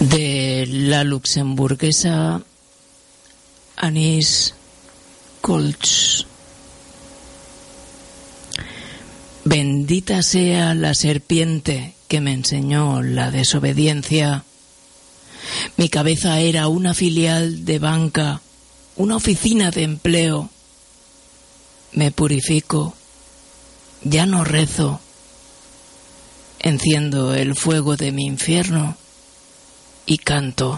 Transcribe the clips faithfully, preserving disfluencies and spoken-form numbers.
de la luxemburguesa Anís Koltz. Bendita sea la serpiente que me enseñó la desobediencia. Mi cabeza era una filial de banca, una oficina de empleo. Me purifico, ya no rezo. Enciendo el fuego de mi infierno y canto.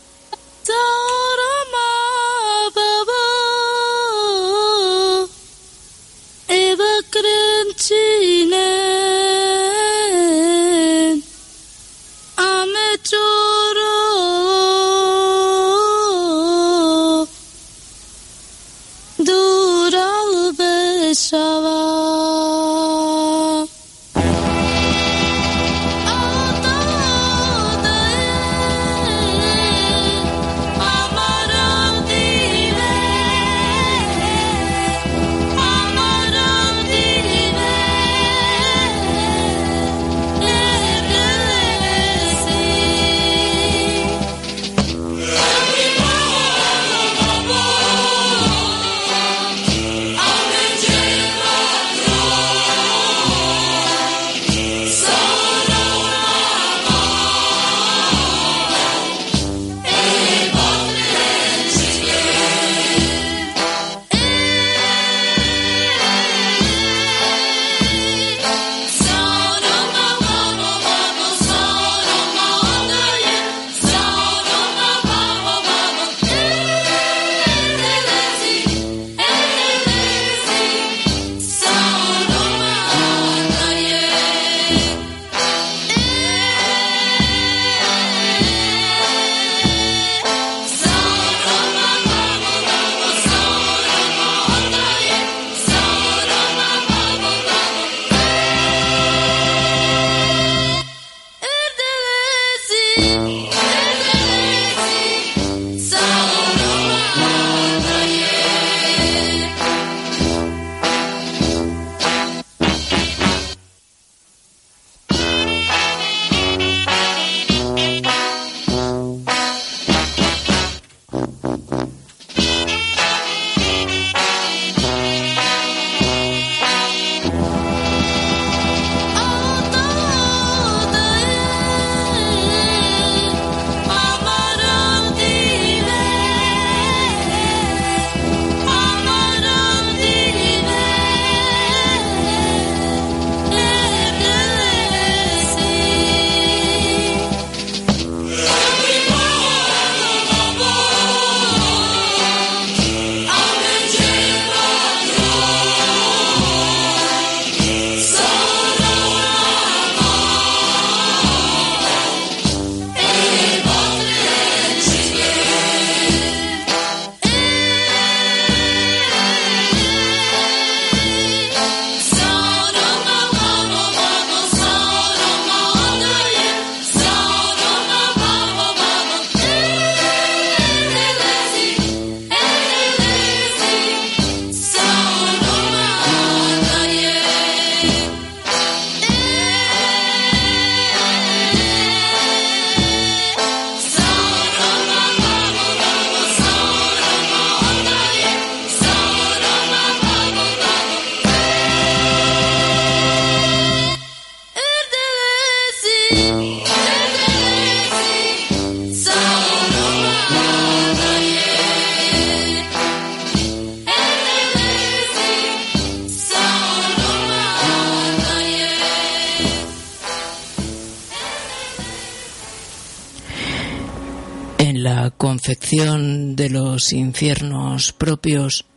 Confección de los infiernos propios,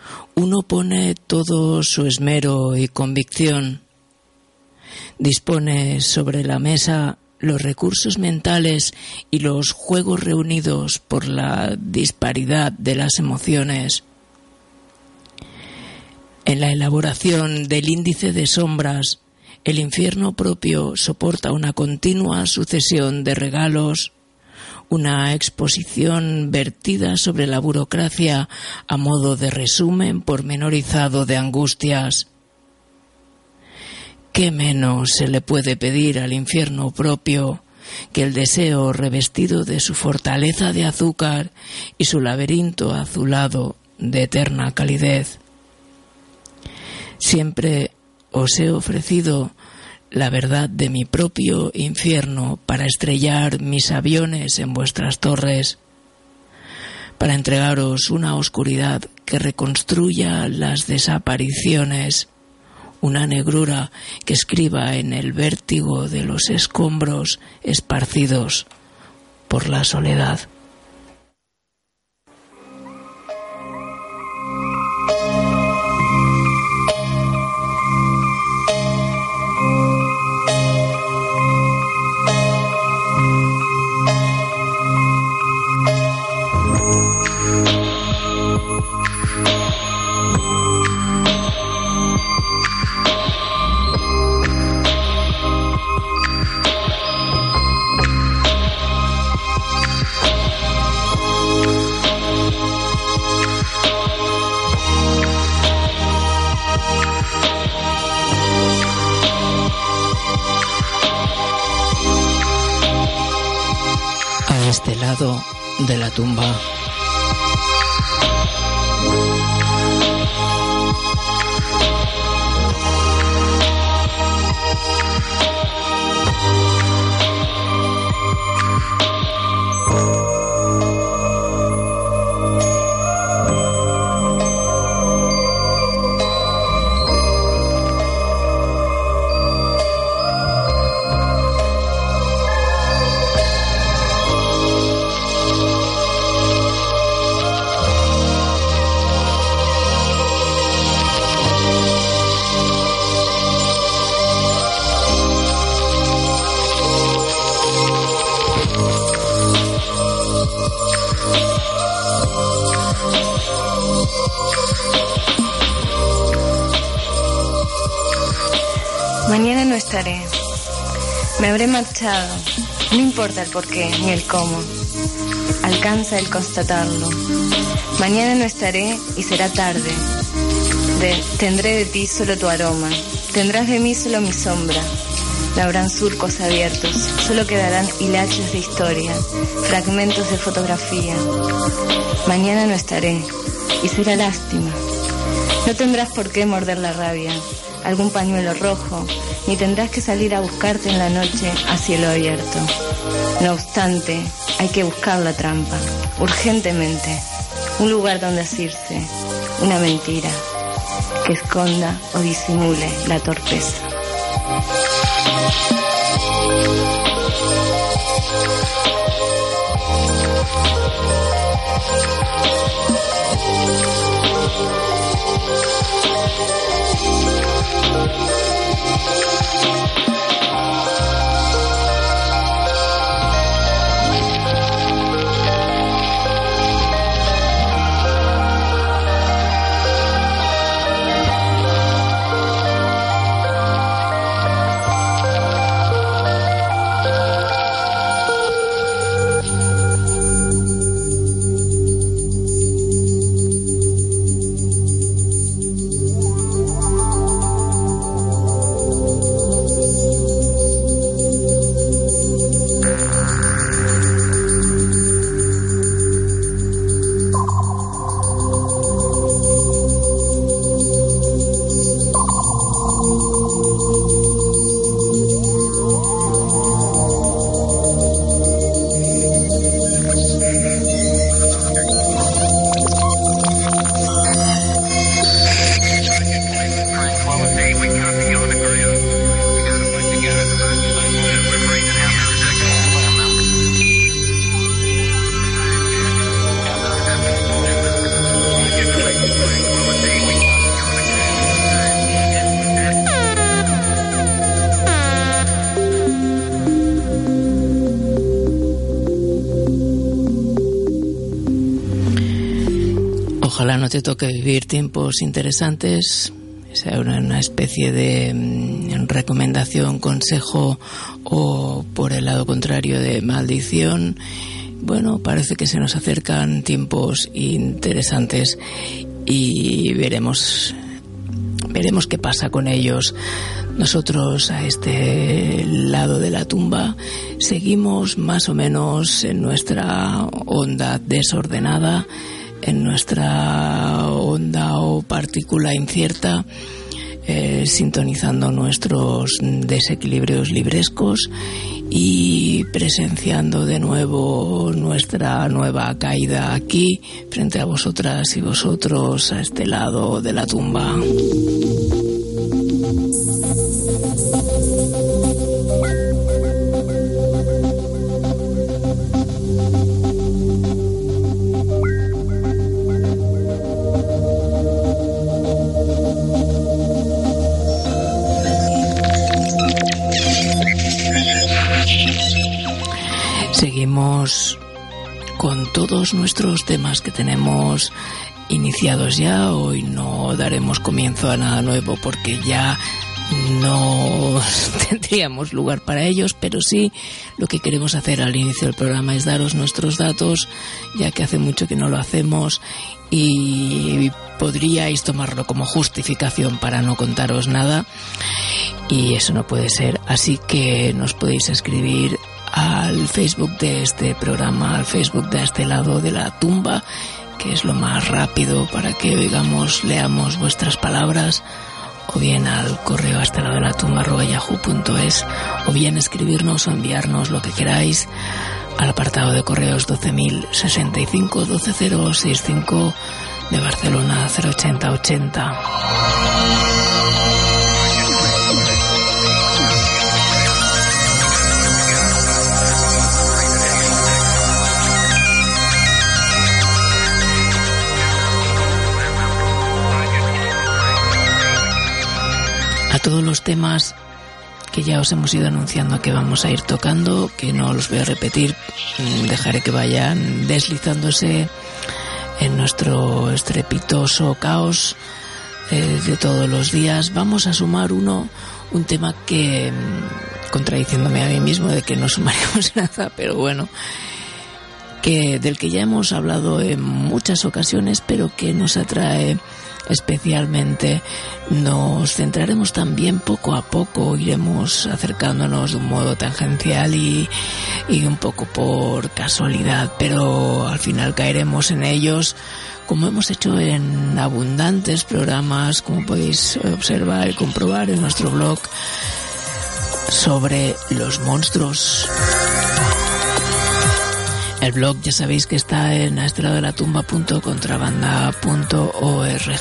uno pone todo su esmero y convicción. Dispone sobre la mesa los recursos mentales y los juegos reunidos por la disparidad de las emociones. En la elaboración del índice de sombras, el infierno propio soporta una continua sucesión de regalos, una exposición vertida sobre la burocracia a modo de resumen pormenorizado de angustias. ¿Qué menos se le puede pedir al infierno propio que el deseo revestido de su fortaleza de azúcar y su laberinto azulado de eterna calidez. Siempre os he ofrecido la verdad de mi propio infierno para estrellar mis aviones en vuestras torres, para entregaros una oscuridad que reconstruya las desapariciones, una negrura que escriba en el vértigo de los escombros esparcidos por la soledad. A este lado de la tumba. Mañana no estaré. Me habré marchado. No importa el porqué ni el cómo. Alcanza el constatarlo. Mañana no estaré y será tarde. De, tendré de ti solo tu aroma. Tendrás de mí solo mi sombra. No habrán surcos abiertos. Solo quedarán hilachos de historia, fragmentos de fotografía. Mañana no estaré y será lástima. No tendrás por qué morder la rabia, algún pañuelo rojo, ni tendrás que salir a buscarte en la noche a cielo abierto. No obstante, hay que buscar la trampa, urgentemente, un lugar donde asirse, una mentira, que esconda o disimule la torpeza. Ojalá no te toque vivir tiempos interesantes, sea una especie de mm, recomendación, consejo o por el lado contrario de maldición. Bueno, parece que se nos acercan tiempos interesantes y veremos veremos qué pasa con ellos. Nosotros a este lado de la tumba seguimos más o menos en nuestra onda desordenada, en nuestra onda o partícula incierta, eh, sintonizando nuestros desequilibrios librescos y presenciando de nuevo nuestra nueva caída aquí frente a vosotras y vosotros a este lado de la tumba. Seguimos con todos nuestros temas que tenemos iniciados ya. Hoy no daremos comienzo a nada nuevo porque ya no tendríamos lugar para ellos, pero sí lo que queremos hacer al inicio del programa es daros nuestros datos, ya que hace mucho que no lo hacemos y podríais tomarlo como justificación para no contaros nada, y eso no puede ser. Así que nos podéis escribir al Facebook de este programa, al Facebook de este lado de la tumba, que es lo más rápido para que oigamos, leamos vuestras palabras, o bien al correo a este lado de la tumba arroba yahoo punto es, o bien escribirnos o enviarnos lo que queráis al apartado de correos doce mil sesenta y cinco doce cero sesenta y cinco de Barcelona cero ochenta ochenta. A todos los temas que ya os hemos ido anunciando que vamos a ir tocando, que no los voy a repetir, dejaré que vayan deslizándose en nuestro estrepitoso caos eh, de todos los días. Vamos a sumar uno, un tema que, contradiciéndome a mí mismo de que no sumaremos nada, pero bueno, que del que ya hemos hablado en muchas ocasiones, pero que nos atrae especialmente. Nos centraremos también poco a poco, iremos acercándonos de un modo tangencial y, y un poco por casualidad, pero al final caeremos en ellos, como hemos hecho en abundantes programas, como podéis observar y comprobar en nuestro blog, sobre los monstruos. El blog ya sabéis que está en a este lado de la tumba punto contrabanda punto org.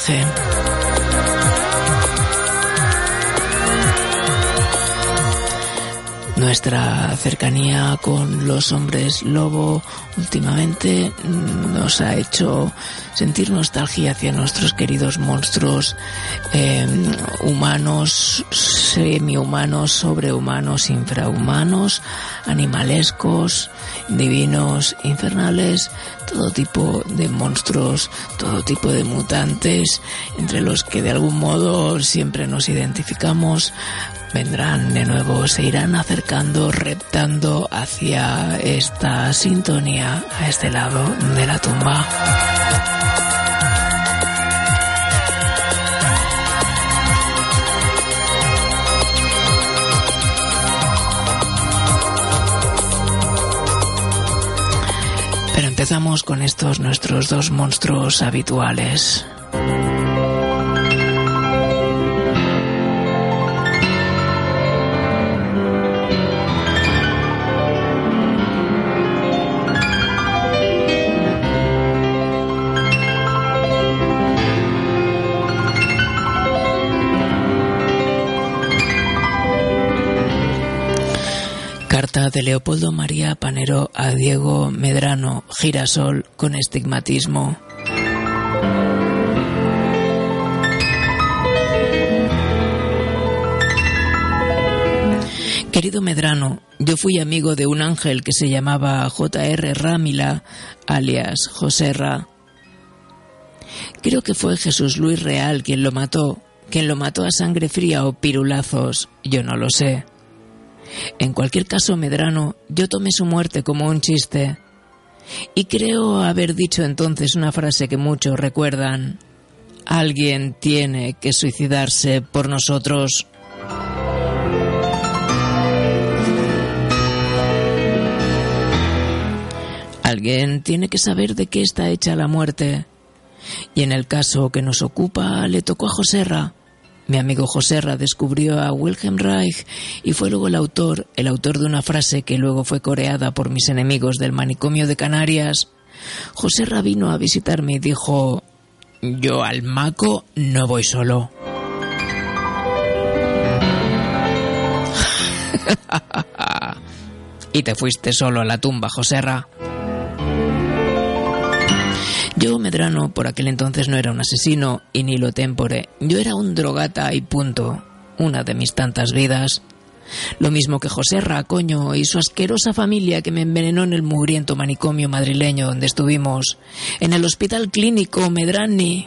Nuestra cercanía con los hombres lobo últimamente nos ha hecho sentir nostalgia hacia nuestros queridos monstruos eh, humanos, semi-humanos, sobrehumanos, infrahumanos, animalescos, divinos, infernales, todo tipo de monstruos, todo tipo de mutantes, entre los que de algún modo siempre nos identificamos. Vendrán de nuevo, se irán acercando, reptando hacia esta sintonía, a este lado de la tumba. Pero empezamos con estos nuestros dos monstruos habituales. De Leopoldo María Panero a Diego Medrano, Girasol con estigmatismo. Querido Medrano, yo fui amigo de un ángel que se llamaba J R Rámila, alias Joserra. Creo que fue Jesús Luis Real quien lo mató, quien lo mató a sangre fría o pirulazos, yo no lo sé. En cualquier caso, Medrano, yo tomé su muerte como un chiste. Y creo haber dicho entonces una frase que muchos recuerdan. Alguien tiene que suicidarse por nosotros. Alguien tiene que saber de qué está hecha la muerte. Y en el caso que nos ocupa, le tocó a Joserra. Mi amigo Joserra descubrió a Wilhelm Reich y fue luego el autor, el autor de una frase que luego fue coreada por mis enemigos del manicomio de Canarias. Joserra vino a visitarme y dijo: yo al maco no voy solo. Y te fuiste solo a la tumba, Joserra. Yo, Medrano, por aquel entonces no era un asesino y ni lo tempore. Yo era un drogata y punto. Una de mis tantas vidas. Lo mismo que Joserra, coño, y su asquerosa familia que me envenenó en el mugriento manicomio madrileño donde estuvimos. En el hospital clínico, Medrani.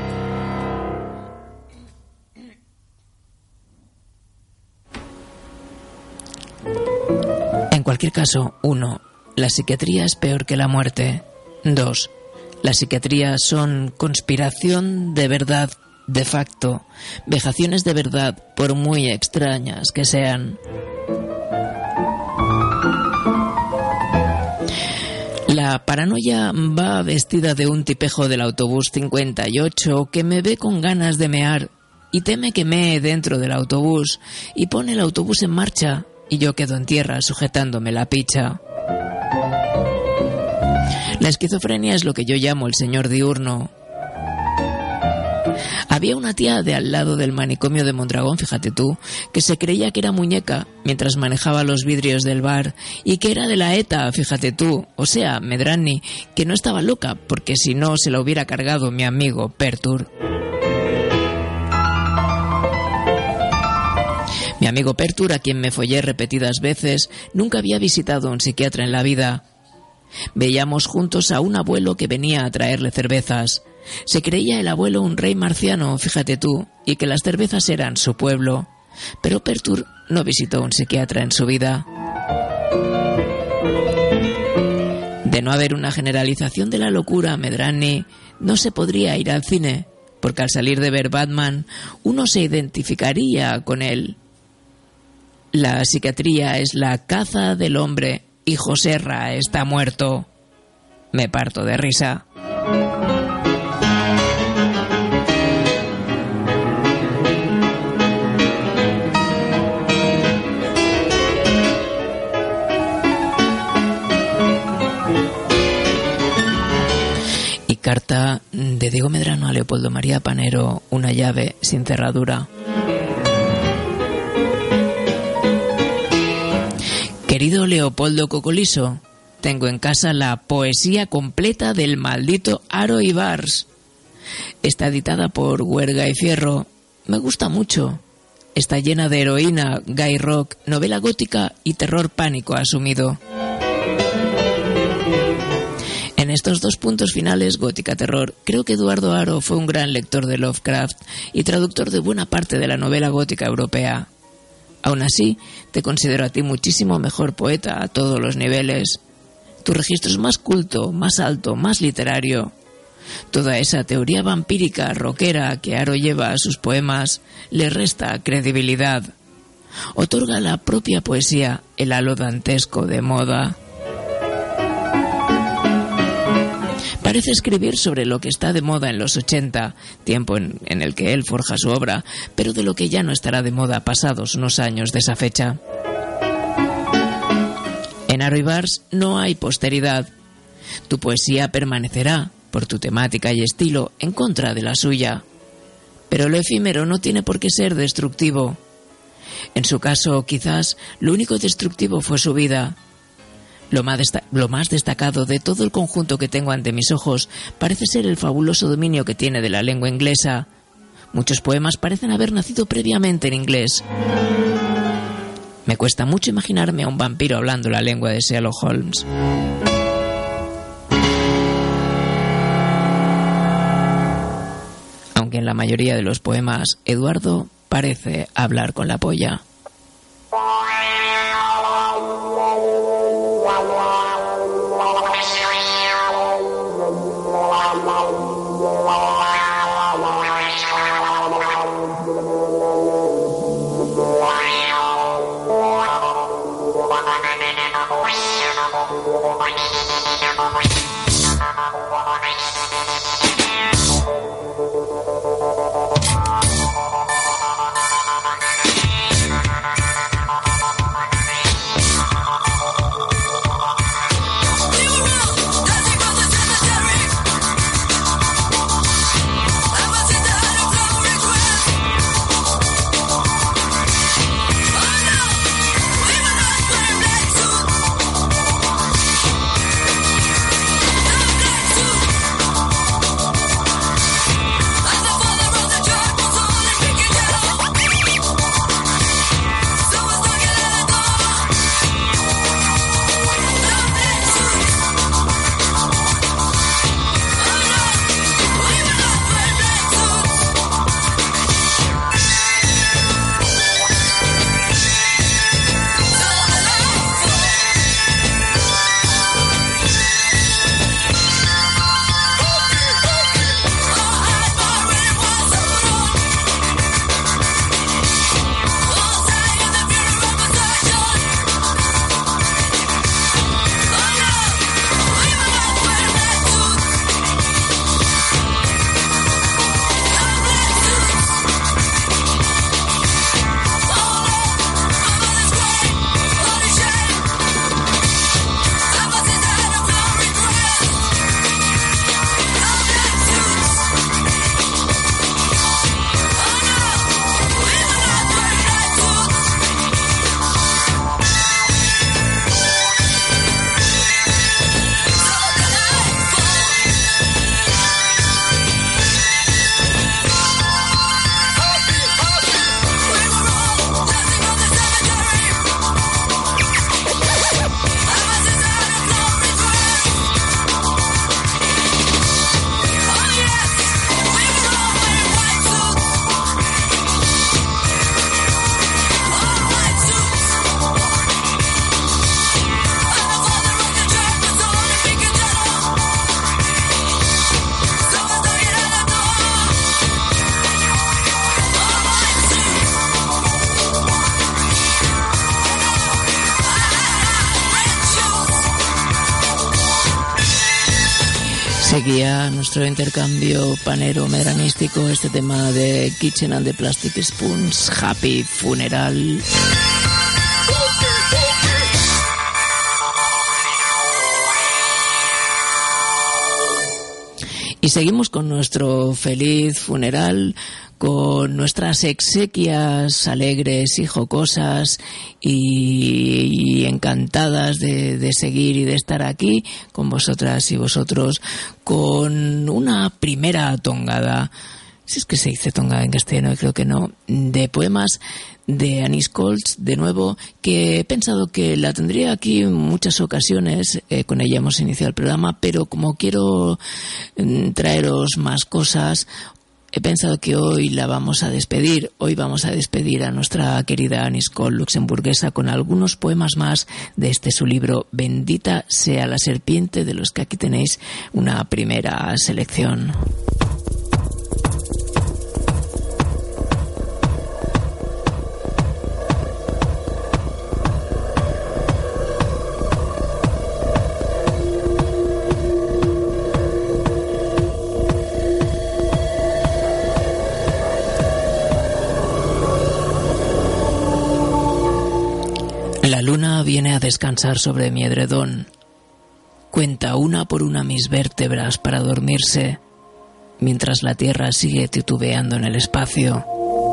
En cualquier caso, uno, la psiquiatría es peor que la muerte. Dos, la psiquiatría son conspiración de verdad, de facto, vejaciones de verdad, por muy extrañas que sean. La paranoia va vestida de un tipejo del autobús cincuenta y ocho que me ve con ganas de mear y teme que mee dentro del autobús y pone el autobús en marcha y yo quedo en tierra sujetándome la picha. La esquizofrenia es lo que yo llamo el señor diurno. Había una tía de al lado del manicomio de Mondragón, fíjate tú, que se creía que era muñeca mientras manejaba los vidrios del bar y que era de la ETA, fíjate tú, o sea, Medrani, que no estaba loca porque si no se la hubiera cargado mi amigo Pertur. Mi amigo Pertur, a quien me follé repetidas veces, nunca había visitado a un psiquiatra en la vida. Veíamos juntos a un abuelo que venía a traerle cervezas. Se creía el abuelo un rey marciano, fíjate tú, y que las cervezas eran su pueblo. Pero Pertur no visitó a un psiquiatra en su vida. De no haber una generalización de la locura, Medrani, no se podría ir al cine, porque al salir de ver Batman, uno se identificaría con él. La psiquiatría es la caza del hombre y Joserra está muerto. Me parto de risa. Y carta de Diego Medrano a Leopoldo María Panero, una llave sin cerradura. Querido Leopoldo Cocoliso, tengo en casa la poesía completa del maldito Aro Ibars. Está editada por Huerga y Fierro. Me gusta mucho. Está llena de heroína, gay rock, novela gótica y terror pánico asumido. En estos dos puntos finales, gótica-terror, creo que Eduardo Haro fue un gran lector de Lovecraft y traductor de buena parte de la novela gótica europea. Aún así, te considero a ti muchísimo mejor poeta a todos los niveles. Tu registro es más culto, más alto, más literario. Toda esa teoría vampírica, rockera que Haro lleva a sus poemas le resta credibilidad. Otorga a la propia poesía el halo dantesco de moda. Parece escribir sobre lo que está de moda en los ochenta, tiempo en, en el que él forja su obra, pero de lo que ya no estará de moda pasados unos años de esa fecha. En Haro Ibars no hay posteridad. Tu poesía permanecerá, por tu temática y estilo, en contra de la suya. Pero lo efímero no tiene por qué ser destructivo. En su caso, quizás, lo único destructivo fue su vida. Lo más, desta- lo más destacado de todo el conjunto que tengo ante mis ojos parece ser el fabuloso dominio que tiene de la lengua inglesa. Muchos poemas parecen haber nacido previamente en inglés. Me cuesta mucho imaginarme a un vampiro hablando la lengua de Sherlock Holmes. Aunque en la mayoría de los poemas, Eduardo parece hablar con la polla. Seguía nuestro intercambio panero-medranístico, este tema de Kitchen and the Plastic Spoons, Happy Funeral. Y seguimos con nuestro feliz funeral, con nuestras exequias alegres y jocosas y, y encantadas de, de seguir y de estar aquí con vosotras y vosotros, con una primera tongada, si es que se dice tongada en castellano, creo que no, de poemas de Anís Colch, de nuevo, que he pensado que la tendría aquí en muchas ocasiones, eh, con ella hemos iniciado el programa, pero como quiero eh, traeros más cosas, he pensado que hoy la vamos a despedir. Hoy vamos a despedir a nuestra querida Anís Colch, luxemburguesa, con algunos poemas más de este su libro Bendita sea la serpiente, de los que aquí tenéis una primera selección. La luna viene a descansar sobre mi edredón. Cuenta una por una mis vértebras para dormirse, mientras la tierra sigue titubeando en el espacio.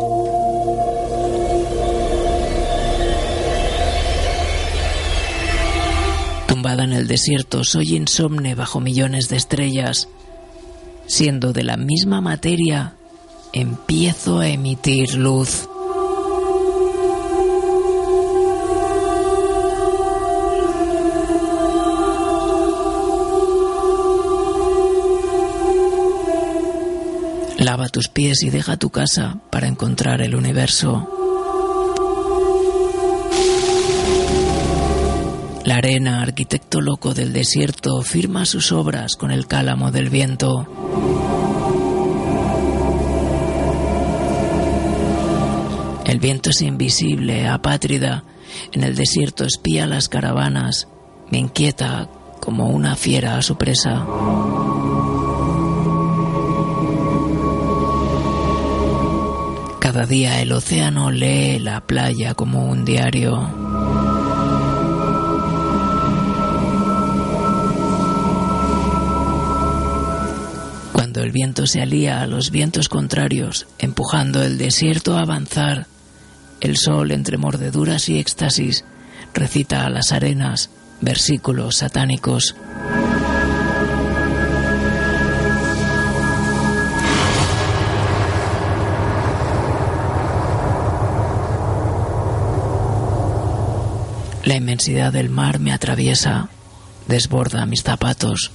Tumbada en el desierto, soy insomne bajo millones de estrellas. Siendo de la misma materia, empiezo a emitir luz. Lava tus pies y deja tu casa para encontrar el universo. La arena, arquitecto loco del desierto, firma sus obras con el cálamo del viento. El viento es invisible, apátrida. En el desierto espía las caravanas, me inquieta como una fiera a su presa. Cada día el océano lee la playa como un diario. Cuando el viento se alía a los vientos contrarios, empujando el desierto a avanzar, el sol, entre mordeduras y éxtasis, recita a las arenas versículos satánicos. La inmensidad del mar me atraviesa, desborda mis zapatos.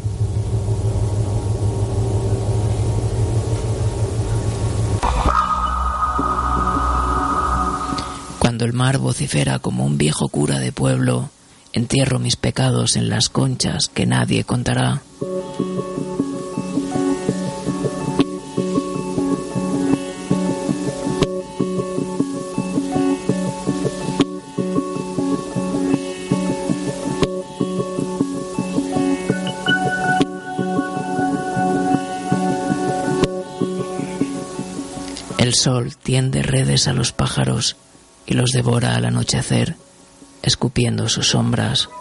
Cuando el mar vocifera como un viejo cura de pueblo, entierro mis pecados en las conchas que nadie contará. El sol tiende redes a los pájaros y los devora al anochecer, escupiendo sus sombras.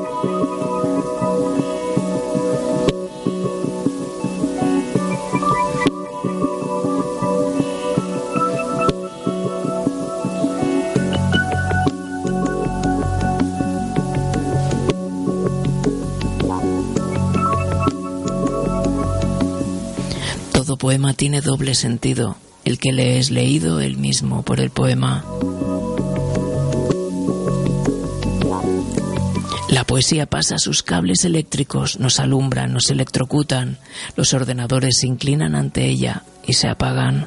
Todo poema tiene doble sentido, el que le es leído él mismo por el poema. La poesía pasa sus cables eléctricos, nos alumbran, nos electrocutan, los ordenadores se inclinan ante ella y se apagan.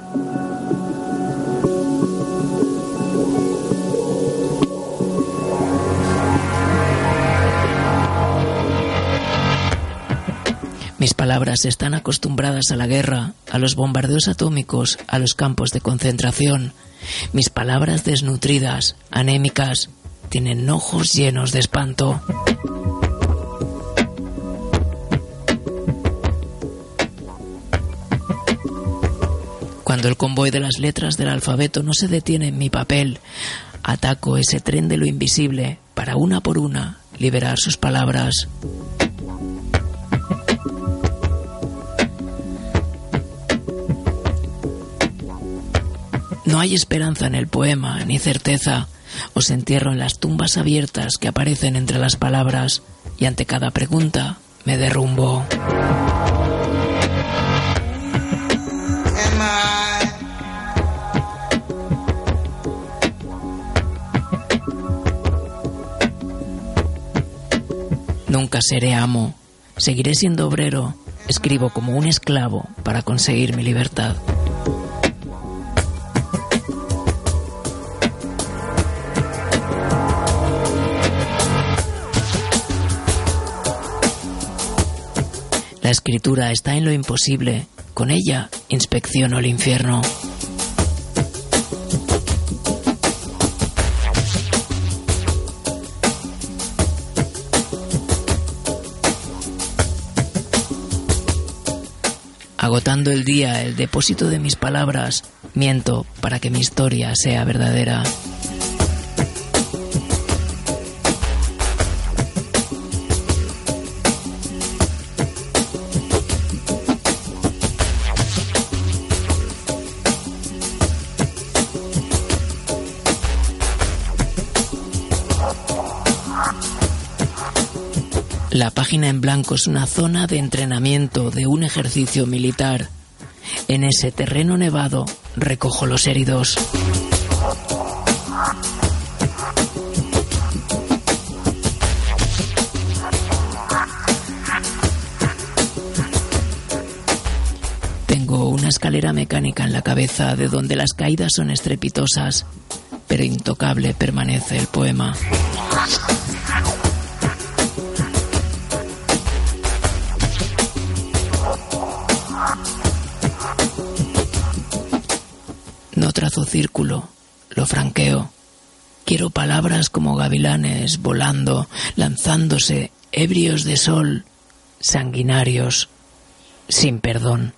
Mis palabras están acostumbradas a la guerra, a los bombardeos atómicos, a los campos de concentración. Mis palabras desnutridas, anémicas, tienen ojos llenos de espanto. Cuando el convoy de las letras del alfabeto no se detiene en mi papel, ataco ese tren de lo invisible para una por una liberar sus palabras. No hay esperanza en el poema, ni certeza. Os entierro en las tumbas abiertas que aparecen entre las palabras y ante cada pregunta me derrumbo. Nunca seré amo, seguiré siendo obrero, escribo como un esclavo para conseguir mi libertad. La escritura está en lo imposible. Con ella inspecciono el infierno. Agotando el día, el depósito de mis palabras, miento para que mi historia sea verdadera. La página en blanco es una zona de entrenamiento de un ejercicio militar. En ese terreno nevado recojo los heridos. Tengo una escalera mecánica en la cabeza de donde las caídas son estrepitosas, pero intocable permanece el poema. No trazo círculo, lo franqueo. Quiero palabras como gavilanes volando, lanzándose, ebrios de sol, sanguinarios, sin perdón.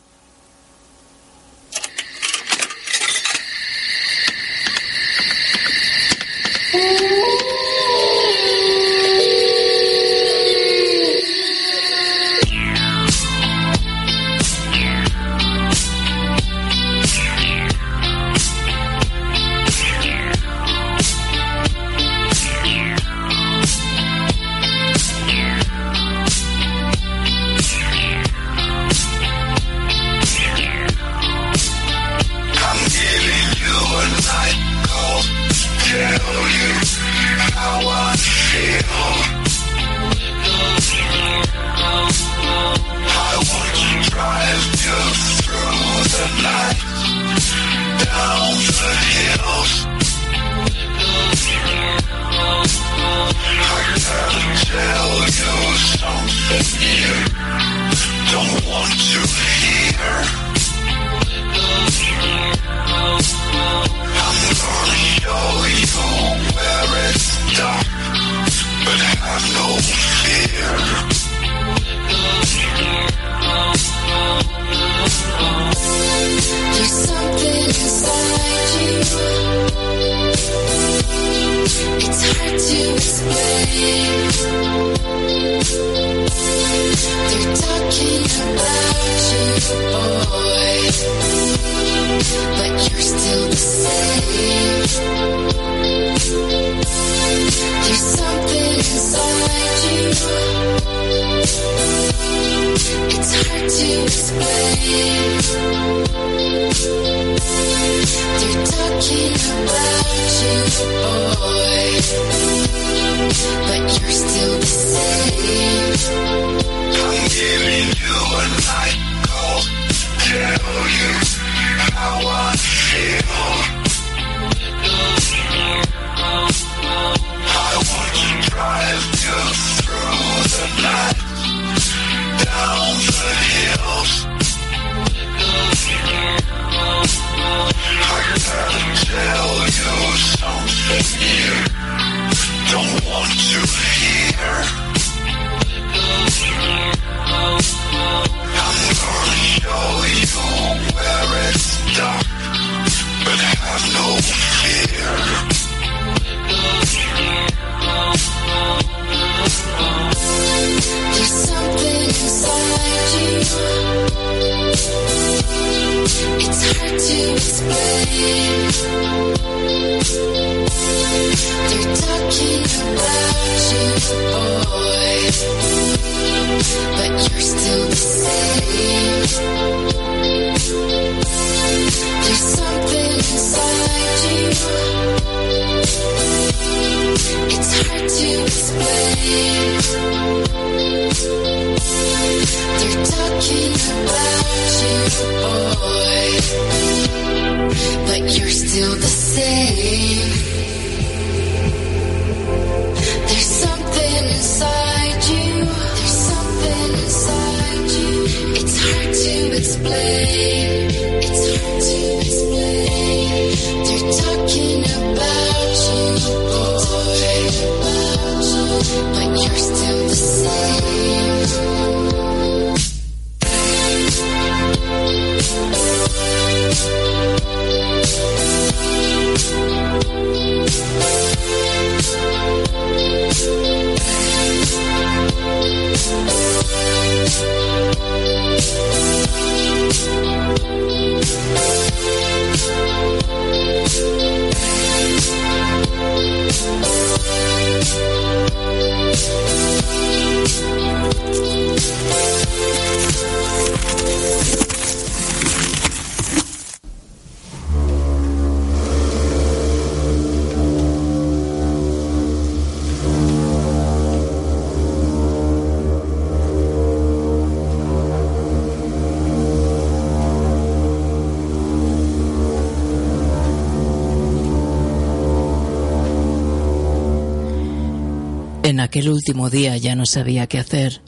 En aquel último día ya no sabía qué hacer.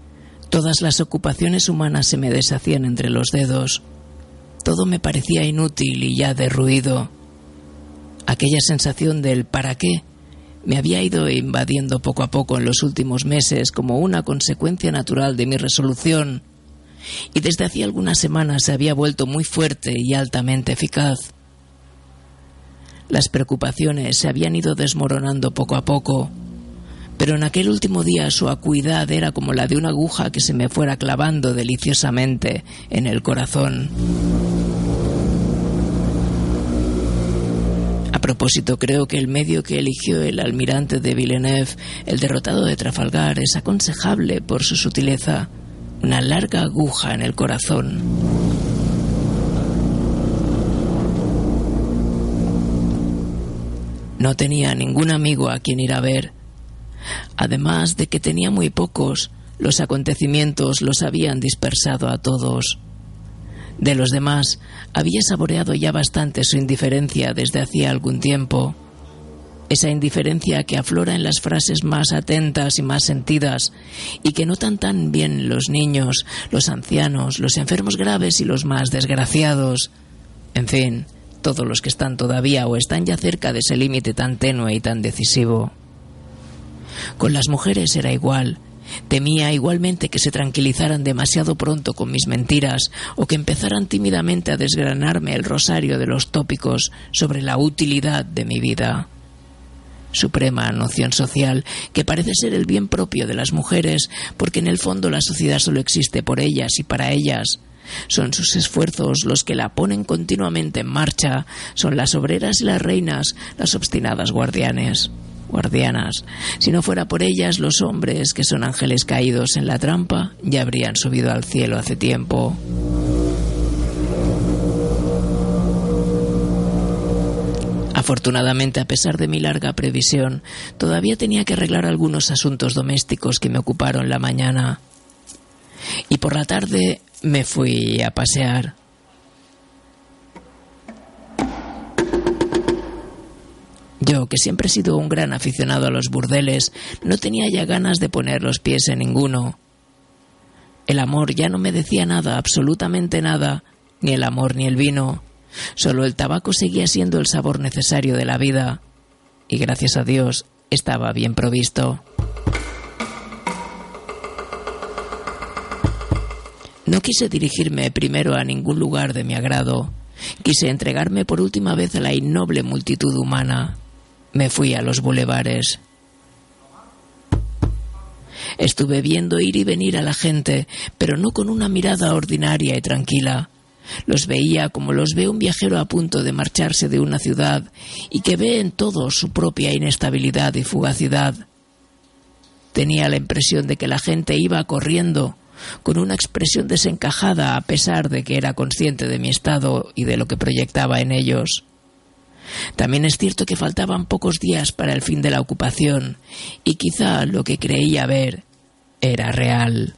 Todas las ocupaciones humanas se me deshacían entre los dedos. Todo me parecía inútil y ya derruido. Aquella sensación del ¿para qué? Me había ido invadiendo poco a poco en los últimos meses como una consecuencia natural de mi resolución, y desde hacía algunas semanas se había vuelto muy fuerte y altamente eficaz. Las preocupaciones se habían ido desmoronando poco a poco, pero en aquel último día su acuidad era como la de una aguja que se me fuera clavando deliciosamente en el corazón. A propósito, creo que el medio que eligió el almirante de Villeneuve, el derrotado de Trafalgar, es aconsejable por su sutileza: una larga aguja en el corazón. No tenía ningún amigo a quien ir a ver. Además de que tenía muy pocos, los acontecimientos los habían dispersado a todos. De los demás, había saboreado ya bastante su indiferencia desde hacía algún tiempo. Esa indiferencia que aflora en las frases más atentas y más sentidas, y que notan tan bien los niños, los ancianos, los enfermos graves y los más desgraciados. En fin, todos los que están todavía o están ya cerca de ese límite tan tenue y tan decisivo. Con las mujeres era igual. Temía igualmente que se tranquilizaran demasiado pronto con mis mentiras o que empezaran tímidamente a desgranarme el rosario de los tópicos sobre la utilidad de mi vida. Suprema noción social que parece ser el bien propio de las mujeres, porque en el fondo la sociedad solo existe por ellas y para ellas. Son sus esfuerzos los que la ponen continuamente en marcha, son las obreras y las reinas, las obstinadas guardianes. guardianas. Si no fuera por ellas, los hombres, que son ángeles caídos en la trampa, ya habrían subido al cielo hace tiempo. Afortunadamente, a pesar de mi larga previsión, todavía tenía que arreglar algunos asuntos domésticos que me ocuparon la mañana. Y por la tarde me fui a pasear. Yo, que siempre he sido un gran aficionado a los burdeles, no tenía ya ganas de poner los pies en ninguno. El amor ya no me decía nada, absolutamente nada, ni el amor ni el vino. Solo el tabaco seguía siendo el sabor necesario de la vida, y gracias a Dios estaba bien provisto. No quise dirigirme primero a ningún lugar de mi agrado. Quise entregarme por última vez a la innoble multitud humana. Me fui a los bulevares. Estuve viendo ir y venir a la gente, pero no con una mirada ordinaria y tranquila. Los veía como los ve un viajero a punto de marcharse de una ciudad y que ve en todo su propia inestabilidad y fugacidad. Tenía la impresión de que la gente iba corriendo, con una expresión desencajada a pesar de que era consciente de mi estado y de lo que proyectaba en ellos. También es cierto que faltaban pocos días para el fin de la ocupación y quizá lo que creía ver era real.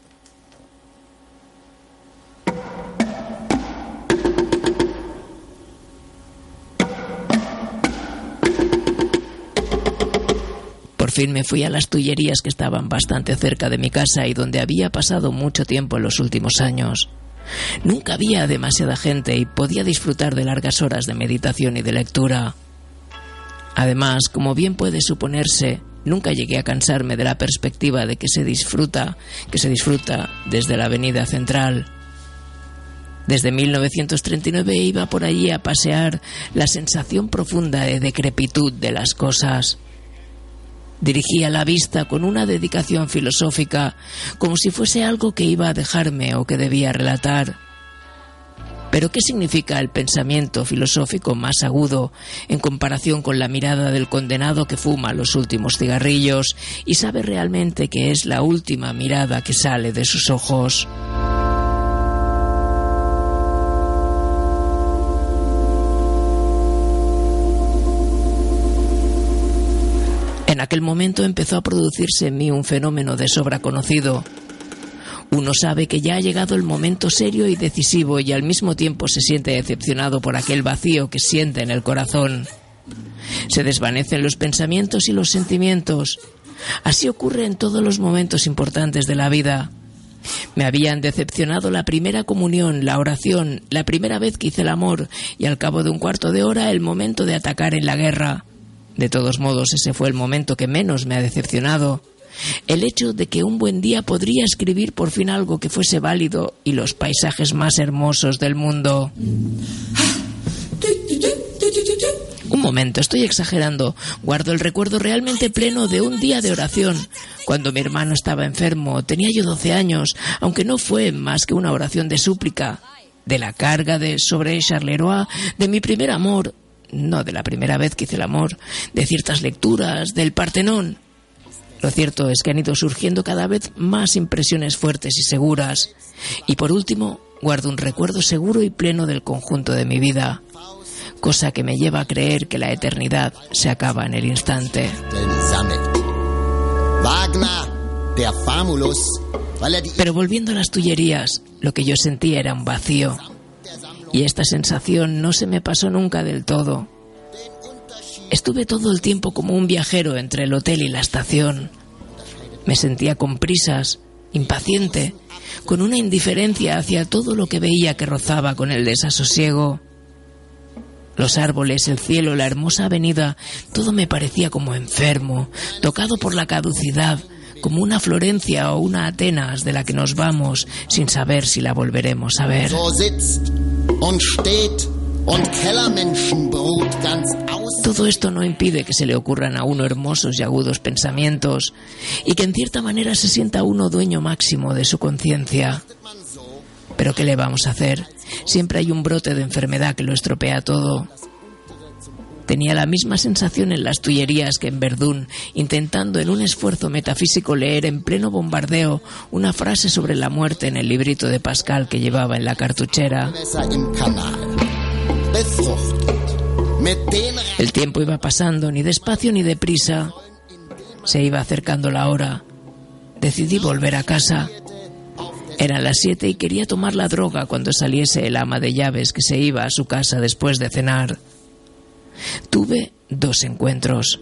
Por fin me fui a las Tullerías, que estaban bastante cerca de mi casa y donde había pasado mucho tiempo en los últimos años. Nunca había demasiada gente y podía disfrutar de largas horas de meditación y de lectura. Además, como bien puede suponerse, nunca llegué a cansarme de la perspectiva de que se disfruta, que se disfruta desde la Avenida Central. Desde mil novecientos treinta y nueve iba por allí a pasear la sensación profunda de decrepitud de las cosas. Dirigía la vista con una dedicación filosófica, como si fuese algo que iba a dejarme o que debía relatar. Pero ¿qué significa el pensamiento filosófico más agudo en comparación con la mirada del condenado que fuma los últimos cigarrillos y sabe realmente que es la última mirada que sale de sus ojos? En aquel momento empezó a producirse en mí un fenómeno de sobra conocido. Uno sabe que ya ha llegado el momento serio y decisivo y al mismo tiempo se siente decepcionado por aquel vacío que siente en el corazón. Se desvanecen los pensamientos y los sentimientos. Así ocurre en todos los momentos importantes de la vida. Me habían decepcionado la primera comunión, la oración, la primera vez que hice el amor y al cabo de un cuarto de hora el momento de atacar en la guerra. De todos modos, ese fue el momento que menos me ha decepcionado. El hecho de que un buen día podría escribir por fin algo que fuese válido y los paisajes más hermosos del mundo. Un momento, estoy exagerando. Guardo el recuerdo realmente pleno de un día de oración. Cuando mi hermano estaba enfermo, tenía yo doce años, aunque no fue más que una oración de súplica. De la carga de sobre Charleroi, de mi primer amor, no de la primera vez que hice el amor, de ciertas lecturas, del Partenón. Lo cierto es que han ido surgiendo cada vez más impresiones fuertes y seguras. Y por último, guardo un recuerdo seguro y pleno del conjunto de mi vida, cosa que me lleva a creer que la eternidad se acaba en el instante. Pero volviendo a las Tullerías, lo que yo sentía era un vacío. Y esta sensación no se me pasó nunca del todo. Estuve todo el tiempo como un viajero entre el hotel y la estación. Me sentía con prisas, impaciente, con una indiferencia hacia todo lo que veía que rozaba con el desasosiego. Los árboles, el cielo, la hermosa avenida, todo me parecía como enfermo, tocado por la caducidad, como una Florencia o una Atenas de la que nos vamos sin saber si la volveremos a ver. Todo esto no impide que se le ocurran a uno hermosos y agudos pensamientos y que en cierta manera se sienta uno dueño máximo de su conciencia. Pero ¿qué le vamos a hacer? Siempre hay un brote de enfermedad que lo estropea todo. Tenía la misma sensación en las Tullerías que en Verdún, intentando en un esfuerzo metafísico leer en pleno bombardeo una frase sobre la muerte en el librito de Pascal que llevaba en la cartuchera. El tiempo iba pasando, ni despacio ni deprisa. Se iba acercando la hora. Decidí volver a casa. Eran las siete y quería tomar la droga cuando saliese el ama de llaves que se iba a su casa después de cenar. Tuve dos encuentros.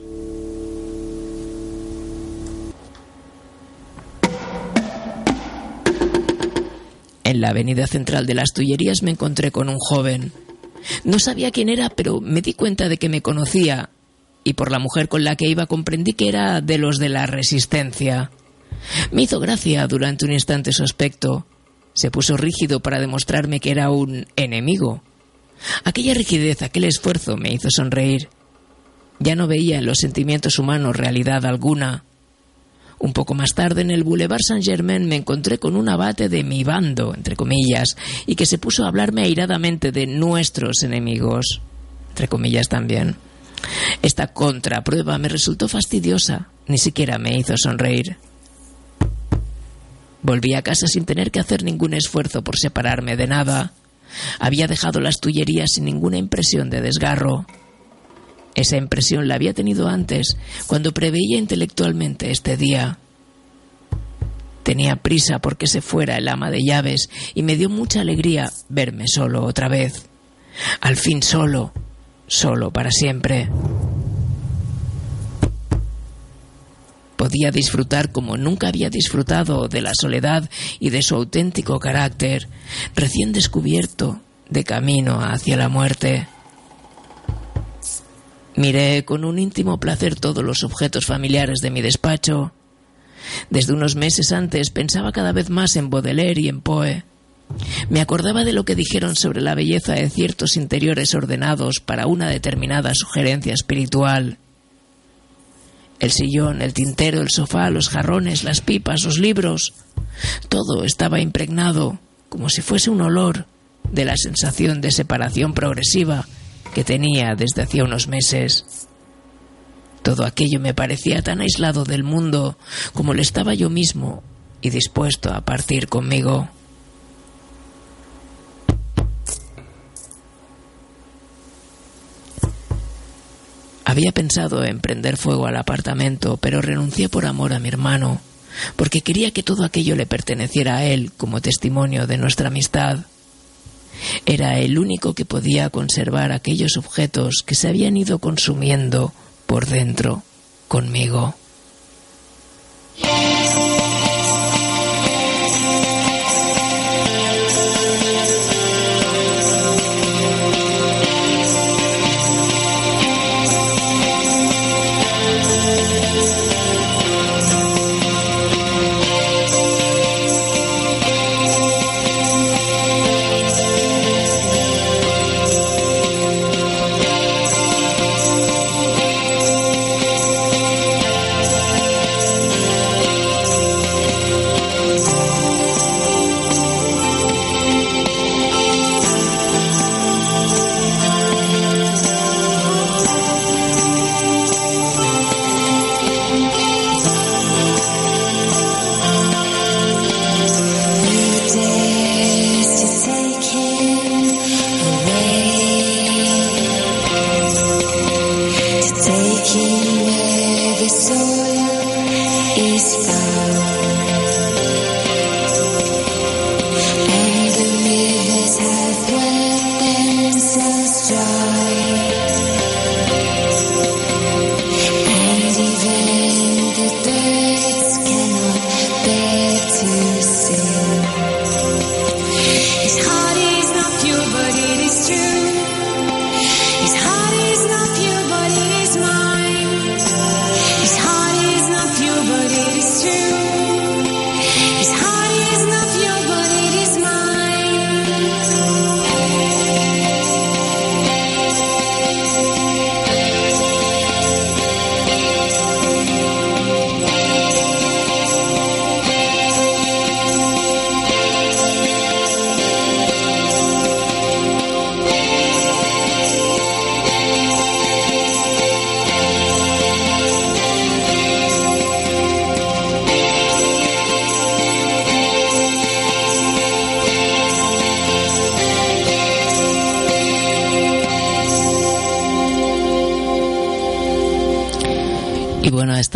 En la avenida central de las Tullerías me encontré con un joven. No sabía quién era, pero me di cuenta de que me conocía, y por la mujer con la que iba comprendí que era de los de la Resistencia. Me hizo gracia durante un instante su aspecto. Se puso rígido para demostrarme que era un enemigo. Aquella rigidez, aquel esfuerzo me hizo sonreír. Ya no veía en los sentimientos humanos realidad alguna. Un poco más tarde, en el Boulevard Saint-Germain, me encontré con un abate de mi bando, entre comillas, y que se puso a hablarme airadamente de nuestros enemigos, entre comillas también. Esta contraprueba me resultó fastidiosa, ni siquiera me hizo sonreír. Volví a casa sin tener que hacer ningún esfuerzo por separarme de nada. Había dejado las Tullerías sin ninguna impresión de desgarro. Esa impresión la había tenido antes, cuando preveía intelectualmente este día. Tenía prisa porque se fuera el ama de llaves y me dio mucha alegría verme solo otra vez. Al fin solo, solo para siempre. Podía disfrutar como nunca había disfrutado de la soledad y de su auténtico carácter, recién descubierto, de camino hacia la muerte. Miré con un íntimo placer todos los objetos familiares de mi despacho. Desde unos meses antes pensaba cada vez más en Baudelaire y en Poe. Me acordaba de lo que dijeron sobre la belleza de ciertos interiores ordenados para una determinada sugerencia espiritual. El sillón, el tintero, el sofá, los jarrones, las pipas, los libros, todo estaba impregnado, como si fuese un olor, de la sensación de separación progresiva que tenía desde hacía unos meses. Todo aquello me parecía tan aislado del mundo como lo estaba yo mismo y dispuesto a partir conmigo. Había pensado en prender fuego al apartamento, pero renuncié por amor a mi hermano, porque quería que todo aquello le perteneciera a él como testimonio de nuestra amistad. Era el único que podía conservar aquellos objetos que se habían ido consumiendo por dentro conmigo.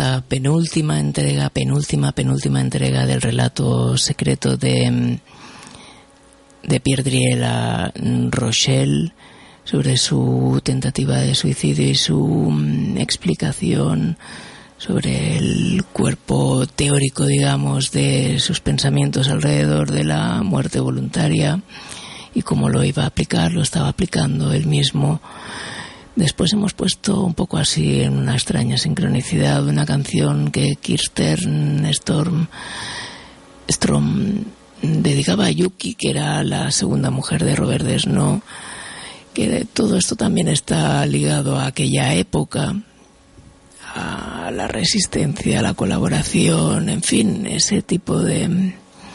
la penúltima entrega, penúltima, penúltima entrega del relato secreto de, de Pierre Driel a Rochelle sobre su tentativa de suicidio y su explicación sobre el cuerpo teórico, digamos, de sus pensamientos alrededor de la muerte voluntaria y cómo lo iba a aplicar, lo estaba aplicando él mismo. Después hemos puesto un poco así, en una extraña sincronicidad, una canción que Kirsten Storm, Strom dedicaba a Yuki, que era la segunda mujer de Robert Desnos, que todo esto también está ligado a aquella época, a la resistencia, a la colaboración, en fin, ese tipo de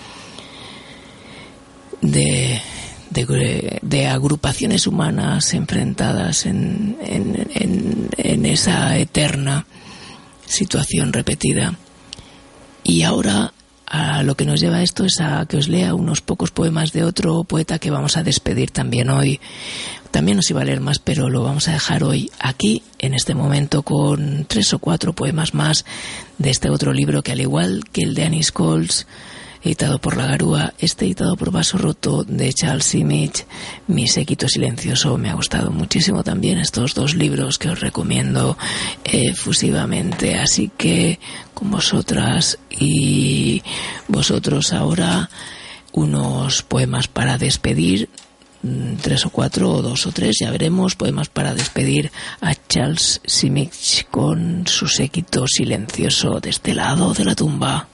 de De, de agrupaciones humanas enfrentadas en, en, en, en esa eterna situación repetida. Y ahora a lo que nos lleva esto es a que os lea unos pocos poemas de otro poeta que vamos a despedir también hoy. También nos iba a leer más, pero lo vamos a dejar hoy aquí, en este momento, con tres o cuatro poemas más de este otro libro que, al igual que el de Annie Scholes, editado por La Garúa, este editado por Vaso Roto, de Charles Simic, Mi séquito silencioso. Me ha gustado muchísimo también estos dos libros que os recomiendo efusivamente. Así que con vosotras y vosotros ahora unos poemas para despedir, tres o cuatro o dos o tres, ya veremos, poemas para despedir a Charles Simic con su séquito silencioso de este lado de la tumba.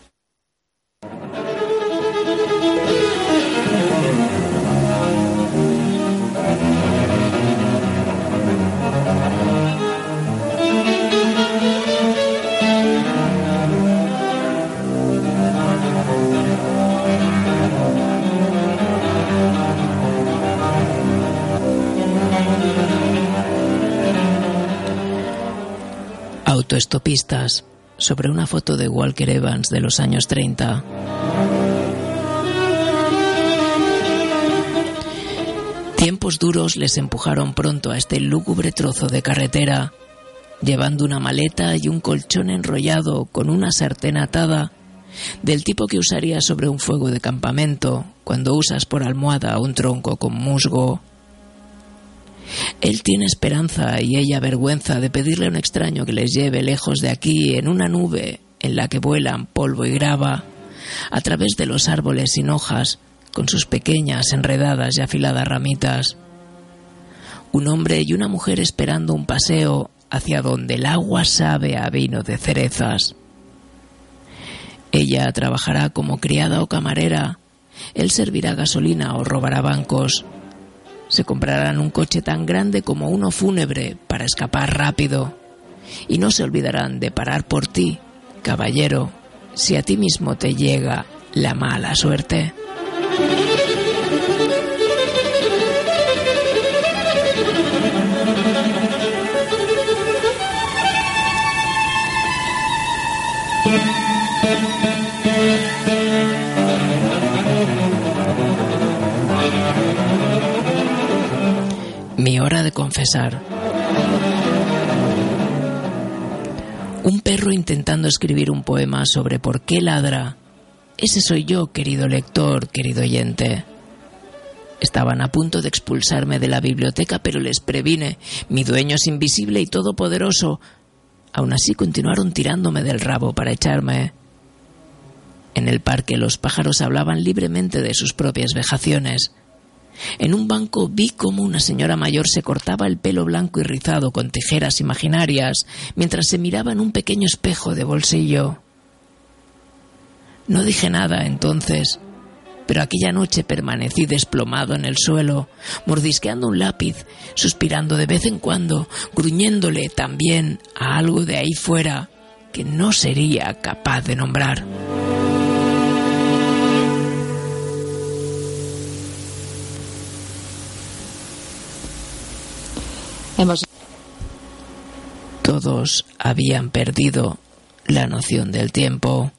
Autoestopistas, sobre una foto de Walker Evans de los años treinta. Tiempos duros les empujaron pronto a este lúgubre trozo de carretera, llevando una maleta y un colchón enrollado con una sartén atada, del tipo que usarías sobre un fuego de campamento cuando usas por almohada un tronco con musgo. Él tiene esperanza y ella vergüenza de pedirle a un extraño que les lleve lejos de aquí, en una nube en la que vuelan polvo y grava, a través de los árboles sin hojas, con sus pequeñas, enredadas y afiladas ramitas. Un hombre y una mujer esperando un paseo hacia donde el agua sabe a vino de cerezas. Ella trabajará como criada o camarera, él servirá gasolina o robará bancos. Se comprarán un coche tan grande como uno fúnebre para escapar rápido. Y no se olvidarán de parar por ti, caballero, si a ti mismo te llega la mala suerte. Mi hora de confesar. Un perro intentando escribir un poema sobre por qué ladra. Ese soy yo, querido lector, querido oyente. Estaban a punto de expulsarme de la biblioteca, pero les previne. Mi dueño es invisible y todopoderoso. Aún así continuaron tirándome del rabo para echarme. En el parque los pájaros hablaban libremente de sus propias vejaciones. En un banco vi cómo una señora mayor se cortaba el pelo blanco y rizado con tijeras imaginarias mientras se miraba en un pequeño espejo de bolsillo. No dije nada entonces, pero aquella noche permanecí desplomado en el suelo, mordisqueando un lápiz, suspirando de vez en cuando, gruñéndole también a algo de ahí fuera que no sería capaz de nombrar. Hemos... Todos habían perdido la noción del tiempo.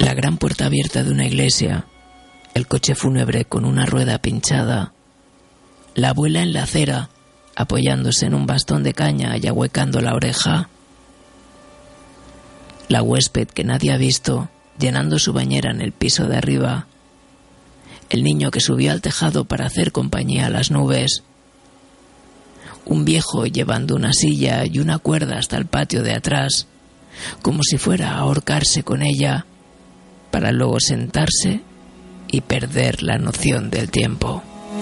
La gran puerta abierta de una iglesia, el coche fúnebre con una rueda pinchada, la abuela en la acera, apoyándose en un bastón de caña y ahuecando la oreja, la huésped que nadie ha visto, llenando su bañera en el piso de arriba, el niño que subió al tejado para hacer compañía a las nubes, un viejo llevando una silla y una cuerda hasta el patio de atrás, como si fuera a ahorcarse con ella, para luego sentarse y perder la noción del tiempo.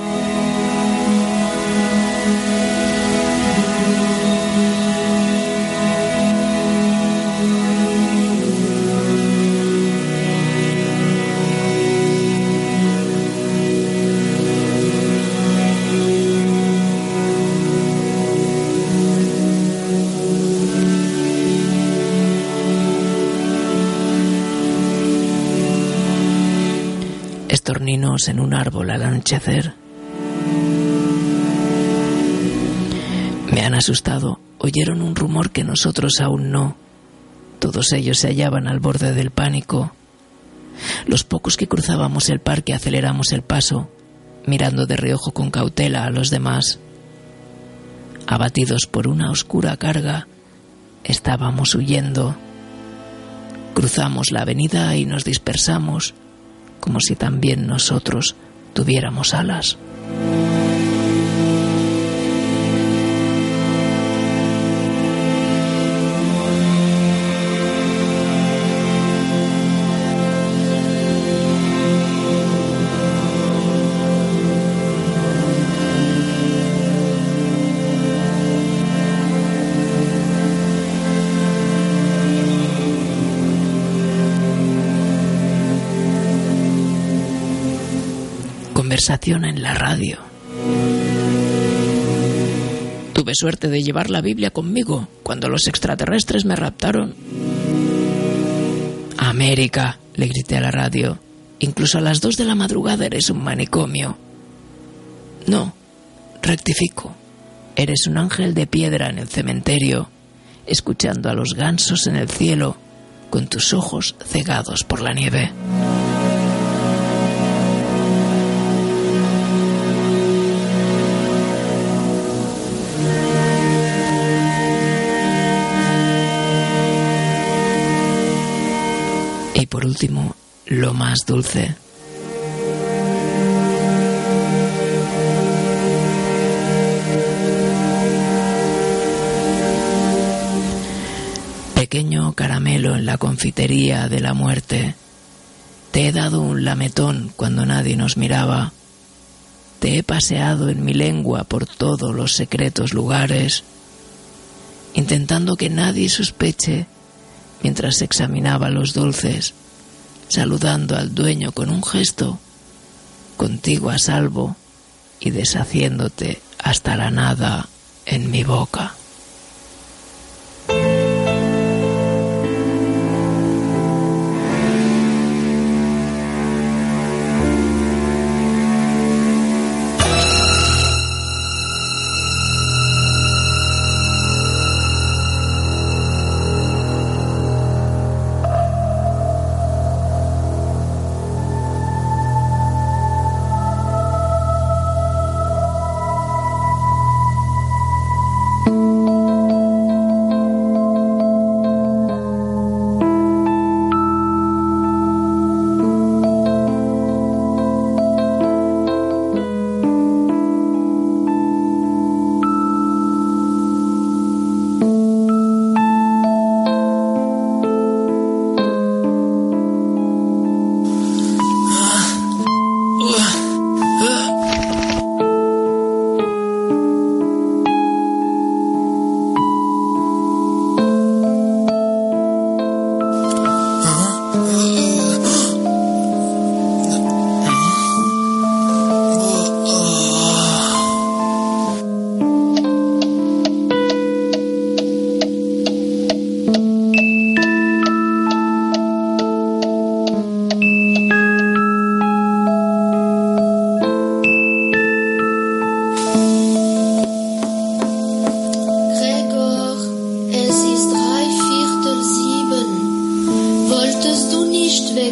Estorninos en un árbol al anochecer. Me han asustado. Oyeron un rumor que nosotros aún no. Todos ellos se hallaban al borde del pánico. Los pocos que cruzábamos el parque aceleramos el paso, mirando de reojo con cautela a los demás. Abatidos por una oscura carga, estábamos huyendo. Cruzamos la avenida y nos dispersamos, como si también nosotros tuviéramos alas. Conversación en la radio. Tuve suerte de llevar la Biblia conmigo cuando los extraterrestres me raptaron. América, le grité a la radio. Incluso a las dos de la madrugada eres un manicomio. No, rectifico. Eres un ángel de piedra en el cementerio, escuchando a los gansos en el cielo, con tus ojos cegados por la nieve. Y por último, lo más dulce. Pequeño caramelo en la confitería de la muerte. Te he dado un lametón cuando nadie nos miraba. Te he paseado en mi lengua por todos los secretos lugares, intentando que nadie sospeche, mientras examinaba los dulces, saludando al dueño con un gesto, contigo a salvo y deshaciéndote hasta la nada en mi boca.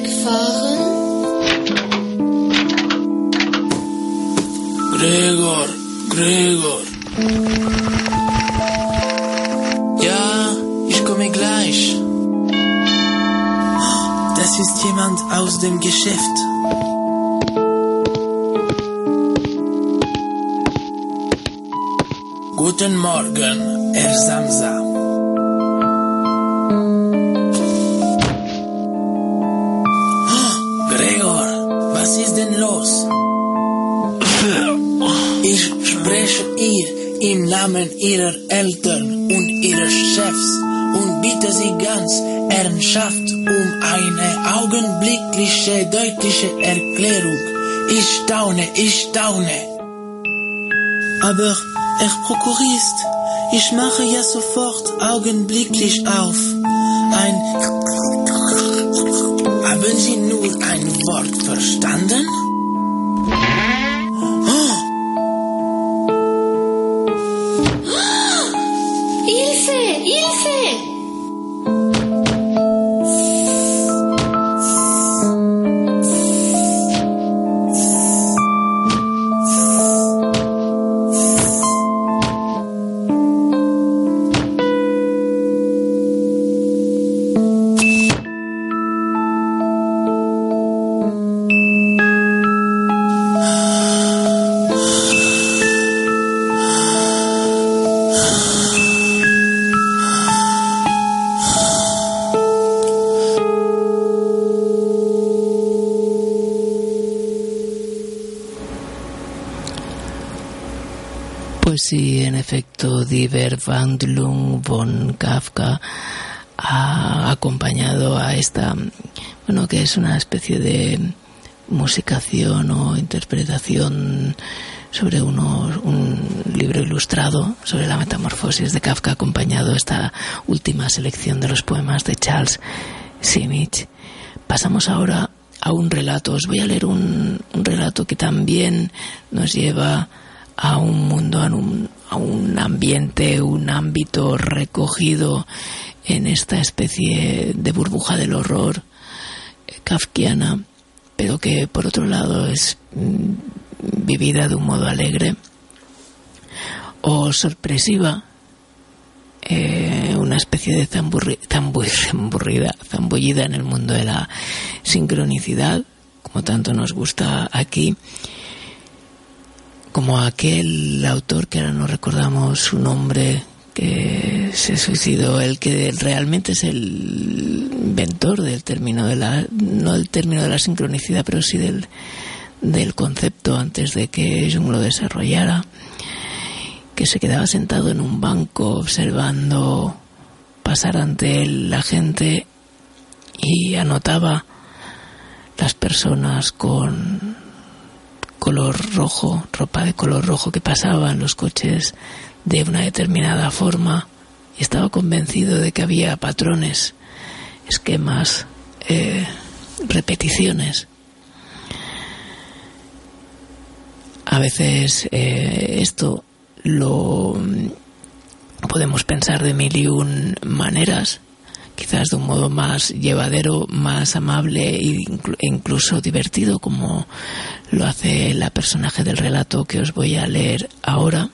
wegfahren? Gregor, Gregor. Ja, ich komme gleich. Das ist jemand aus dem Geschäft. Guten Morgen, Herr Samsa. Oh, Gregor, was ist denn los? Ich spreche ihr im Namen ihrer Eltern und ihrer Chefs und bitte sie ganz ernsthaft um eine augenblickliche, deutliche Erklärung. Ich staune, ich staune. Aber, Herr Prokurist, ich mache ja sofort augenblicklich auf. Ein... Haben Sie nur ein Wort verstanden? Pues sí, en efecto, Die Verwandlung von Kafka ha acompañado a esta, bueno, que es una especie de musicación o interpretación sobre unos, un libro ilustrado sobre la metamorfosis de Kafka, acompañado a esta última selección de los poemas de Charles Simic. Pasamos ahora a un relato. Os voy a leer un, un relato que también nos lleva a un mundo, a un, a un ambiente, un ámbito recogido en esta especie de burbuja del horror kafkiana, pero que por otro lado es mm, vivida de un modo alegre o sorpresiva, eh, una especie de zamburri, zambu, zamburrida, zambullida en el mundo de la sincronicidad, como tanto nos gusta aquí, como aquel autor que ahora no recordamos su nombre, que se suicidó, el que realmente es el inventor del término de la, no del término de la sincronicidad, pero sí del, del concepto antes de que Jung lo desarrollara, que se quedaba sentado en un banco observando pasar ante él la gente y anotaba las personas con color rojo, ropa de color rojo que pasaban, los coches de una determinada forma, y estaba convencido de que había patrones, esquemas, eh, repeticiones. A veces eh, esto lo podemos pensar de mil y un maneras, quizás de un modo más llevadero, más amable e incluso divertido, como lo hace la personaje del relato que os voy a leer ahora.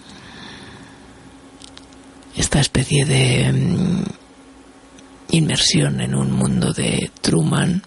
Esta especie de um, inmersión en un mundo de Truman,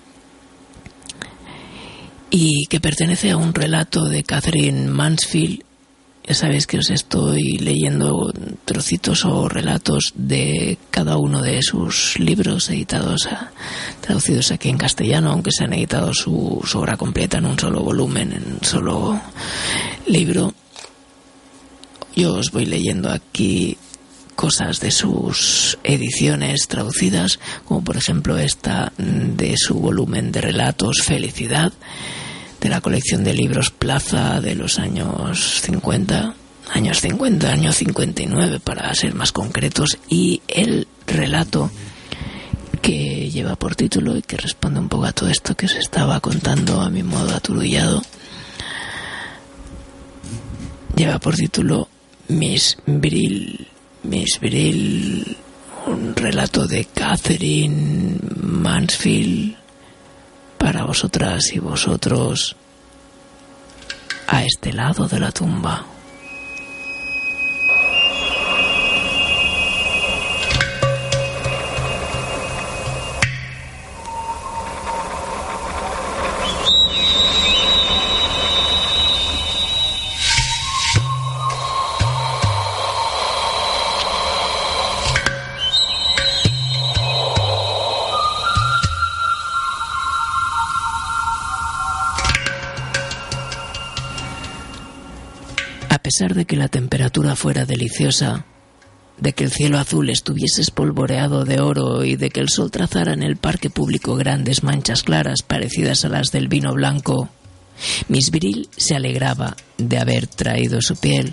y que pertenece a un relato de Catherine Mansfield. Ya sabéis que os estoy leyendo trocitos o relatos de cada uno de sus libros editados, a, traducidos aquí en castellano, aunque se han editado su, su obra completa en un solo volumen, en un solo libro. Yo os voy leyendo aquí cosas de sus ediciones traducidas, como por ejemplo esta de su volumen de relatos Felicidad, de la colección de libros Plaza de los años cincuenta, años cincuenta, año cincuenta y nueve para ser más concretos, y el relato que lleva por título y que responde un poco a todo esto que os estaba contando a mi modo aturullado, lleva por título Miss Brill, Miss Brill, un relato de Catherine Mansfield, para vosotras y vosotros a este lado de la tumba. A pesar de que la temperatura fuera deliciosa, de que el cielo azul estuviese espolvoreado de oro y de que el sol trazara en el parque público grandes manchas claras parecidas a las del vino blanco, Miss Brill se alegraba de haber traído su piel.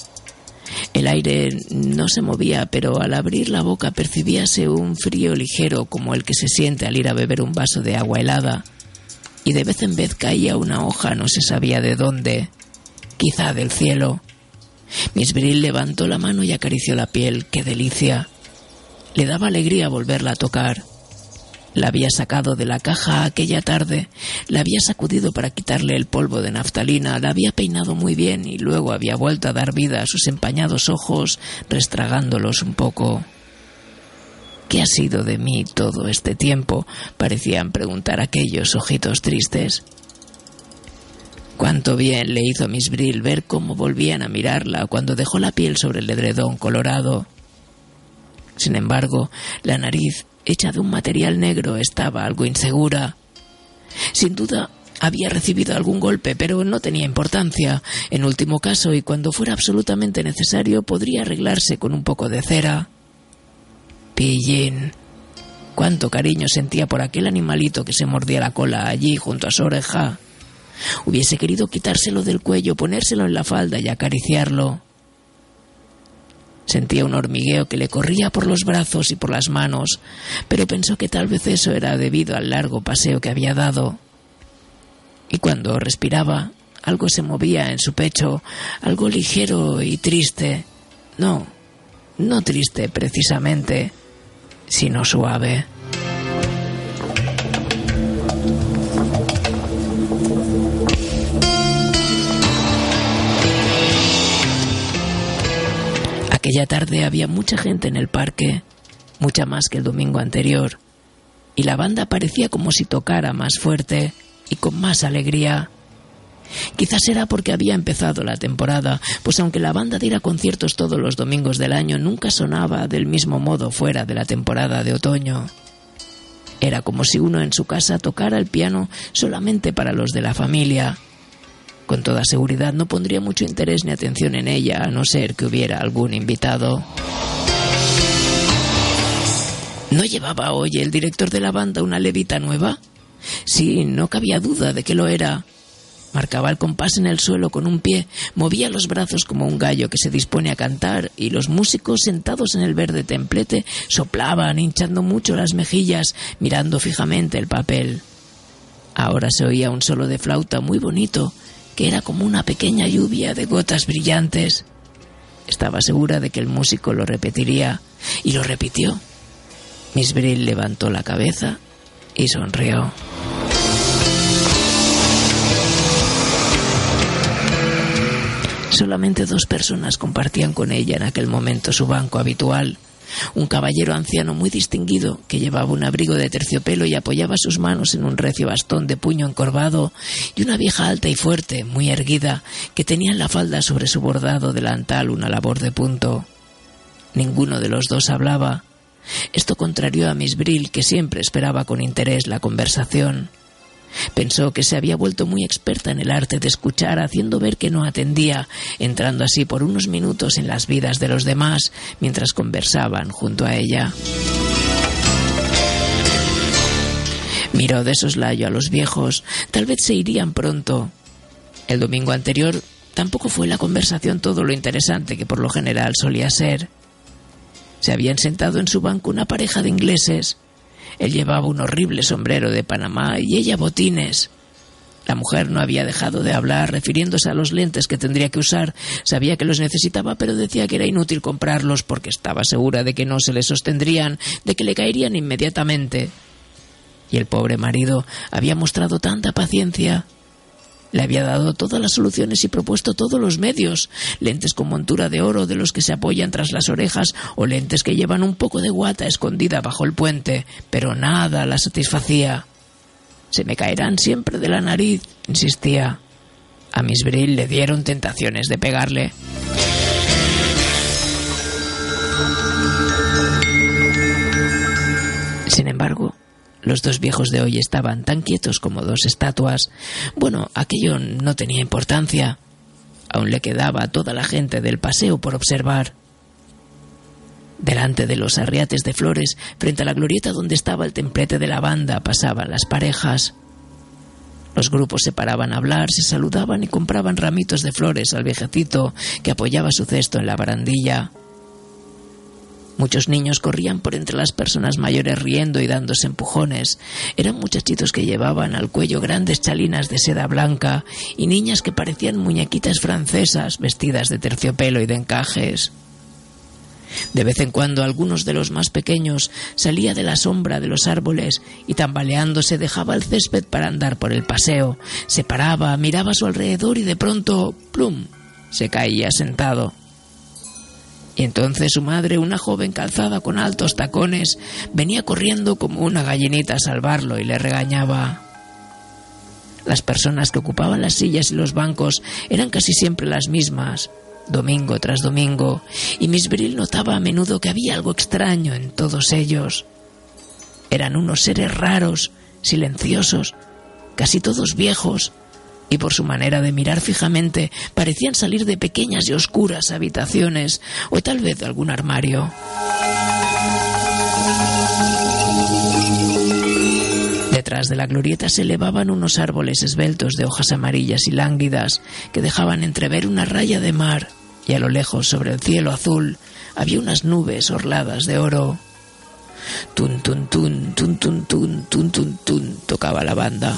El aire no se movía, pero al abrir la boca percibíase un frío ligero como el que se siente al ir a beber un vaso de agua helada, y de vez en vez caía una hoja, no se sabía de dónde, quizá del cielo. Miss Brill levantó la mano y acarició la piel. ¡Qué delicia! Le daba alegría volverla a tocar. La había sacado de la caja aquella tarde, la había sacudido para quitarle el polvo de naftalina, la había peinado muy bien y luego había vuelto a dar vida a sus empañados ojos, restregándolos un poco. ¿Qué ha sido de mí todo este tiempo?, parecían preguntar aquellos ojitos tristes. Cuánto bien le hizo a Miss Brill ver cómo volvían a mirarla cuando dejó la piel sobre el edredón colorado. Sin embargo, la nariz, hecha de un material negro, estaba algo insegura. Sin duda, había recibido algún golpe, pero no tenía importancia. En último caso, y cuando fuera absolutamente necesario, podría arreglarse con un poco de cera. Pillín. Cuánto cariño sentía por aquel animalito que se mordía la cola allí junto a su oreja. Hubiese querido quitárselo del cuello, ponérselo en la falda y acariciarlo. Sentía un hormigueo que le corría por los brazos y por las manos, pero pensó que tal vez eso era debido al largo paseo que había dado. Y cuando respiraba, algo se movía en su pecho, algo ligero y triste. No, no triste precisamente, sino suave. Aquella tarde había mucha gente en el parque, mucha más que el domingo anterior, y la banda parecía como si tocara más fuerte y con más alegría. Quizás era porque había empezado la temporada, pues aunque la banda diera conciertos todos los domingos del año, nunca sonaba del mismo modo fuera de la temporada de otoño. Era como si uno en su casa tocara el piano solamente para los de la familia. Con toda seguridad no pondría mucho interés ni atención en ella, a no ser que hubiera algún invitado. ¿No llevaba hoy el director de la banda una levita nueva? Sí, no cabía duda de que lo era. Marcaba el compás en el suelo con un pie, movía los brazos como un gallo que se dispone a cantar, y los músicos sentados en el verde templete soplaban, hinchando mucho las mejillas, mirando fijamente el papel. Ahora se oía un solo de flauta muy bonito, que era como una pequeña lluvia de gotas brillantes. Estaba segura de que el músico lo repetiría, y lo repitió. Miss Brill levantó la cabeza y sonrió. Solamente dos personas compartían con ella en aquel momento su banco habitual. Un caballero anciano muy distinguido que llevaba un abrigo de terciopelo y apoyaba sus manos en un recio bastón de puño encorvado, y una vieja alta y fuerte, muy erguida, que tenía en la falda sobre su bordado delantal una labor de punto. Ninguno de los dos hablaba. Esto contrarió a Miss Brill, que siempre esperaba con interés la conversación. Pensó que se había vuelto muy experta en el arte de escuchar, haciendo ver que no atendía, entrando así por unos minutos en las vidas de los demás mientras conversaban junto a ella. Miró de soslayo a los viejos. Tal vez se irían pronto. El domingo anterior tampoco fue la conversación todo lo interesante que por lo general solía ser. Se habían sentado en su banco una pareja de ingleses. Él llevaba un horrible sombrero de Panamá y ella botines. La mujer no había dejado de hablar, refiriéndose a los lentes que tendría que usar. Sabía que los necesitaba, pero decía que era inútil comprarlos porque estaba segura de que no se le sostendrían, de que le caerían inmediatamente. y el pobre marido había mostrado tanta paciencia. Le había dado todas las soluciones y propuesto todos los medios, lentes con montura de oro de los que se apoyan tras las orejas o lentes que llevan un poco de guata escondida bajo el puente, pero nada la satisfacía. «Se me caerán siempre de la nariz», insistía. A Miss Brill le dieron tentaciones de pegarle. Sin embargo, los dos viejos de hoy estaban tan quietos como dos estatuas. Bueno, aquello no tenía importancia. Aún le quedaba a toda la gente del paseo por observar. Delante de los arriates de flores, frente a la glorieta donde estaba el templete de la banda, pasaban las parejas. Los grupos se paraban a hablar, se saludaban y compraban ramitos de flores al viejecito que apoyaba su cesto en la barandilla. Muchos niños corrían por entre las personas mayores riendo y dándose empujones. Eran muchachitos que llevaban al cuello grandes chalinas de seda blanca y niñas que parecían muñequitas francesas vestidas de terciopelo y de encajes. De vez en cuando algunos de los más pequeños salía de la sombra de los árboles y tambaleándose dejaba el césped para andar por el paseo. Se paraba, miraba a su alrededor y de pronto, ¡plum!, se caía sentado. Y entonces su madre, una joven calzada con altos tacones, venía corriendo como una gallinita a salvarlo y le regañaba. Las personas que ocupaban las sillas y los bancos eran casi siempre las mismas, domingo tras domingo, y Miss Brill notaba a menudo que había algo extraño en todos ellos. Eran unos seres raros, silenciosos, casi todos viejos, y por su manera de mirar fijamente parecían salir de pequeñas y oscuras habitaciones o tal vez de algún armario. Detrás de la glorieta se elevaban unos árboles esbeltos de hojas amarillas y lánguidas que dejaban entrever una raya de mar, y a lo lejos, sobre el cielo azul, había unas nubes orladas de oro. Tun tun tun tun tun tun tun tun tun tocaba la banda.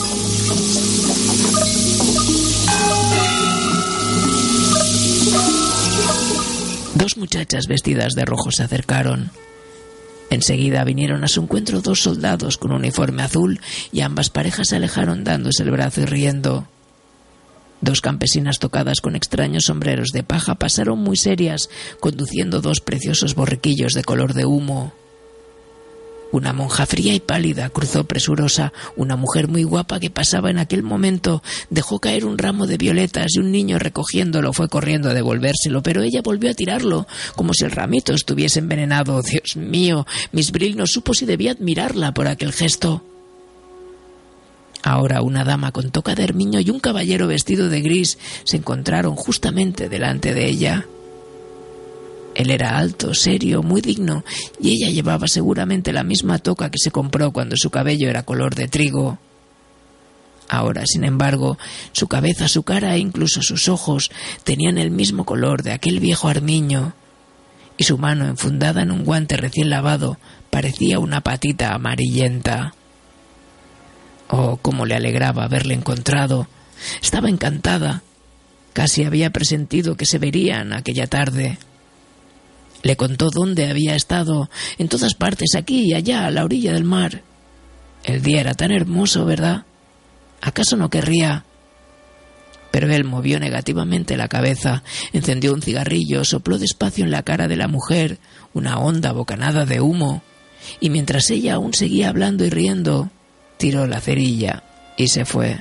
Dos muchachas vestidas de rojo se acercaron. Enseguida vinieron a su encuentro dos soldados con uniforme azul y ambas parejas se alejaron dándose el brazo y riendo. Dos campesinas tocadas con extraños sombreros de paja pasaron muy serias, conduciendo dos preciosos borriquillos de color de humo. Una monja fría y pálida cruzó presurosa. Una mujer muy guapa que pasaba en aquel momento dejó caer un ramo de violetas y un niño recogiéndolo fue corriendo a devolvérselo, pero ella volvió a tirarlo, como si el ramito estuviese envenenado. Dios mío, Miss Brill no supo si debía admirarla por aquel gesto. Ahora una dama con toca de armiño y un caballero vestido de gris se encontraron justamente delante de ella. Él era alto, serio, muy digno, y ella llevaba seguramente la misma toca que se compró cuando su cabello era color de trigo. Ahora, sin embargo, su cabeza, su cara e incluso sus ojos tenían el mismo color de aquel viejo armiño, y su mano, enfundada en un guante recién lavado, parecía una patita amarillenta. Oh, cómo le alegraba haberle encontrado. Estaba encantada. Casi había presentido que se verían aquella tarde. Le contó dónde había estado, en todas partes, aquí y allá, a la orilla del mar. El día era tan hermoso, ¿verdad? ¿Acaso no querría? Pero él movió negativamente la cabeza, encendió un cigarrillo, sopló despacio en la cara de la mujer una honda bocanada de humo, y mientras ella aún seguía hablando y riendo, tiró la cerilla y se fue.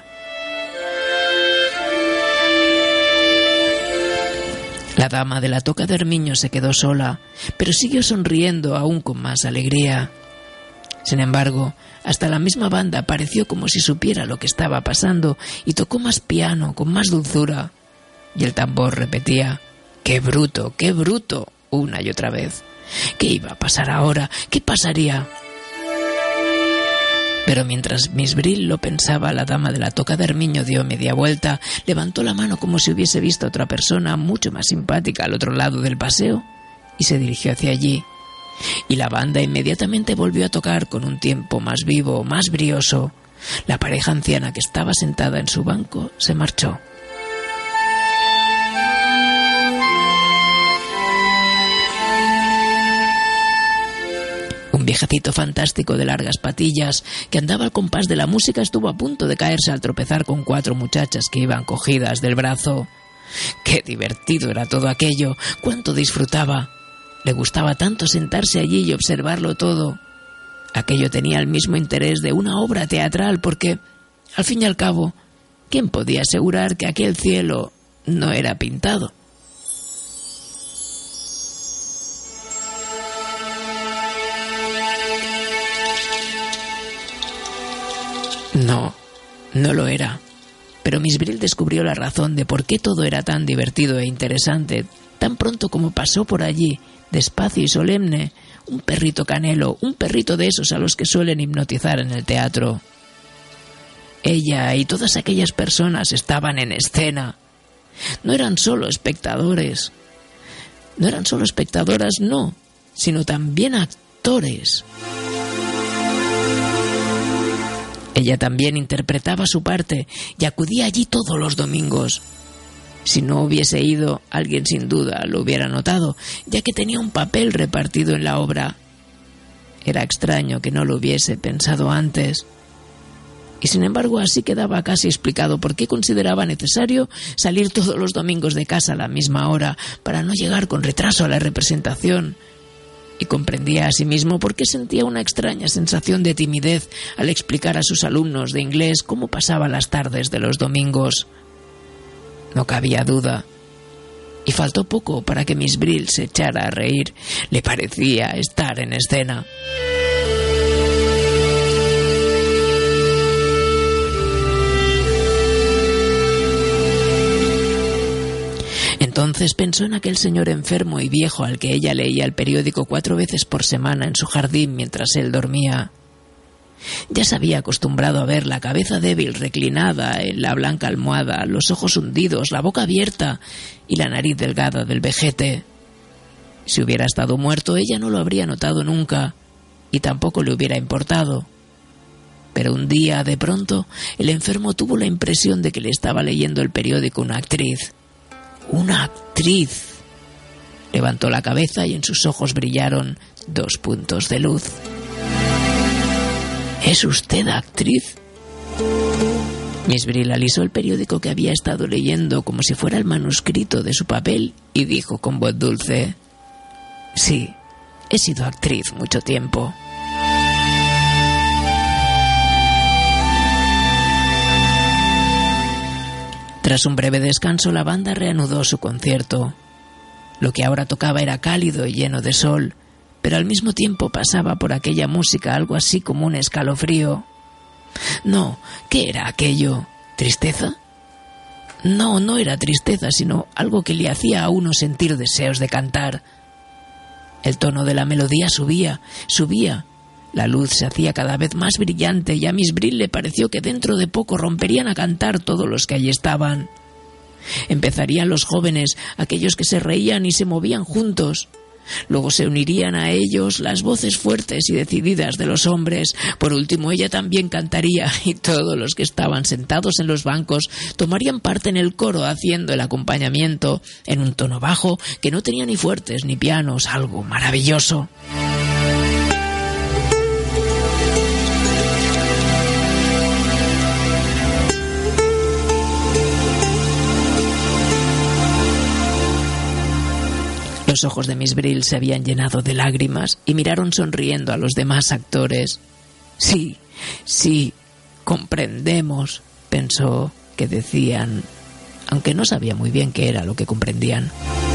La dama de la toca de armiño se quedó sola, pero siguió sonriendo aún con más alegría. Sin embargo, hasta la misma banda pareció como si supiera lo que estaba pasando y tocó más piano, con más dulzura. Y el tambor repetía: ¡qué bruto, qué bruto!, una y otra vez. ¿Qué iba a pasar ahora? ¿Qué pasaría? Pero mientras Miss Brill lo pensaba, la dama de la toca de armiño dio media vuelta, levantó la mano como si hubiese visto a otra persona mucho más simpática al otro lado del paseo y se dirigió hacia allí. Y la banda inmediatamente volvió a tocar con un tiempo más vivo, más brioso. La pareja anciana que estaba sentada en su banco se marchó. Un Un viejecito fantástico de largas patillas que andaba al compás de la música estuvo a punto de caerse al tropezar con cuatro muchachas que iban cogidas del brazo. ¡Qué divertido era todo aquello! ¡Cuánto disfrutaba! Le gustaba tanto sentarse allí y observarlo todo. Aquello tenía el mismo interés de una obra teatral porque, al fin y al cabo, ¿quién podía asegurar que aquel cielo no era pintado? No, no lo era. Pero Miss Brill descubrió la razón de por qué todo era tan divertido e interesante, tan pronto como pasó por allí, despacio y solemne, un perrito canelo, un perrito de esos a los que suelen hipnotizar en el teatro. Ella y todas aquellas personas estaban en escena. No eran solo espectadores. No eran solo espectadoras, no, sino también actores. Ella también interpretaba su parte y acudía allí todos los domingos. Si no hubiese ido, alguien sin duda lo hubiera notado, ya que tenía un papel repartido en la obra. Era extraño que no lo hubiese pensado antes. Y sin embargo así quedaba casi explicado por qué consideraba necesario salir todos los domingos de casa a la misma hora para no llegar con retraso a la representación. Y comprendía asimismo por qué sentía una extraña sensación de timidez al explicar a sus alumnos de inglés cómo pasaba las tardes de los domingos. No cabía duda. Y faltó poco para que Miss Brill se echara a reír. Le parecía estar en escena. Entonces pensó en aquel señor enfermo y viejo al que ella leía el periódico cuatro veces por semana en su jardín mientras él dormía. Ya se había acostumbrado a ver la cabeza débil reclinada en la blanca almohada, los ojos hundidos, la boca abierta y la nariz delgada del vejete. Si hubiera estado muerto, ella no lo habría notado nunca y tampoco le hubiera importado. Pero un día, de pronto, el enfermo tuvo la impresión de que le estaba leyendo el periódico una actriz. ¡Una actriz! Levantó la cabeza y en sus ojos brillaron dos puntos de luz. ¿Es usted actriz? Miss Brill alisó el periódico que había estado leyendo como si fuera el manuscrito de su papel y dijo con voz dulce: sí, he sido actriz mucho tiempo. Tras un breve descanso, la banda reanudó su concierto. Lo que ahora tocaba era cálido y lleno de sol, pero al mismo tiempo pasaba por aquella música algo así como un escalofrío. No, ¿qué era aquello? ¿Tristeza? No, no era tristeza, sino algo que le hacía a uno sentir deseos de cantar. El tono de la melodía subía, subía. La luz se hacía cada vez más brillante y a Miss Brill le pareció que dentro de poco romperían a cantar todos los que allí estaban. Empezarían los jóvenes, aquellos que se reían y se movían juntos. Luego se unirían a ellos las voces fuertes y decididas de los hombres. Por último, ella también cantaría y todos los que estaban sentados en los bancos tomarían parte en el coro haciendo el acompañamiento en un tono bajo que no tenía ni fuertes ni pianos, algo maravilloso. Los ojos de Miss Brill se habían llenado de lágrimas y miraron sonriendo a los demás actores. Sí, sí, comprendemos, pensó que decían, aunque no sabía muy bien qué era lo que comprendían.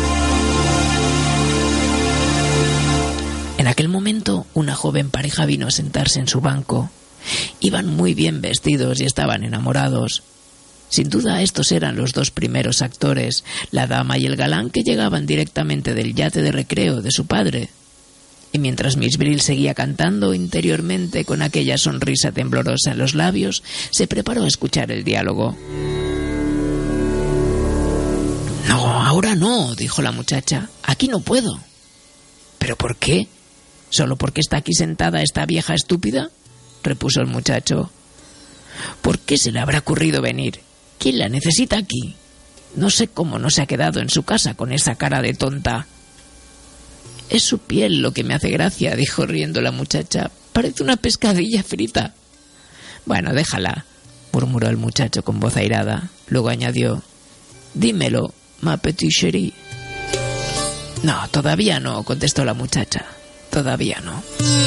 En aquel momento, una joven pareja vino a sentarse en su banco. Iban muy bien vestidos y estaban enamorados. Sin duda estos eran los dos primeros actores, la dama y el galán que llegaban directamente del yate de recreo de su padre. Y mientras Miss Brill seguía cantando interiormente con aquella sonrisa temblorosa en los labios, se preparó a escuchar el diálogo. «No, ahora no», dijo la muchacha. «Aquí no puedo». «¿Pero por qué? ¿Solo porque está aquí sentada esta vieja estúpida?», repuso el muchacho. «¿Por qué se le habrá ocurrido venir? ¿Quién la necesita aquí? No sé cómo no se ha quedado en su casa con esa cara de tonta». Es su piel lo que me hace gracia, dijo riendo la muchacha. Parece una pescadilla frita. Bueno, déjala, murmuró el muchacho con voz airada. Luego añadió: dímelo, ma petite chérie. No, todavía no, contestó la muchacha. Todavía no.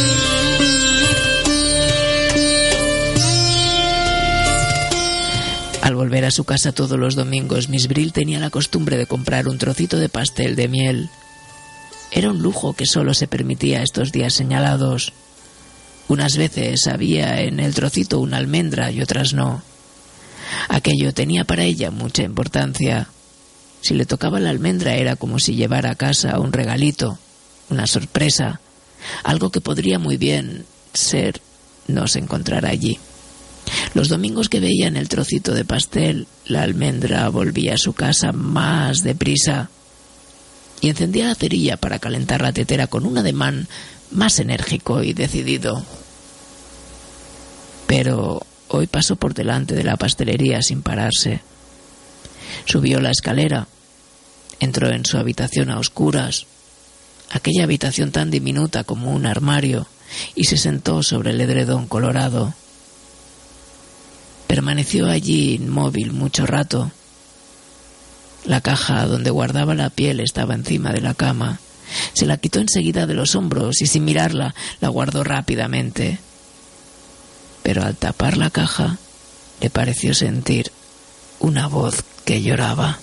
Al volver a su casa todos los domingos, Miss Brill tenía la costumbre de comprar un trocito de pastel de miel. Era un lujo que solo se permitía estos días señalados. Unas veces había en el trocito una almendra y otras no. Aquello tenía para ella mucha importancia. Si le tocaba la almendra era como si llevara a casa un regalito, una sorpresa, algo que podría muy bien ser no se encontrara allí. Los domingos que veía en el trocito de pastel, la almendra volvía a su casa más deprisa y encendía la cerilla para calentar la tetera con un ademán más enérgico y decidido. Pero hoy pasó por delante de la pastelería sin pararse. Subió la escalera, entró en su habitación a oscuras, aquella habitación tan diminuta como un armario, y se sentó sobre el edredón colorado. Permaneció allí inmóvil mucho rato. La caja donde guardaba la piel estaba encima de la cama. Se la quitó enseguida de los hombros y sin mirarla la guardó rápidamente. Pero al tapar la caja le pareció sentir una voz que lloraba.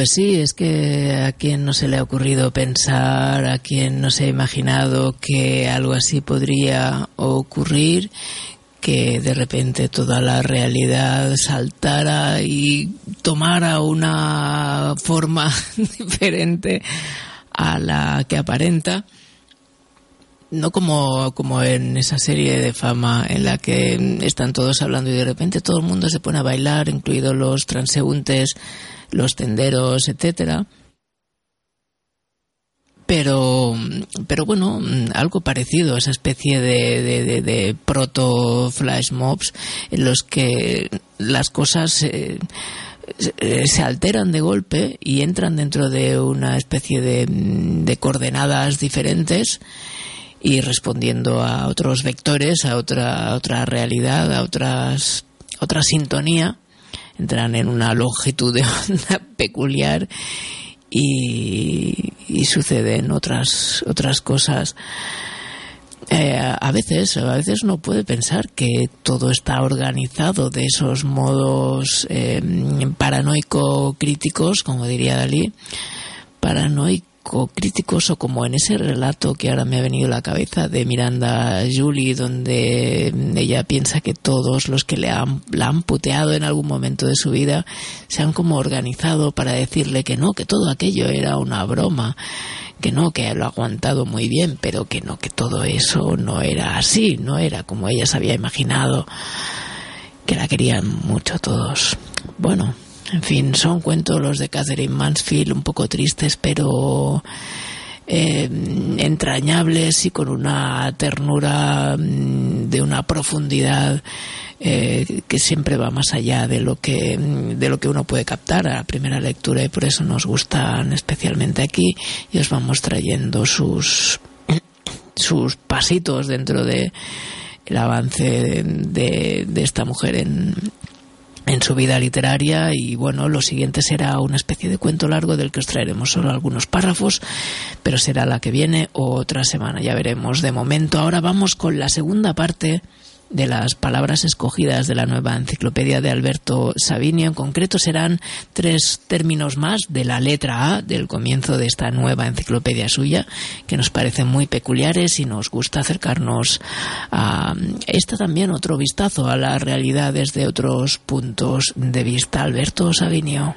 Pues sí, es que a quien no se le ha ocurrido pensar, a quien no se ha imaginado que algo así podría ocurrir, que de repente toda la realidad saltara y tomara una forma diferente a la que aparenta. No como, como en esa serie de Fama en la que están todos hablando y de repente todo el mundo se pone a bailar, incluidos los transeúntes, los tenderos, etcétera. Pero, pero bueno, algo parecido, esa especie de, de, de, de proto-flash mobs en los que las cosas eh, se alteran de golpe y entran dentro de una especie de, de coordenadas diferentes y respondiendo a otros vectores, a otra, a otra realidad, a otras, otra sintonía, entran en una longitud de onda peculiar y, y suceden otras, otras cosas. Eh, a veces, a veces uno puede pensar que todo está organizado de esos modos eh, paranoico-críticos, como diría Dalí, paranoico críticos, o como en ese relato que ahora me ha venido a la cabeza de Miranda Julie, donde ella piensa que todos los que le han, la han puteado en algún momento de su vida se han como organizado para decirle que no, que todo aquello era una broma, que no, que lo ha aguantado muy bien, pero que no, que todo eso no era así, no era como ella se había imaginado, que la querían mucho todos. Bueno, en fin, son cuentos los de Katherine Mansfield, un poco tristes, pero eh, entrañables y con una ternura de una profundidad eh, que siempre va más allá de lo que de lo que uno puede captar a la primera lectura, y por eso nos gustan especialmente aquí, y os vamos trayendo sus sus pasitos dentro de el avance de, de, de esta mujer en en su vida literaria. Y bueno, lo siguiente será una especie de cuento largo del que os traeremos solo algunos párrafos, pero será la que viene otra semana, ya veremos. De momento ahora vamos con la segunda parte de las palabras escogidas de la nueva enciclopedia de Alberto Savinio. En concreto serán tres términos más de la letra A del comienzo de esta nueva enciclopedia suya, que nos parecen muy peculiares y nos gusta acercarnos a esta también, otro vistazo a la realidad desde otros puntos de vista. Alberto Savinio.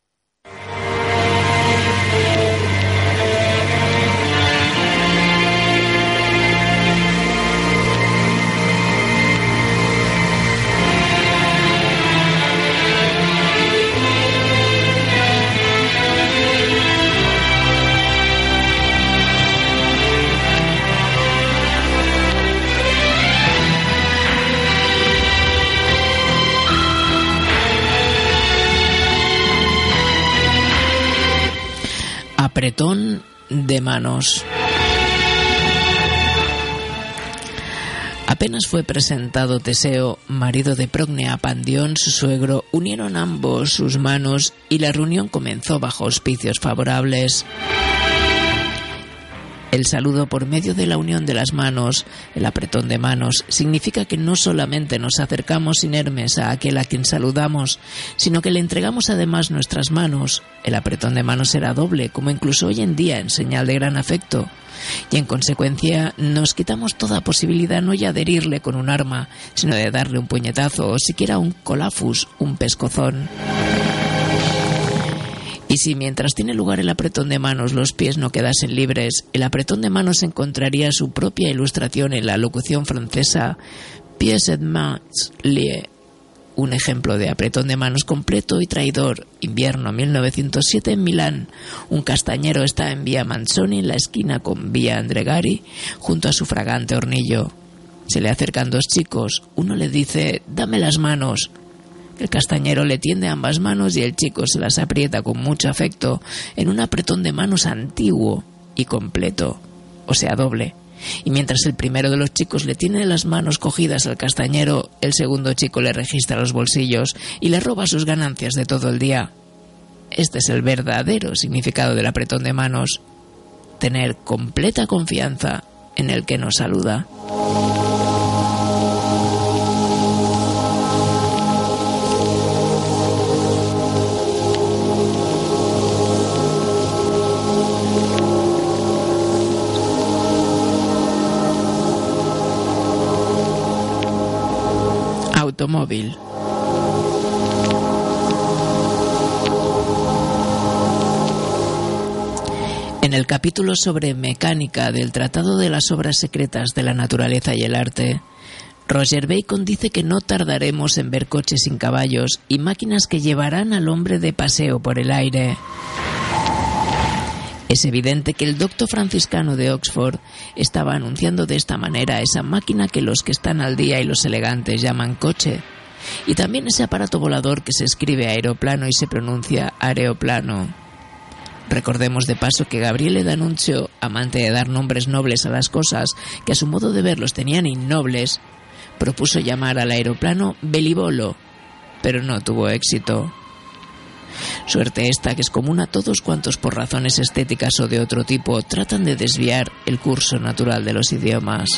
Apretón de manos. Apenas fue presentado Teseo, marido de Procne, a Pandión, su suegro, unieron ambos sus manos y la reunión comenzó bajo auspicios favorables. El saludo por medio de la unión de las manos, el apretón de manos, significa que no solamente nos acercamos inermes a aquel a quien saludamos, sino que le entregamos además nuestras manos. El apretón de manos será doble, como incluso hoy en día, en señal de gran afecto. Y en consecuencia nos quitamos toda posibilidad no ya de herirle con un arma, sino de darle un puñetazo o siquiera un colafus, un pescozón. Y si mientras tiene lugar el apretón de manos los pies no quedasen libres, el apretón de manos encontraría su propia ilustración en la locución francesa pieds et mains liés, un ejemplo de apretón de manos completo y traidor. Invierno mil novecientos siete en Milán. Un castañero está en vía Manzoni, en la esquina con vía Andregari, junto a su fragante hornillo. Se le acercan dos chicos. Uno le dice: «Dame las manos». El castañero le tiende ambas manos y el chico se las aprieta con mucho afecto en un apretón de manos antiguo y completo, o sea, doble. Y mientras el primero de los chicos le tiene las manos cogidas al castañero, el segundo chico le registra los bolsillos y le roba sus ganancias de todo el día. Este es el verdadero significado del apretón de manos: tener completa confianza en el que nos saluda. automóvil. En el capítulo sobre mecánica del Tratado de las Obras Secretas de la Naturaleza y el Arte, Roger Bacon dice que no tardaremos en ver coches sin caballos y máquinas que llevarán al hombre de paseo por el aire. Es evidente que el docto franciscano de Oxford estaba anunciando de esta manera esa máquina que los que están al día y los elegantes llaman coche, y también ese aparato volador que se escribe aeroplano y se pronuncia aeroplano. Recordemos de paso que Gabriele D'Annunzio, amante de dar nombres nobles a las cosas que a su modo de ver los tenían innobles, propuso llamar al aeroplano velivolo, pero no tuvo éxito. Suerte esta que es común a todos cuantos por razones estéticas o de otro tipo tratan de desviar el curso natural de los idiomas.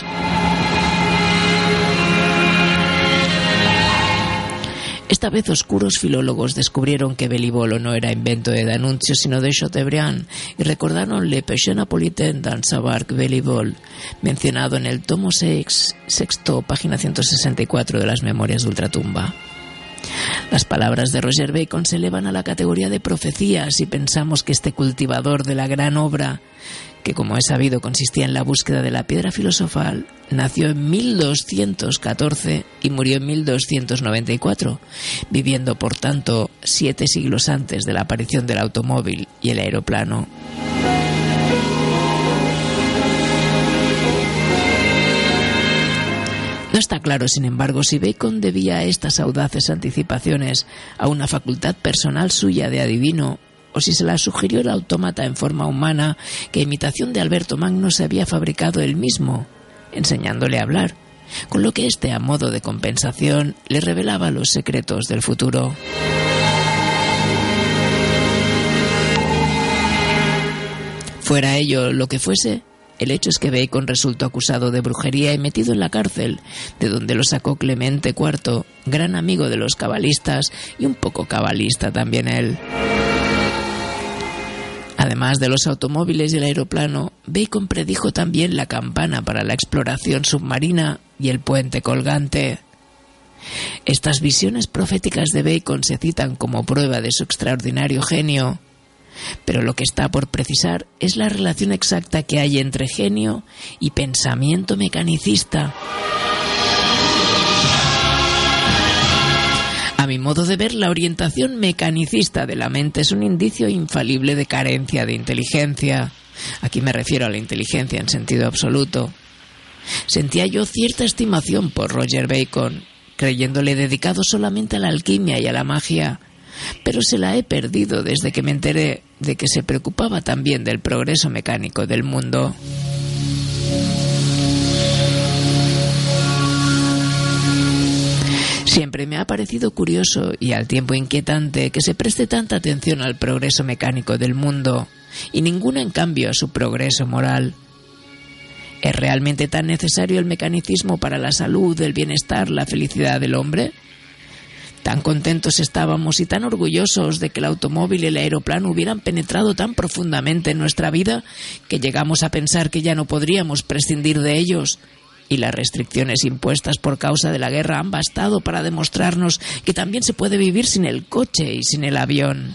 Esta vez oscuros filólogos descubrieron que velivolo no era invento de D'Annunzio sino de Chateaubriand y recordaron Le Péché Napolitain dans sa barque velivol, mencionado en el tomo seis, sexto, página ciento sesenta y cuatro de las Memorias de Ultratumba. Las palabras de Roger Bacon se elevan a la categoría de profecías si pensamos que este cultivador de la gran obra, que como es sabido consistía en la búsqueda de la piedra filosofal, nació en mil doscientos catorce y murió en mil doscientos noventa y cuatro, viviendo por tanto siete siglos antes de la aparición del automóvil y el aeroplano. No está claro, sin embargo, si Bacon debía estas audaces anticipaciones a una facultad personal suya de adivino o si se la sugirió el autómata en forma humana que, a imitación de Alberto Magno, se había fabricado él mismo, enseñándole a hablar, con lo que éste, a modo de compensación, le revelaba los secretos del futuro. Fuera ello lo que fuese, el hecho es que Bacon resultó acusado de brujería y metido en la cárcel, de donde lo sacó Clemente cuarto, gran amigo de los cabalistas y un poco cabalista también él. Además de los automóviles y el aeroplano, Bacon predijo también la campana para la exploración submarina y el puente colgante. Estas visiones proféticas de Bacon se citan como prueba de su extraordinario genio, pero lo que está por precisar es la relación exacta que hay entre genio y pensamiento mecanicista. A mi modo de ver, la orientación mecanicista de la mente es un indicio infalible de carencia de inteligencia. Aquí me refiero a la inteligencia en sentido absoluto. Sentía yo cierta estimación por Roger Bacon, creyéndole dedicado solamente a la alquimia y a la magia, pero se la he perdido desde que me enteré de que se preocupaba también del progreso mecánico del mundo. Siempre me ha parecido curioso y al tiempo inquietante que se preste tanta atención al progreso mecánico del mundo y ninguna, en cambio, a su progreso moral. ¿Es realmente tan necesario el mecanicismo para la salud, el bienestar, la felicidad del hombre? Tan contentos estábamos y tan orgullosos de que el automóvil y el aeroplano hubieran penetrado tan profundamente en nuestra vida que llegamos a pensar que ya no podríamos prescindir de ellos, y las restricciones impuestas por causa de la guerra han bastado para demostrarnos que también se puede vivir sin el coche y sin el avión.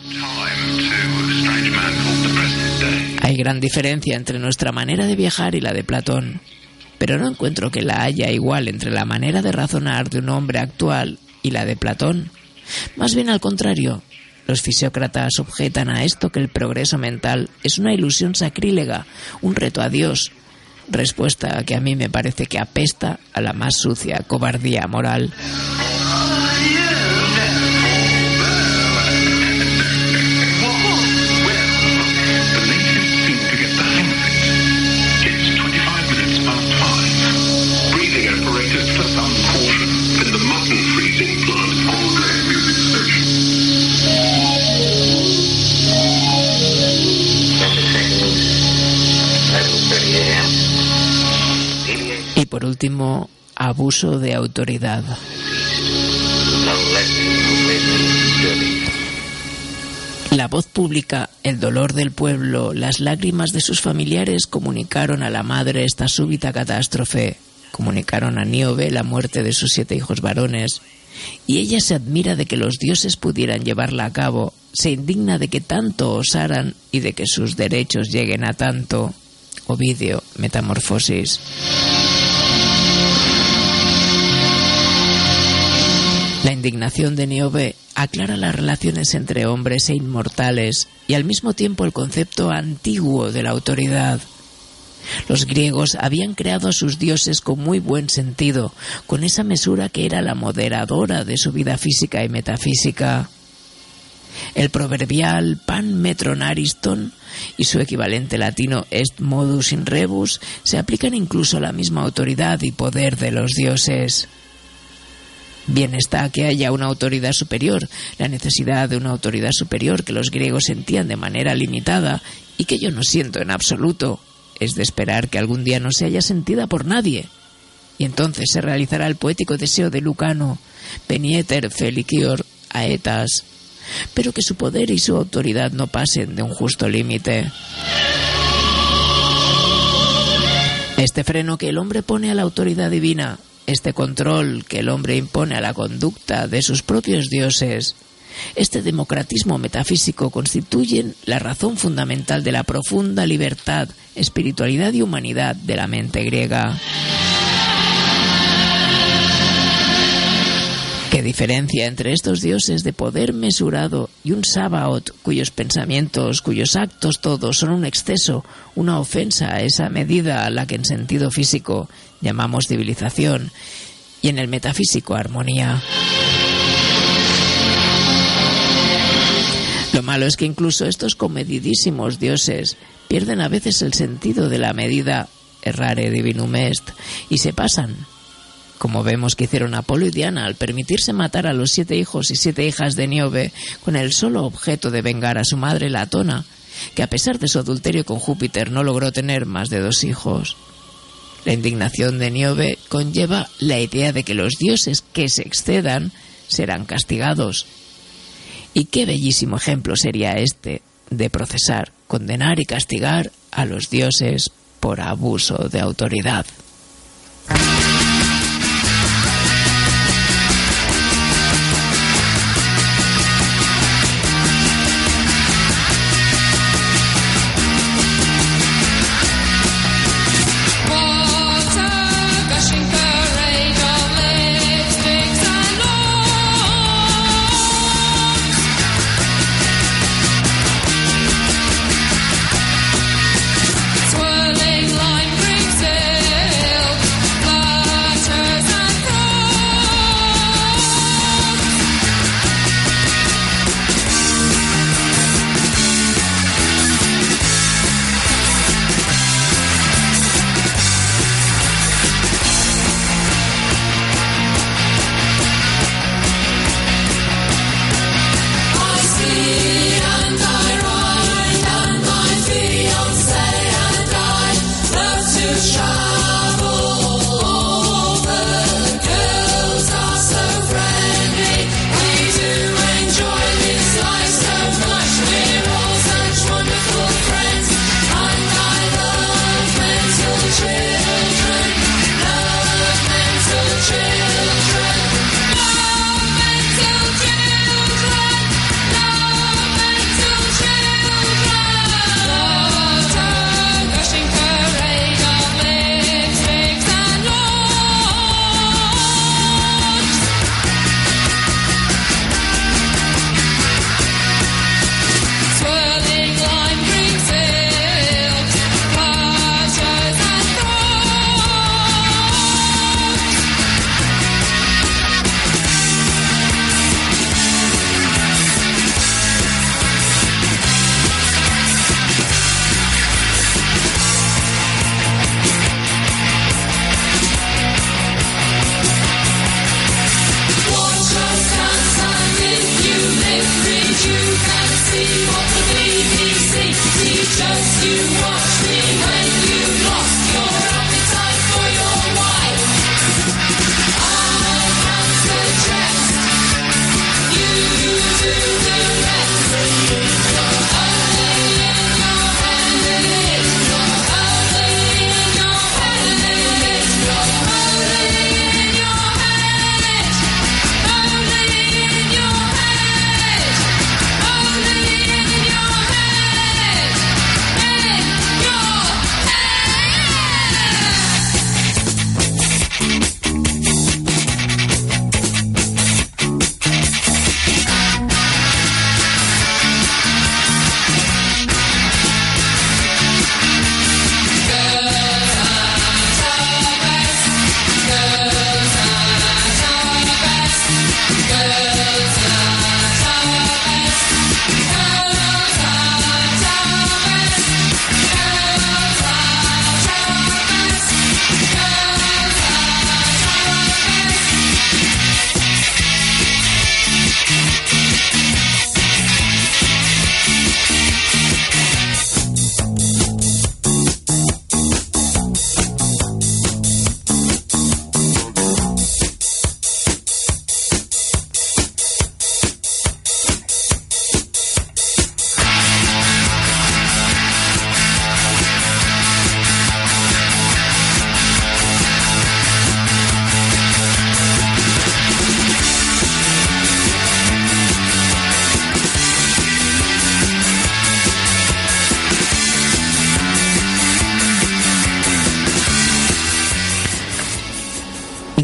Hay gran diferencia entre nuestra manera de viajar y la de Platón, pero no encuentro que la haya igual entre la manera de razonar de un hombre actual y la de Platón. Más bien al contrario, los fisiócratas objetan a esto que el progreso mental es una ilusión sacrílega, un reto a Dios, respuesta que a mí me parece que apesta a la más sucia cobardía moral. Y por último, abuso de autoridad. La voz pública, el dolor del pueblo, las lágrimas de sus familiares comunicaron a la madre esta súbita catástrofe, comunicaron a Níobe la muerte de sus siete hijos varones y ella se admira de que los dioses pudieran llevarla a cabo, se indigna de que tanto osaran y de que sus derechos lleguen a tanto. Ovidio, Metamorfosis. La indignación de Níobe aclara las relaciones entre hombres e inmortales y al mismo tiempo el concepto antiguo de la autoridad. Los griegos habían creado a sus dioses con muy buen sentido, con esa mesura que era la moderadora de su vida física y metafísica. El proverbial pan metron ariston y su equivalente latino est modus in rebus se aplican incluso a la misma autoridad y poder de los dioses. Bien está que haya una autoridad superior, la necesidad de una autoridad superior que los griegos sentían de manera limitada y que yo no siento en absoluto. Es de esperar que algún día no se haya sentida por nadie. Y entonces se realizará el poético deseo de Lucano, penieter felicior aetas, pero que su poder y su autoridad no pasen de un justo límite. Este freno que el hombre pone a la autoridad divina, este control que el hombre impone a la conducta de sus propios dioses, este democratismo metafísico constituyen la razón fundamental de la profunda libertad, espiritualidad y humanidad de la mente griega. ¿Qué diferencia entre estos dioses de poder mesurado y un Sabaoth cuyos pensamientos, cuyos actos todos son un exceso, una ofensa a esa medida a la que en sentido físico llamamos civilización y en el metafísico armonía? Lo malo es que incluso estos comedidísimos dioses pierden a veces el sentido de la medida errare divinum est y se pasan, como vemos que hicieron Apolo y Diana al permitirse matar a los siete hijos y siete hijas de Níobe con el solo objeto de vengar a su madre Latona, que a pesar de su adulterio con Júpiter no logró tener más de dos hijos. La indignación de Níobe conlleva la idea de que los dioses que se excedan serán castigados. Y qué bellísimo ejemplo sería este de procesar, condenar y castigar a los dioses por abuso de autoridad.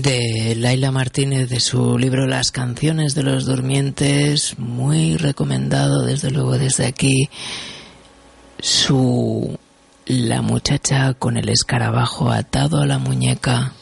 de Laila Martínez, de su libro Las canciones de los durmientes, muy recomendado desde luego desde aquí, su La muchacha con el escarabajo atado a la muñeca.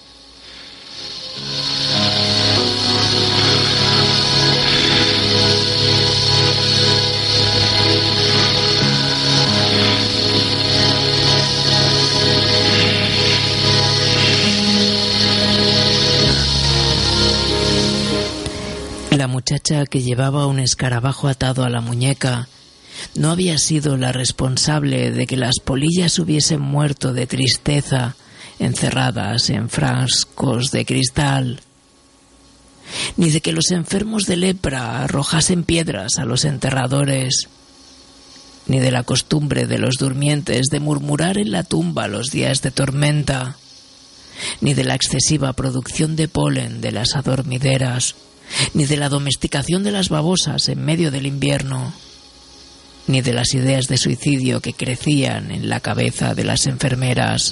La muchacha que llevaba un escarabajo atado a la muñeca no había sido la responsable de que las polillas hubiesen muerto de tristeza encerradas en frascos de cristal, ni de que los enfermos de lepra arrojasen piedras a los enterradores, ni de la costumbre de los durmientes de murmurar en la tumba los días de tormenta, ni de la excesiva producción de polen de las adormideras, ni de la domesticación de las babosas en medio del invierno, ni de las ideas de suicidio que crecían en la cabeza de las enfermeras.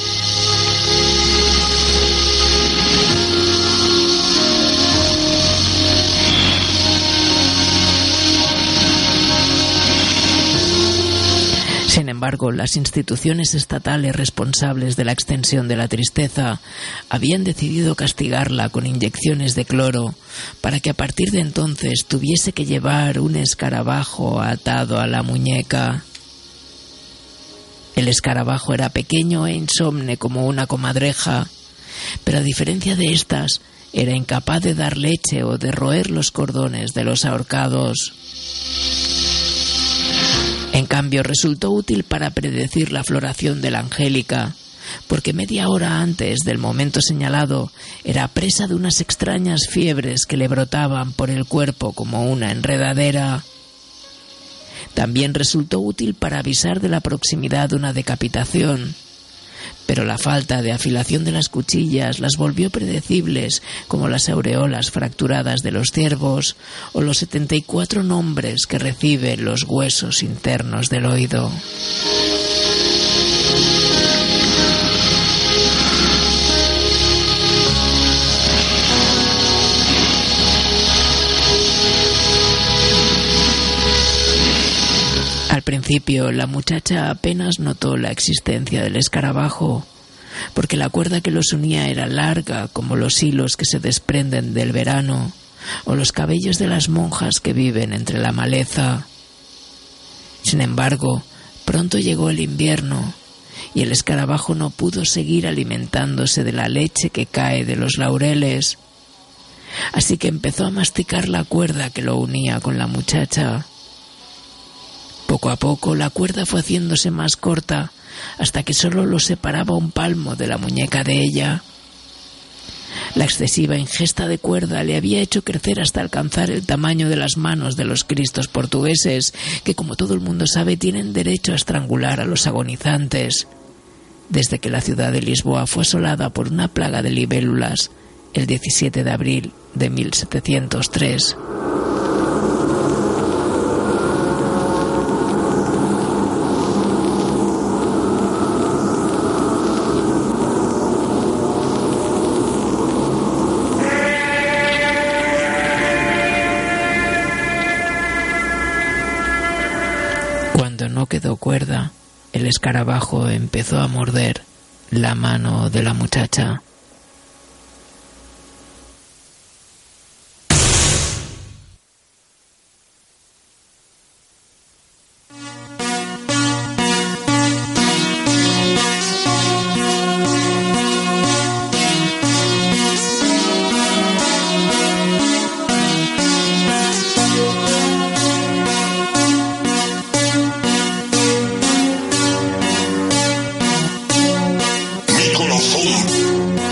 Sin embargo, las instituciones estatales responsables de la extensión de la tristeza habían decidido castigarla con inyecciones de cloro para que a partir de entonces tuviese que llevar un escarabajo atado a la muñeca. El escarabajo era pequeño e insomne como una comadreja, pero a diferencia de estas, era incapaz de dar leche o de roer los cordones de los ahorcados. En cambio, resultó útil para predecir la floración de la angélica, porque media hora antes del momento señalado era presa de unas extrañas fiebres que le brotaban por el cuerpo como una enredadera. También resultó útil para avisar de la proximidad de una decapitación, pero la falta de afilación de las cuchillas las volvió predecibles, como las aureolas fracturadas de los ciervos o los setenta y cuatro nombres que reciben los huesos internos del oído. Al principio, la muchacha apenas notó la existencia del escarabajo, porque la cuerda que los unía era larga como los hilos que se desprenden del verano o los cabellos de las monjas que viven entre la maleza. Sin embargo, pronto llegó el invierno y el escarabajo no pudo seguir alimentándose de la leche que cae de los laureles, así que empezó a masticar la cuerda que lo unía con la muchacha. Poco a poco la cuerda fue haciéndose más corta hasta que solo lo separaba un palmo de la muñeca de ella. La excesiva ingesta de cuerda le había hecho crecer hasta alcanzar el tamaño de las manos de los cristos portugueses, que, como todo el mundo sabe, tienen derecho a estrangular a los agonizantes, desde que la ciudad de Lisboa fue asolada por una plaga de libélulas el diecisiete de abril de mil setecientos tres. Cuando no quedó cuerda, el escarabajo empezó a morder la mano de la muchacha. Mi corazón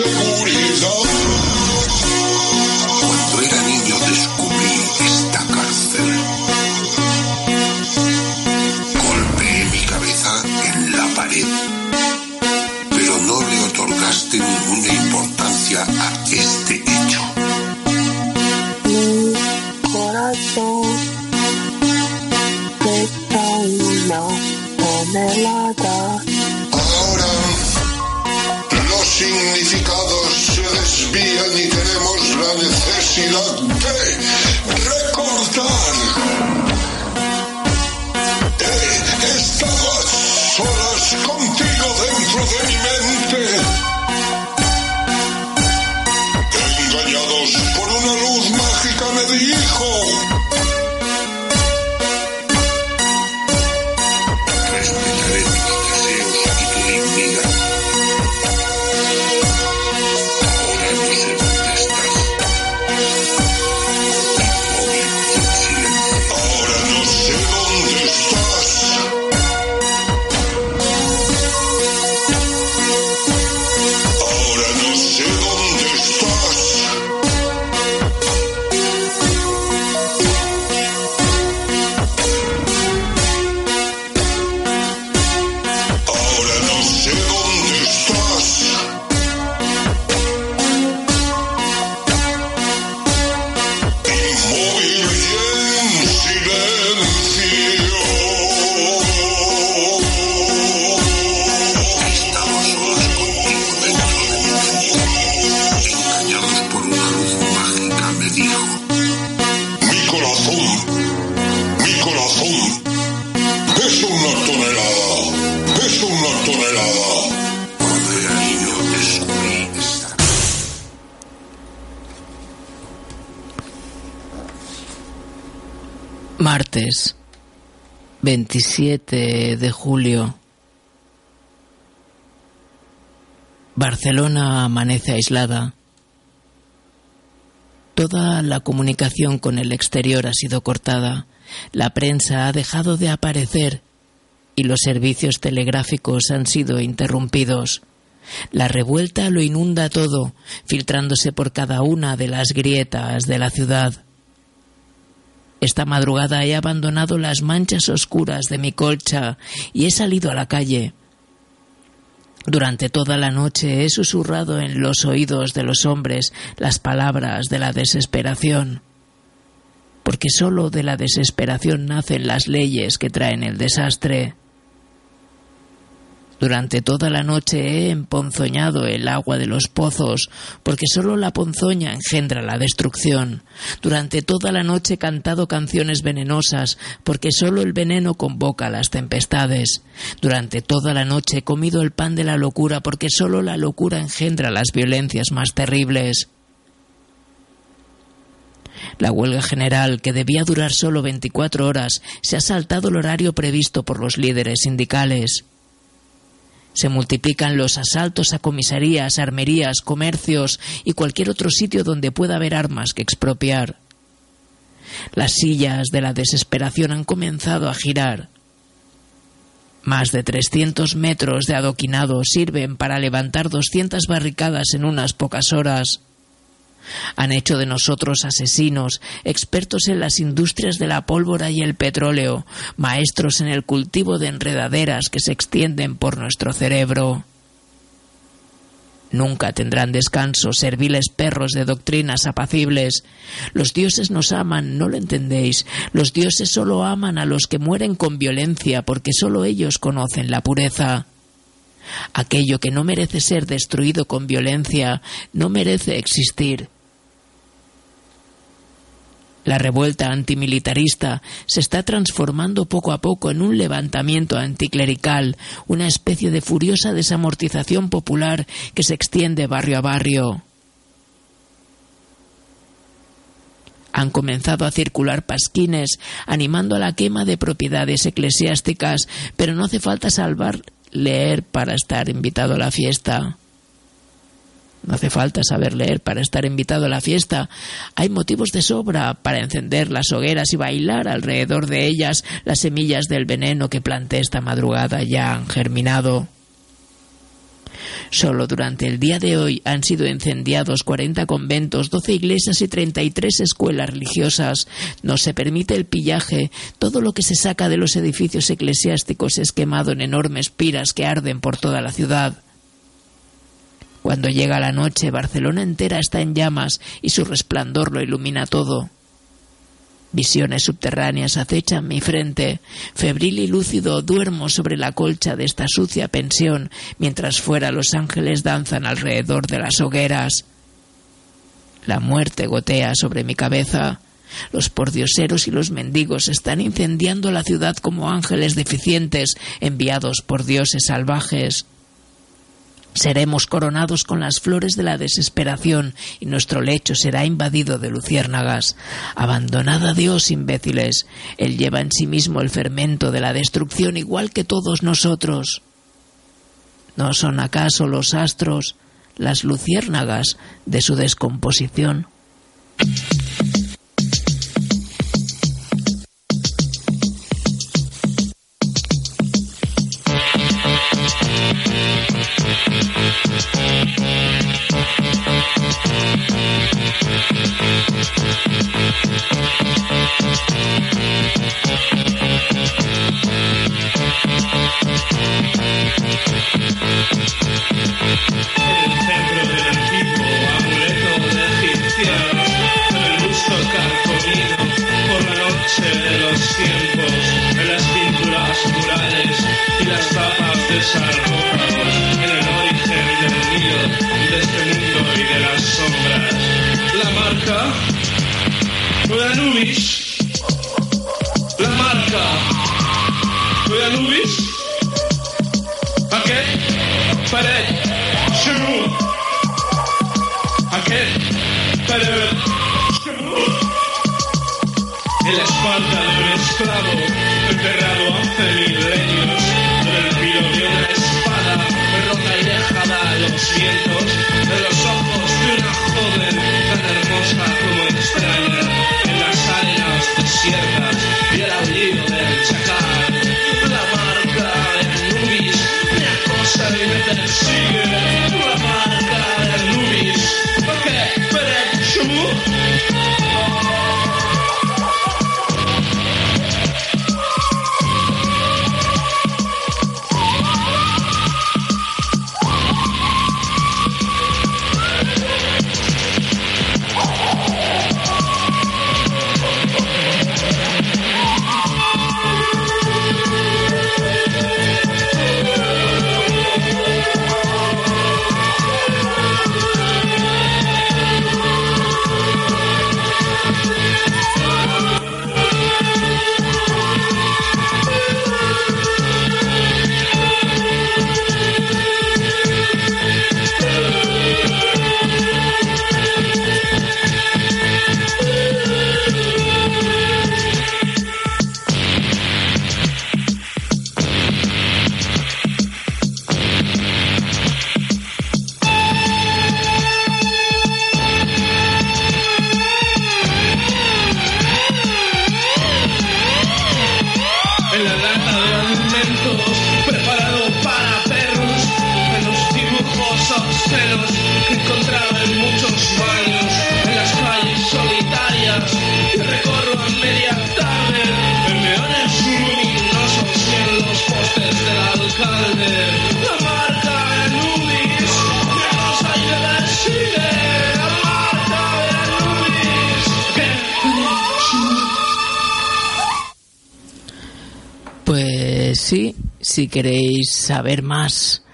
seguridad. Cuando era niño descubrí esta cárcel. Golpeé mi cabeza en la pared, pero no le otorgaste ninguna importancia a este hecho. Mi corazón pesa una tonelada. Ahora los significados se desvían y tenemos la necesidad de recordar. He estado a solas contigo dentro de mi mente, engañados por una luz mágica me dijo: respetaré tus deseos y tu dignidad. Ahora no sé dónde estás. Inmóvil y en silencio. ahora no sé dónde estás. Ahora no sé dónde estás. Ahora no sé dónde estás. Inmóvil y en silencio. Estamos solos contigo dentro de mi mente, engañados por una luz mágica, me dijo. Mi corazón, mi corazón es una tonelada, es una tonelada. Cuando era niño descubrí esta Martes, veintisiete de julio. Barcelona amanece aislada. Toda la comunicación con el exterior ha sido cortada. La prensa ha dejado de aparecer y los servicios telegráficos han sido interrumpidos. La revuelta lo inunda todo, filtrándose por cada una de las grietas de la ciudad. Esta madrugada he abandonado las manchas oscuras de mi colcha y he salido a la calle. Durante toda la noche he susurrado en los oídos de los hombres las palabras de la desesperación, porque sólo de la desesperación nacen las leyes que traen el desastre. Durante toda la noche he emponzoñado el agua de los pozos, porque solo la ponzoña engendra la destrucción. Durante toda la noche he cantado canciones venenosas, porque solo el veneno convoca las tempestades. Durante toda la noche he comido el pan de la locura, porque solo la locura engendra las violencias más terribles. La huelga general, que debía durar solo veinticuatro horas, se ha saltado el horario previsto por los líderes sindicales. Se multiplican los asaltos a comisarías, armerías, comercios y cualquier otro sitio donde pueda haber armas que expropiar. Las sillas de la desesperación han comenzado a girar. Más de trescientos metros de adoquinado sirven para levantar doscientas barricadas en unas pocas horas. Han hecho de nosotros asesinos, expertos en las industrias de la pólvora y el petróleo, maestros en el cultivo de enredaderas que se extienden por nuestro cerebro. Nunca tendrán descanso, serviles perros de doctrinas apacibles. Los dioses nos aman, ¿no lo entendéis? Los dioses solo aman a los que mueren con violencia, porque solo ellos conocen la pureza. Aquello que no merece ser destruido con violencia no merece existir. La revuelta antimilitarista se está transformando poco a poco en un levantamiento anticlerical, una especie de furiosa desamortización popular que se extiende barrio a barrio. Han comenzado a circular pasquines animando a la quema de propiedades eclesiásticas, pero no hace falta salvar leer para estar invitado a la fiesta. No hace falta saber leer para estar invitado a la fiesta. Hay motivos de sobra para encender las hogueras y bailar alrededor de ellas. Las semillas del veneno que planté esta madrugada ya han germinado. Solo durante el día de hoy han sido incendiados cuarenta conventos, doce iglesias y treinta y tres escuelas religiosas. No se permite el pillaje. Todo lo que se saca de los edificios eclesiásticos es quemado en enormes piras que arden por toda la ciudad. Cuando llega la noche, Barcelona entera está en llamas y su resplandor lo ilumina todo. Visiones subterráneas acechan mi frente. Febril y lúcido duermo sobre la colcha de esta sucia pensión, mientras fuera los ángeles danzan alrededor de las hogueras. La muerte gotea sobre mi cabeza. Los pordioseros y los mendigos están incendiando la ciudad como ángeles deficientes enviados por dioses salvajes. Seremos coronados con las flores de la desesperación y nuestro lecho será invadido de luciérnagas. Abandonad a Dios, imbéciles. Él lleva en sí mismo el fermento de la destrucción igual que todos nosotros. ¿No son acaso los astros las luciérnagas de su descomposición? Sí, si queréis saber más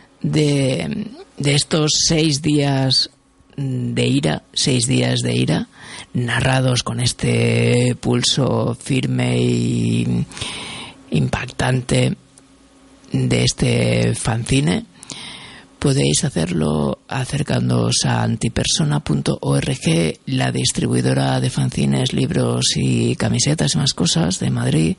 de, de estos seis días de ira, seis días de ira, narrados con este pulso firme y impactante de este fanzine, podéis hacerlo acercándoos a antipersona punto org, la distribuidora de fanzines, libros y camisetas y más cosas de Madrid,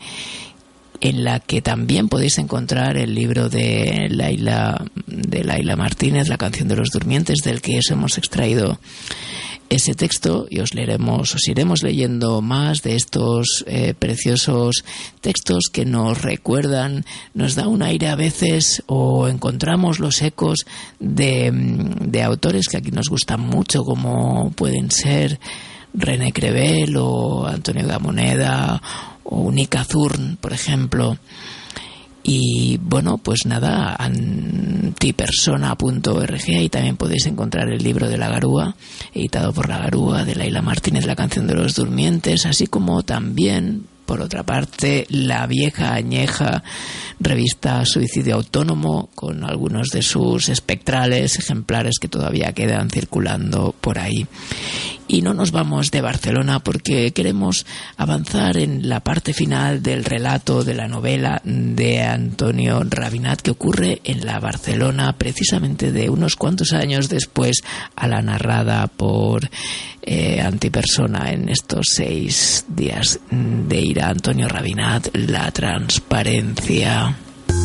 en la que también podéis encontrar el libro de Laila, de Laila Martínez, La canción de los durmientes, del que os hemos extraído ese texto, y os leeremos, os iremos leyendo más de estos eh, preciosos textos que nos recuerdan, nos da un aire a veces, o encontramos los ecos de, de autores que aquí nos gustan mucho, como pueden ser René Crevel o Antonio Gamoneda o Nika Thurn, por ejemplo. Y bueno, pues nada, antipersona punto org, ahí también podéis encontrar el libro de La Garúa, editado por La Garúa, de Laila Martínez, La canción de los durmientes, así como también, por otra parte, la vieja añeja revista Suicidio Autónomo, con algunos de sus espectrales ejemplares que todavía quedan circulando por ahí. Y no nos vamos de Barcelona porque queremos avanzar en la parte final del relato de la novela de Antonio Rabinat, que ocurre en la Barcelona precisamente de unos cuantos años después a la narrada por eh, Antipersona en estos seis días de ira. Antonio Rabinat, La transparencia.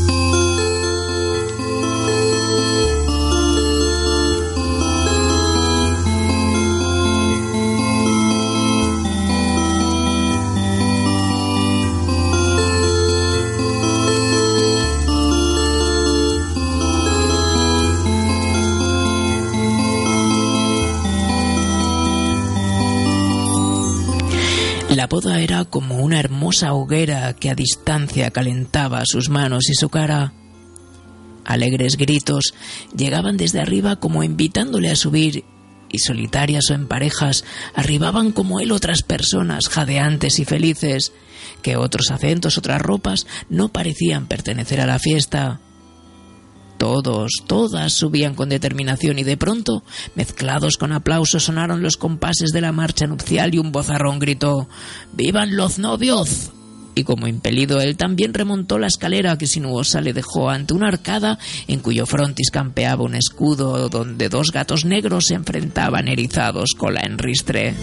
La boda era como una hermosa hoguera que a distancia calentaba sus manos y su cara. Alegres gritos llegaban desde arriba como invitándole a subir, y solitarias o en parejas arribaban como él otras personas jadeantes y felices, que otros acentos, otras ropas no parecían pertenecer a la fiesta. Todos, todas subían con determinación y de pronto, mezclados con aplausos, sonaron los compases de la marcha nupcial y un vozarrón gritó: ¡Vivan los novios! Y como impelido él también remontó la escalera que sinuosa le dejó ante una arcada en cuyo frontis campeaba un escudo donde dos gatos negros se enfrentaban erizados cola en ristre.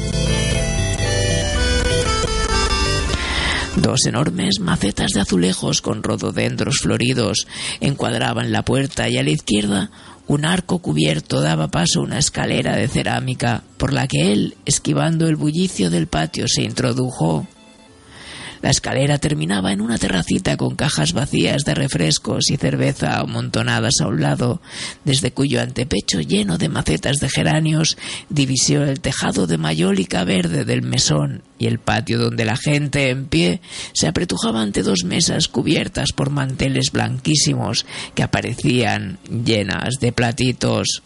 Dos enormes macetas de azulejos con rododendros floridos encuadraban la puerta, y a la izquierda un arco cubierto daba paso a una escalera de cerámica por la que él, esquivando el bullicio del patio, se introdujo. La escalera terminaba en una terracita con cajas vacías de refrescos y cerveza amontonadas a un lado, desde cuyo antepecho lleno de macetas de geranios divisió el tejado de mayólica verde del mesón y el patio donde la gente en pie se apretujaba ante dos mesas cubiertas por manteles blanquísimos que aparecían llenas de platitos.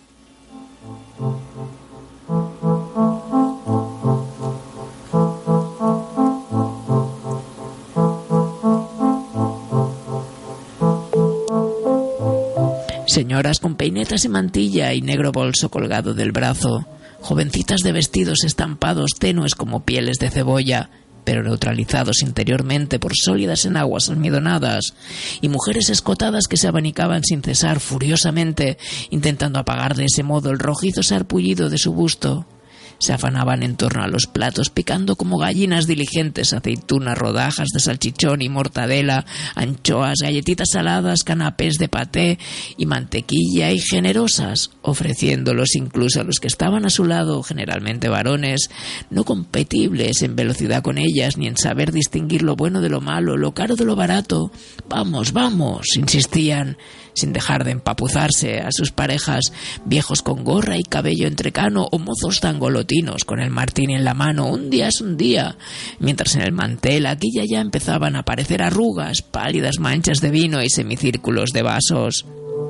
Señoras con peinetas y mantilla y negro bolso colgado del brazo, jovencitas de vestidos estampados tenues como pieles de cebolla, pero neutralizados interiormente por sólidas enaguas almidonadas, y mujeres escotadas que se abanicaban sin cesar furiosamente, intentando apagar de ese modo el rojizo sarpullido de su busto. Se afanaban en torno a los platos, picando como gallinas diligentes aceitunas, rodajas de salchichón y mortadela, anchoas, galletitas saladas, canapés de paté y mantequilla, y generosas, ofreciéndolos incluso a los que estaban a su lado, generalmente varones, no competibles en velocidad con ellas, ni en saber distinguir lo bueno de lo malo, lo caro de lo barato. «Vamos, vamos», insistían, sin dejar de empapuzarse a sus parejas, viejos con gorra y cabello entrecano o mozos zangolotinos con el martini en la mano. Un día es un día, mientras en el mantel aquí y allá empezaban a aparecer arrugas, pálidas manchas de vino y semicírculos de vasos.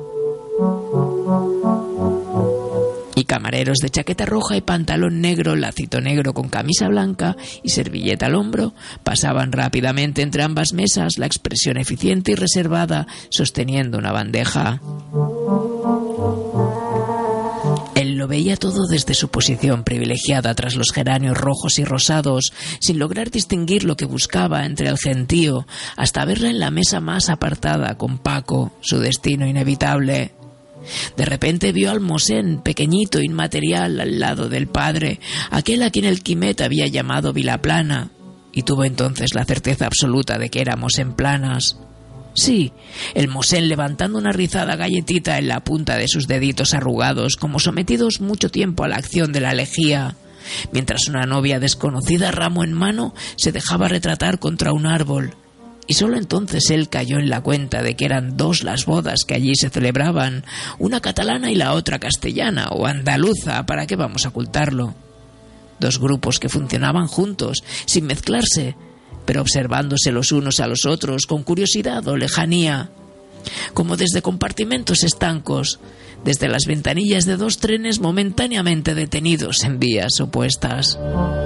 Y camareros de chaqueta roja y pantalón negro, lacito negro con camisa blanca y servilleta al hombro, pasaban rápidamente entre ambas mesas, la expresión eficiente y reservada, sosteniendo una bandeja. Él lo veía todo desde su posición privilegiada tras los geranios rojos y rosados, sin lograr distinguir lo que buscaba entre el gentío, hasta verla en la mesa más apartada con Paco, su destino inevitable. De repente vio al Mosén, pequeñito, inmaterial, al lado del padre, aquel a quien el Quimet había llamado Vilaplana, y tuvo entonces la certeza absoluta de que era Mosén Planas. Sí, el Mosén levantando una rizada galletita en la punta de sus deditos arrugados, como sometidos mucho tiempo a la acción de la lejía, mientras una novia desconocida, ramo en mano, se dejaba retratar contra un árbol. Y solo entonces él cayó en la cuenta de que eran dos las bodas que allí se celebraban, una catalana y la otra castellana o andaluza, ¿para qué vamos a ocultarlo? Dos grupos que funcionaban juntos, sin mezclarse, pero observándose los unos a los otros con curiosidad o lejanía, como desde compartimentos estancos, desde las ventanillas de dos trenes momentáneamente detenidos en vías opuestas.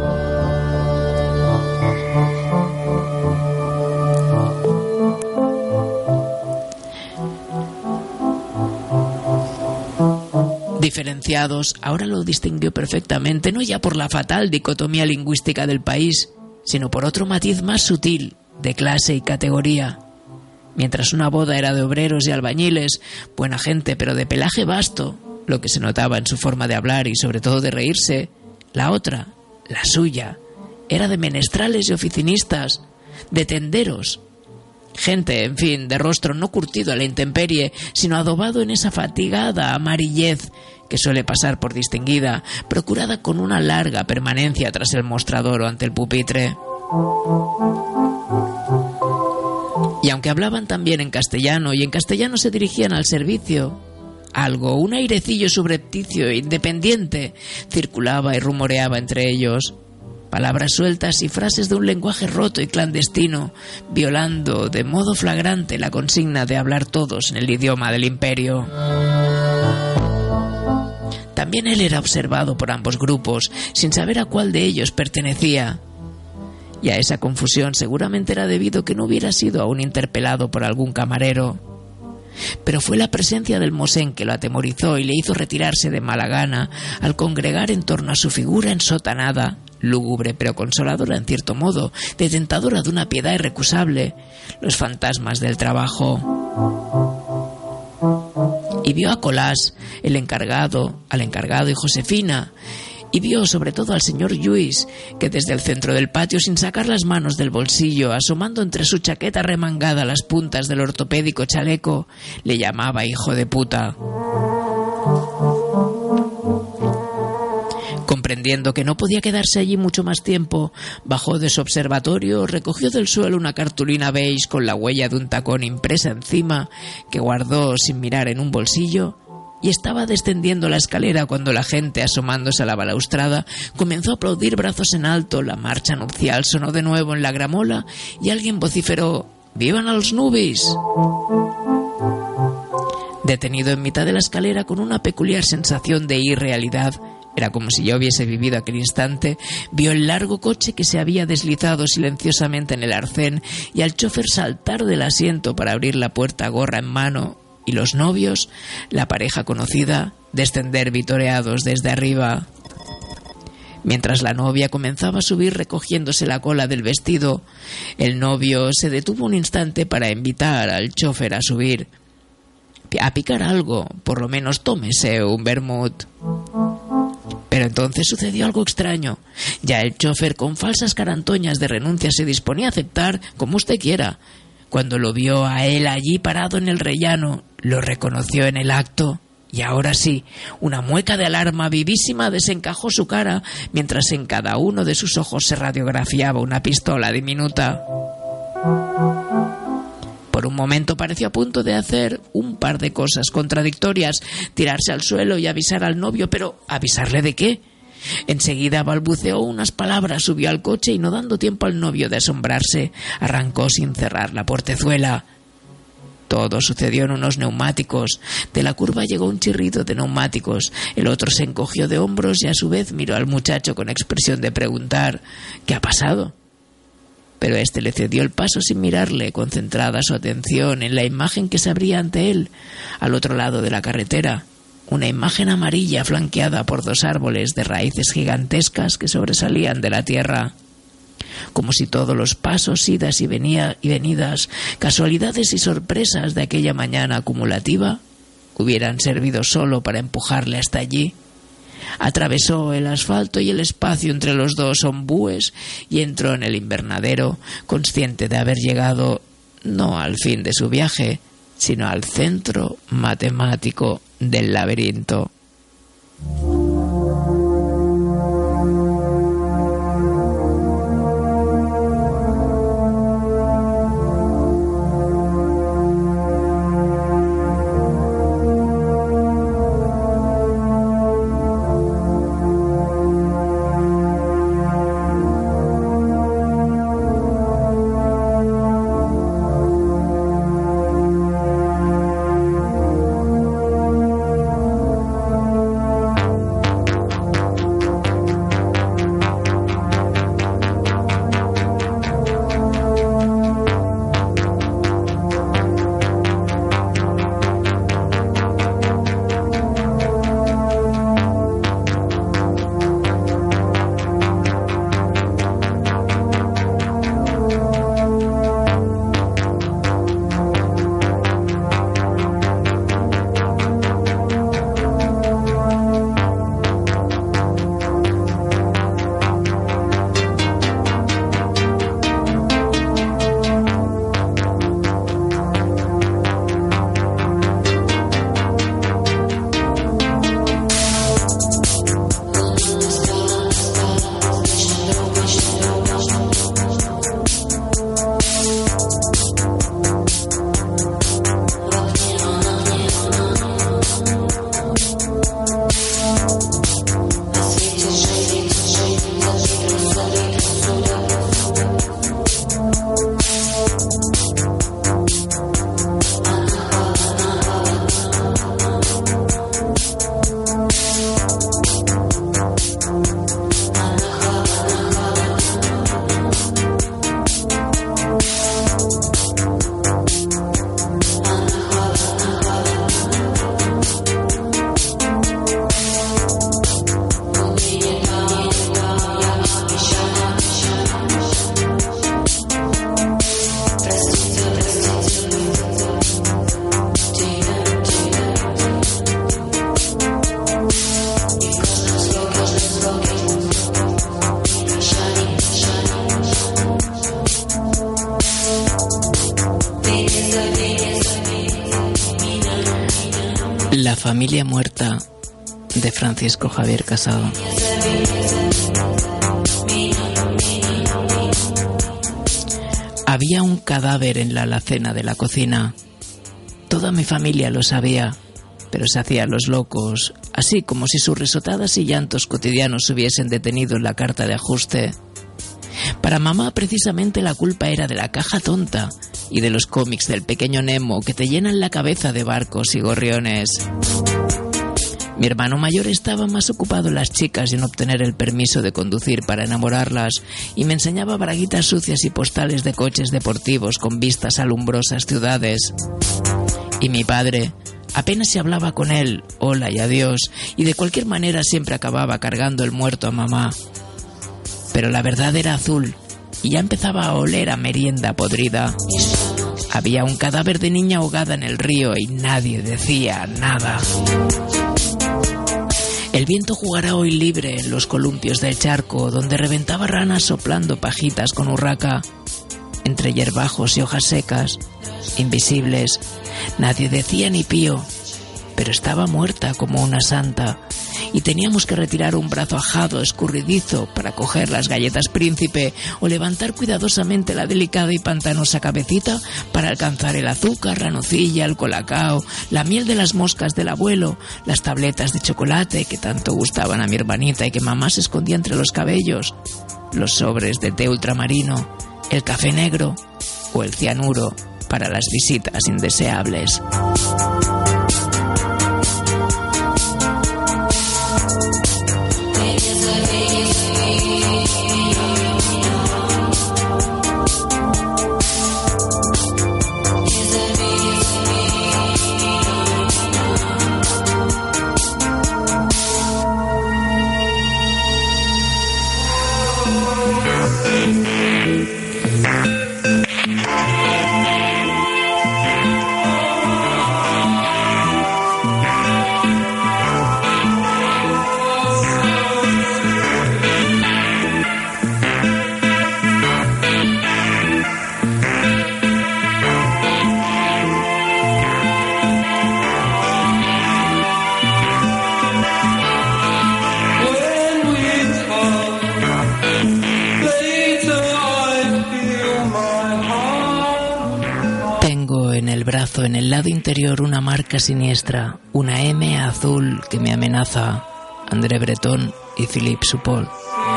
Diferenciados, ahora lo distinguió perfectamente, no ya por la fatal dicotomía lingüística del país, sino por otro matiz más sutil, de clase y categoría. Mientras una boda era de obreros y albañiles, buena gente pero de pelaje vasto, lo que se notaba en su forma de hablar y sobre todo de reírse, la otra, la suya, era de menestrales y oficinistas, de tenderos. Gente, en fin, de rostro no curtido a la intemperie, sino adobado en esa fatigada amarillez que suele pasar por distinguida, procurada con una larga permanencia tras el mostrador o ante el pupitre. Y aunque hablaban también en castellano, y en castellano se dirigían al servicio, algo, un airecillo subrepticio e independiente, circulaba y rumoreaba entre ellos. Palabras sueltas y frases de un lenguaje roto y clandestino, violando de modo flagrante la consigna de hablar todos en el idioma del imperio. También él era observado por ambos grupos, sin saber a cuál de ellos pertenecía. Y a esa confusión seguramente era debido que no hubiera sido aún interpelado por algún camarero. Pero fue la presencia del mosén que lo atemorizó y le hizo retirarse de mala gana al congregar en torno a su figura ensotanada, lúgubre pero consoladora en cierto modo, detentadora de una piedad irrecusable, los fantasmas del trabajo. Y vio a Colás, el encargado, al encargado y Josefina, y vio sobre todo al señor Lluís, que desde el centro del patio, sin sacar las manos del bolsillo, asomando entre su chaqueta remangada las puntas del ortopédico chaleco, le llamaba hijo de puta. Comprendiendo que no podía quedarse allí mucho más tiempo, bajó de su observatorio, recogió del suelo una cartulina beige con la huella de un tacón impresa encima, que guardó sin mirar en un bolsillo, y estaba descendiendo la escalera cuando la gente, asomándose a la balaustrada, comenzó a aplaudir brazos en alto. La marcha nupcial sonó de nuevo en la gramola y alguien vociferó: ¡Vivan los nubis! Detenido en mitad de la escalera con una peculiar sensación de irrealidad, era como si yo hubiese vivido aquel instante, vio el largo coche que se había deslizado silenciosamente en el arcén y al chofer saltar del asiento para abrir la puerta gorra en mano, y los novios, la pareja conocida, descender vitoreados desde arriba. Mientras la novia comenzaba a subir recogiéndose la cola del vestido, el novio se detuvo un instante para invitar al chofer a subir, a picar algo, por lo menos tómese un vermut. Pero entonces sucedió algo extraño. Ya el chofer, con falsas carantoñas de renuncia, se disponía a aceptar como usted quiera. Cuando lo vio a él allí parado en el rellano, lo reconoció en el acto, y ahora sí, una mueca de alarma vivísima desencajó su cara, mientras en cada uno de sus ojos se radiografiaba una pistola diminuta. Por un momento pareció a punto de hacer un par de cosas contradictorias, tirarse al suelo y avisar al novio, pero ¿avisarle de qué? Enseguida balbuceó unas palabras, subió al coche y, no dando tiempo al novio de asombrarse, arrancó sin cerrar la portezuela. Todo sucedió en unos neumáticos. De la curva llegó un chirrido de neumáticos. El otro se encogió de hombros y a su vez miró al muchacho con expresión de preguntar: ¿qué ha pasado? Pero éste le cedió el paso sin mirarle, concentrada su atención en la imagen que se abría ante él, al otro lado de la carretera. Una imagen amarilla flanqueada por dos árboles de raíces gigantescas que sobresalían de la tierra. Como si todos los pasos, idas y, venía, y venidas, casualidades y sorpresas de aquella mañana acumulativa, hubieran servido solo para empujarle hasta allí. Atravesó el asfalto y el espacio entre los dos ombúes y entró en el invernadero, consciente de haber llegado no al fin de su viaje, sino al centro matemático del laberinto. familia muerta de Francisco Javier Casado. Había un cadáver en la alacena de la cocina. Toda mi familia lo sabía, pero se hacían los locos, así como si sus risotadas y llantos cotidianos hubiesen detenido en la carta de ajuste. Para mamá, precisamente, la culpa era de la caja tonta y de los cómics del pequeño Nemo que te llenan la cabeza de barcos y gorriones. Mi hermano mayor estaba más ocupado en las chicas y en obtener el permiso de conducir para enamorarlas, y me enseñaba braguitas sucias y postales de coches deportivos con vistas a alumbrosas ciudades. Y mi padre, apenas se hablaba con él, hola y adiós, y de cualquier manera siempre acababa cargando el muerto a mamá. Pero la verdad era azul, y ya empezaba a oler a merienda podrida. Había un cadáver de niña ahogada en el río y nadie decía nada. El viento jugará hoy libre en los columpios del charco, donde reventaba ranas soplando pajitas con urraca. Entre hierbajos y hojas secas, invisibles, nadie decía ni pío, pero estaba muerta como una santa, y teníamos que retirar un brazo ajado, escurridizo, para coger las galletas príncipe o levantar cuidadosamente la delicada y pantanosa cabecita para alcanzar el azúcar, la nocilla, el colacao, la miel de las moscas del abuelo, las tabletas de chocolate que tanto gustaban a mi hermanita y que mamá se escondía entre los cabellos, los sobres de té ultramarino, el café negro o el cianuro para las visitas indeseables. En el lado interior una marca siniestra, una M azul que me amenaza. André Breton y Philippe Supol.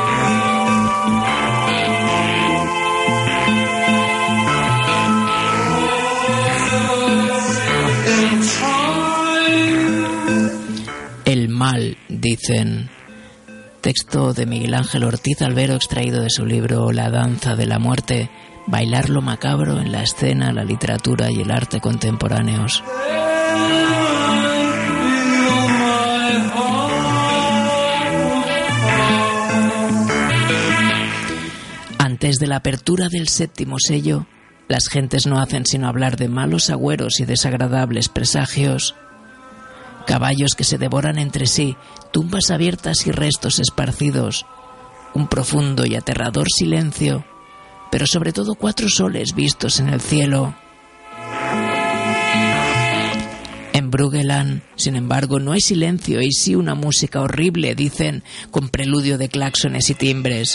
El mal, dicen. Texto de Miguel Ángel Ortiz Albero, extraído de su libro La danza de la muerte. Bailar lo macabro en la escena, la literatura y el arte contemporáneos. Antes de la apertura del séptimo sello, las gentes no hacen sino hablar de malos agüeros y desagradables presagios. Caballos que se devoran entre sí, tumbas abiertas y restos esparcidos, un profundo y aterrador silencio, pero sobre todo cuatro soles vistos en el cielo. En Brugeland, sin embargo, no hay silencio y sí una música horrible, dicen, con preludio de claxones y timbres.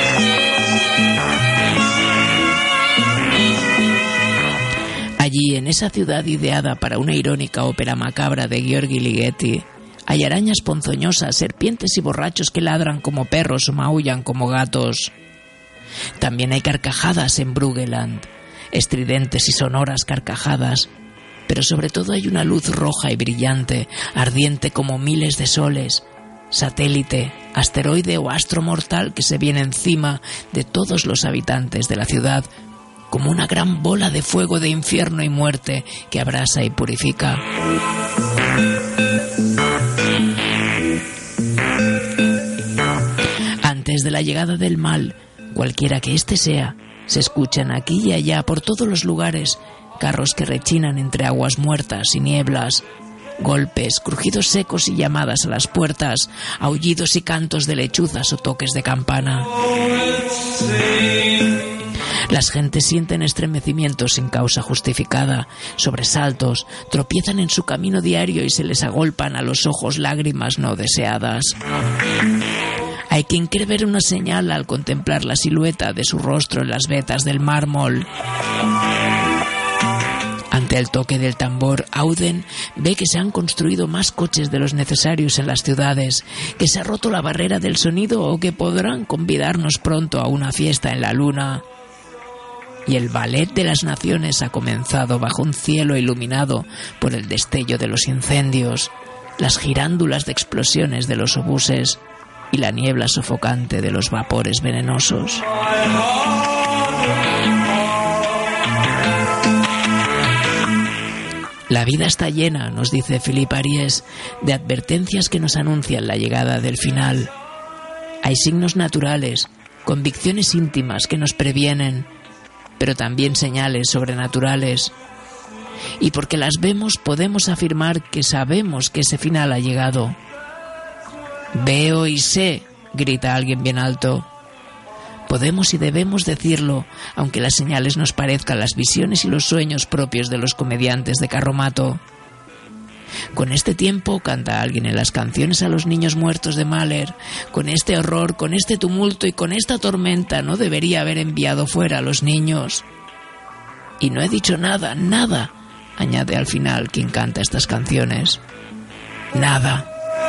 Allí, en esa ciudad ideada para una irónica ópera macabra de Gheorghi Ligeti, hay arañas ponzoñosas, serpientes y borrachos que ladran como perros o maullan como gatos. También hay carcajadas en Brugeland, estridentes y sonoras carcajadas, pero sobre todo hay una luz roja y brillante, ardiente como miles de soles, satélite, asteroide o astro mortal que se viene encima de todos los habitantes de la ciudad, como una gran bola de fuego de infierno y muerte que abrasa y purifica. Antes de la llegada del mal, cualquiera que éste sea, se escuchan aquí y allá por todos los lugares carros que rechinan entre aguas muertas y nieblas, golpes, crujidos secos y llamadas a las puertas, aullidos y cantos de lechuzas o toques de campana. Las gentes sienten estremecimientos sin causa justificada, sobresaltos, tropiezan en su camino diario y se les agolpan a los ojos lágrimas no deseadas. Hay quien cree ver una señal al contemplar la silueta de su rostro en las vetas del mármol. Ante el toque del tambor, Auden ve que se han construido más coches de los necesarios en las ciudades, que se ha roto la barrera del sonido o que podrán convidarnos pronto a una fiesta en la luna. Y el ballet de las naciones ha comenzado bajo un cielo iluminado por el destello de los incendios, las girándulas de explosiones de los obuses y la niebla sofocante de los vapores venenosos. La vida está llena, nos dice Philippe Ariès, de advertencias que nos anuncian la llegada del final. Hay signos naturales, convicciones íntimas que nos previenen, pero también señales sobrenaturales. Y porque las vemos podemos afirmar que sabemos que ese final ha llegado. Veo y sé, grita alguien bien alto. Podemos y debemos decirlo, aunque las señales nos parezcan las visiones y los sueños propios de los comediantes de carromato. Con este tiempo, canta alguien en las canciones a los niños muertos de Mahler, con este horror, con este tumulto y con esta tormenta no debería haber enviado fuera a los niños. Y no he dicho nada, nada, añade al final quien canta estas canciones. Nada.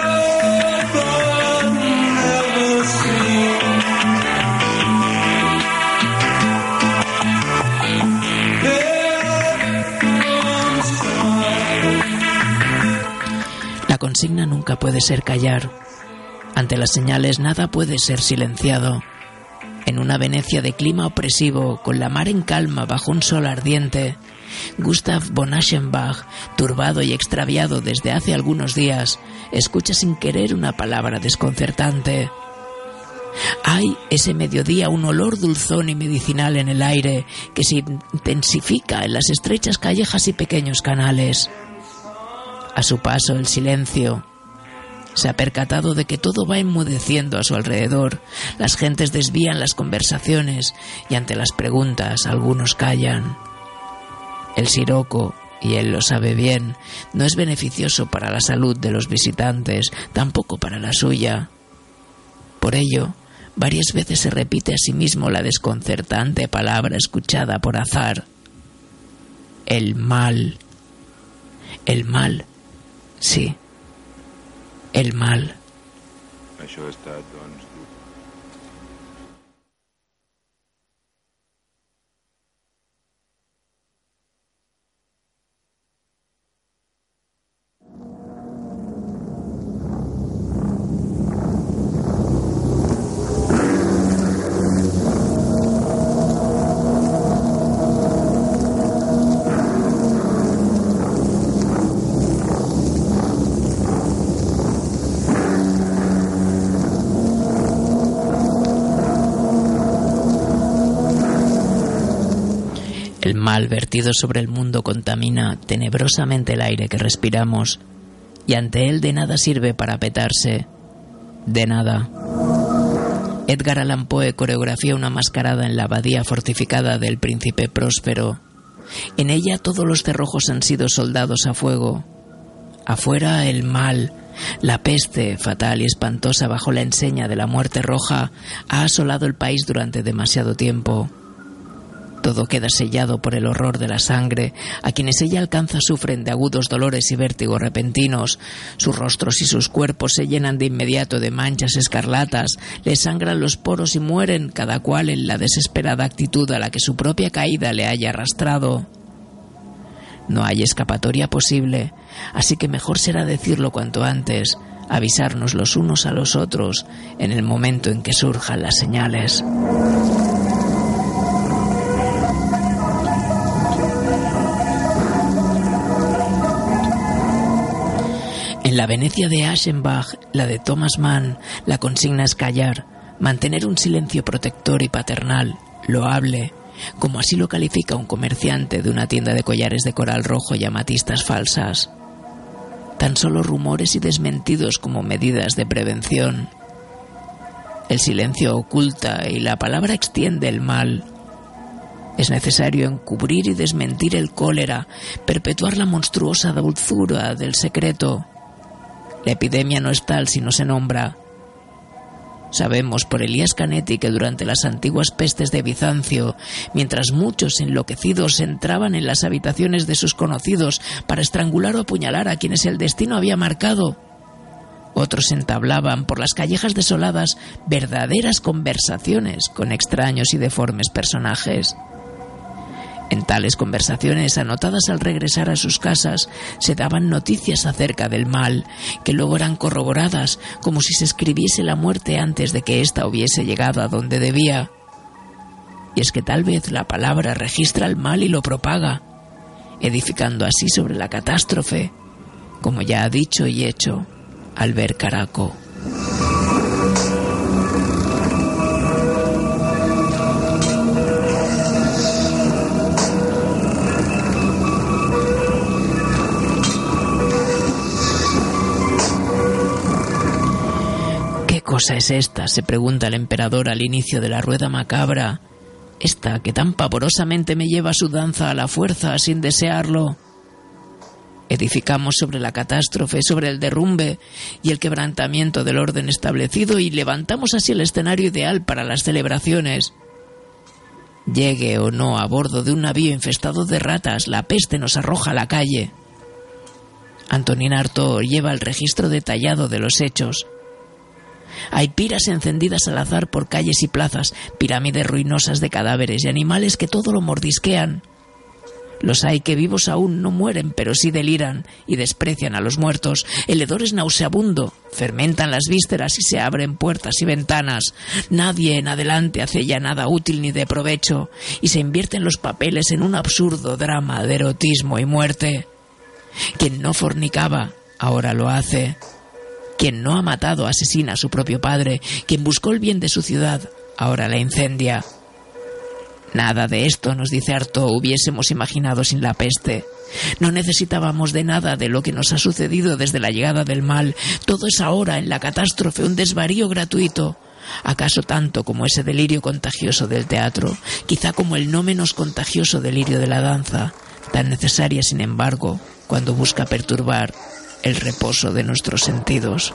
La consigna nunca puede ser callar. Ante las señales nada puede ser silenciado. En una Venecia de clima opresivo, con la mar en calma bajo un sol ardiente, Gustav von Aschenbach, turbado y extraviado desde hace algunos días, escucha sin querer una palabra desconcertante. Hay ese mediodía un olor dulzón y medicinal en el aire que se intensifica en las estrechas callejas y pequeños canales. A su paso, el silencio. Se ha percatado de que todo va enmudeciendo a su alrededor. Las gentes desvían las conversaciones y ante las preguntas algunos callan. El siroco, y él lo sabe bien, no es beneficioso para la salud de los visitantes, tampoco para la suya. Por ello, varias veces se repite a sí mismo la desconcertante palabra escuchada por azar. El mal. El mal. Sí, el mal. Això ha estat, doncs, dur. El mal vertido sobre el mundo contamina tenebrosamente el aire que respiramos, y ante él de nada sirve para petarse. De nada. Edgar Allan Poe coreografía una mascarada en la abadía fortificada del Príncipe Próspero. En ella todos los cerrojos han sido soldados a fuego. Afuera el mal, la peste, fatal y espantosa bajo la enseña de la muerte roja, ha asolado el país durante demasiado tiempo. Todo queda sellado por el horror de la sangre. A quienes ella alcanza sufren de agudos dolores y vértigos repentinos. Sus rostros y sus cuerpos se llenan de inmediato de manchas escarlatas. Les sangran los poros y mueren, cada cual en la desesperada actitud a la que su propia caída le haya arrastrado. No hay escapatoria posible, así que mejor será decirlo cuanto antes, avisarnos los unos a los otros en el momento en que surjan las señales. En la Venecia de Aschenbach, la de Thomas Mann, la consigna es callar, mantener un silencio protector y paternal, loable, como así lo califica un comerciante de una tienda de collares de coral rojo y amatistas falsas. Tan solo rumores y desmentidos como medidas de prevención. El silencio oculta y la palabra extiende el mal. Es necesario encubrir y desmentir el cólera, perpetuar la monstruosa dulzura del secreto. La epidemia no es tal si no se nombra. Sabemos por Elías Canetti que durante las antiguas pestes de Bizancio, mientras muchos enloquecidos entraban en las habitaciones de sus conocidos para estrangular o apuñalar a quienes el destino había marcado, otros entablaban por las callejas desoladas verdaderas conversaciones con extraños y deformes personajes. En tales conversaciones, anotadas al regresar a sus casas, se daban noticias acerca del mal, que luego eran corroboradas, como si se escribiese la muerte antes de que ésta hubiese llegado a donde debía. Y es que tal vez la palabra registra el mal y lo propaga, edificando así sobre la catástrofe, como ya ha dicho y hecho Albert Caraco. ¿Qué cosa es esta?, se pregunta el emperador al inicio de la rueda macabra. Esta que tan pavorosamente me lleva su danza a la fuerza sin desearlo. Edificamos sobre la catástrofe, sobre el derrumbe y el quebrantamiento del orden establecido y levantamos así el escenario ideal para las celebraciones. Llegue o no a bordo de un navío infestado de ratas, la peste nos arroja a la calle. Antonin Artaud lleva el registro detallado de los hechos. Hay piras encendidas al azar por calles y plazas, pirámides ruinosas de cadáveres y animales que todo lo mordisquean. Los hay que vivos aún no mueren, pero sí deliran y desprecian a los muertos. El hedor es nauseabundo, fermentan las vísceras y se abren puertas y ventanas. Nadie en adelante hace ya nada útil ni de provecho, y se invierten los papeles en un absurdo drama de erotismo y muerte. Quien no fornicaba, ahora lo hace. Quien no ha matado, asesina a su propio padre. Quien buscó el bien de su ciudad, ahora la incendia. Nada de esto, nos dice Artaud, hubiésemos imaginado sin la peste. No necesitábamos de nada de lo que nos ha sucedido desde la llegada del mal. Todo es ahora, en la catástrofe, un desvarío gratuito. ¿Acaso tanto como ese delirio contagioso del teatro? Quizá como el no menos contagioso delirio de la danza, tan necesaria, sin embargo, cuando busca perturbar el reposo de nuestros sentidos.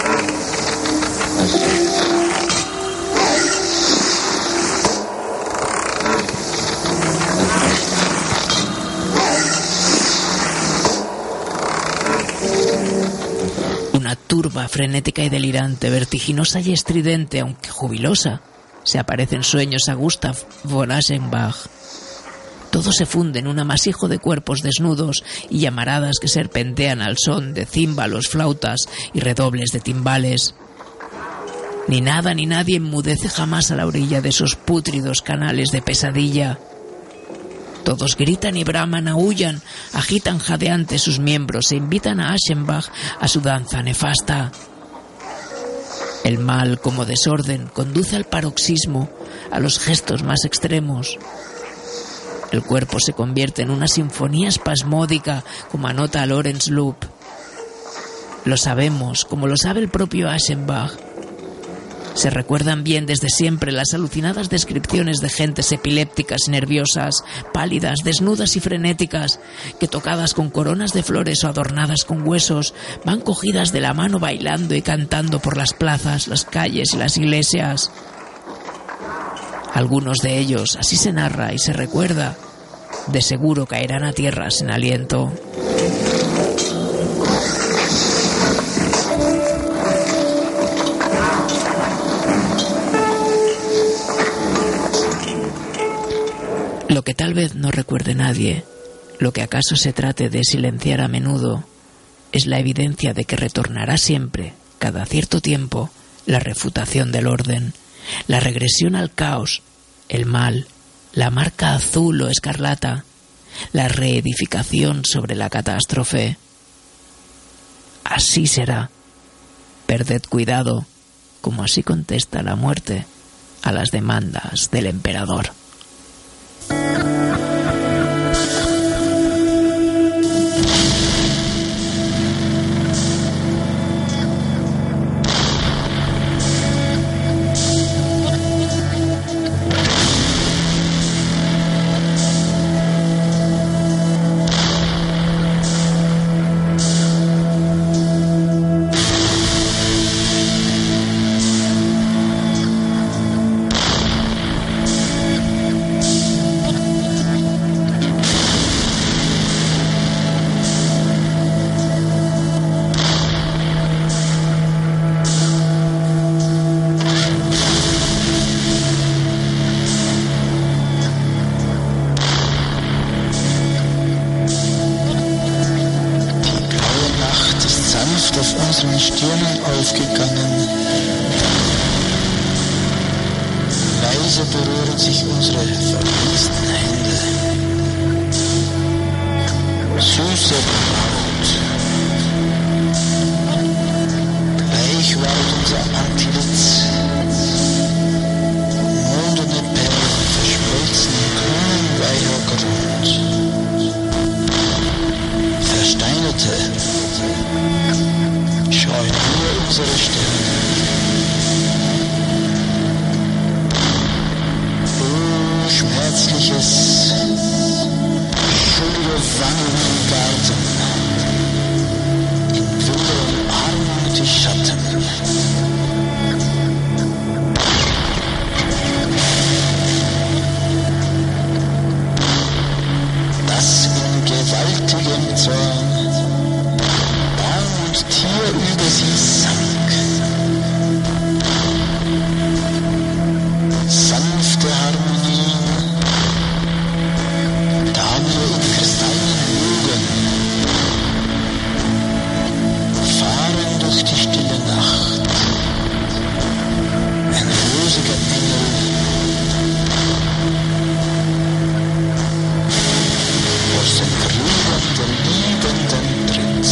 Una turba frenética y delirante, vertiginosa y estridente, aunque jubilosa, se aparece en sueños a Gustav von Aschenbach. Todo se funde en un amasijo de cuerpos desnudos y llamaradas que serpentean al son de címbalos, flautas y redobles de timbales. Ni nada ni nadie enmudece jamás a la orilla de esos pútridos canales de pesadilla. Todos gritan y braman, aúllan, agitan jadeantes sus miembros e invitan a Aschenbach a su danza nefasta. El mal, como desorden, conduce al paroxismo, a los gestos más extremos. El cuerpo se convierte en una sinfonía espasmódica, como anota Lawrence Loop. Lo sabemos, como lo sabe el propio Aschenbach. Se recuerdan bien desde siempre las alucinadas descripciones de gentes epilépticas y nerviosas, pálidas, desnudas y frenéticas, que tocadas con coronas de flores o adornadas con huesos, van cogidas de la mano bailando y cantando por las plazas, las calles y las iglesias. Algunos de ellos, así se narra y se recuerda, de seguro caerán a tierra sin aliento. Lo que tal vez no recuerde nadie, lo que acaso se trate de silenciar a menudo, es la evidencia de que retornará siempre, cada cierto tiempo, la refutación del orden, la regresión al caos, el mal, la marca azul o escarlata, la reedificación sobre la catástrofe. Así será. Perded cuidado, como así contesta la muerte a las demandas del emperador. leise berühren sich unsere verwiesten Hände. Süße Braut, bleich ward unser Antlitz, moldene Perlen verschmolzen im grünen weicher Grund. Versteinerte, scheuen nur unsere Stirne. Schmerzliches, schuldige Wangen im Garten, in wilder Umarmung die Schatten. Das in gewaltigem Zorn Baum und Tier über sie sank. Sanfte Harmonie durch die stille Nacht, ein rosiger Engel, aus den Brüdern der Liebenden tritt.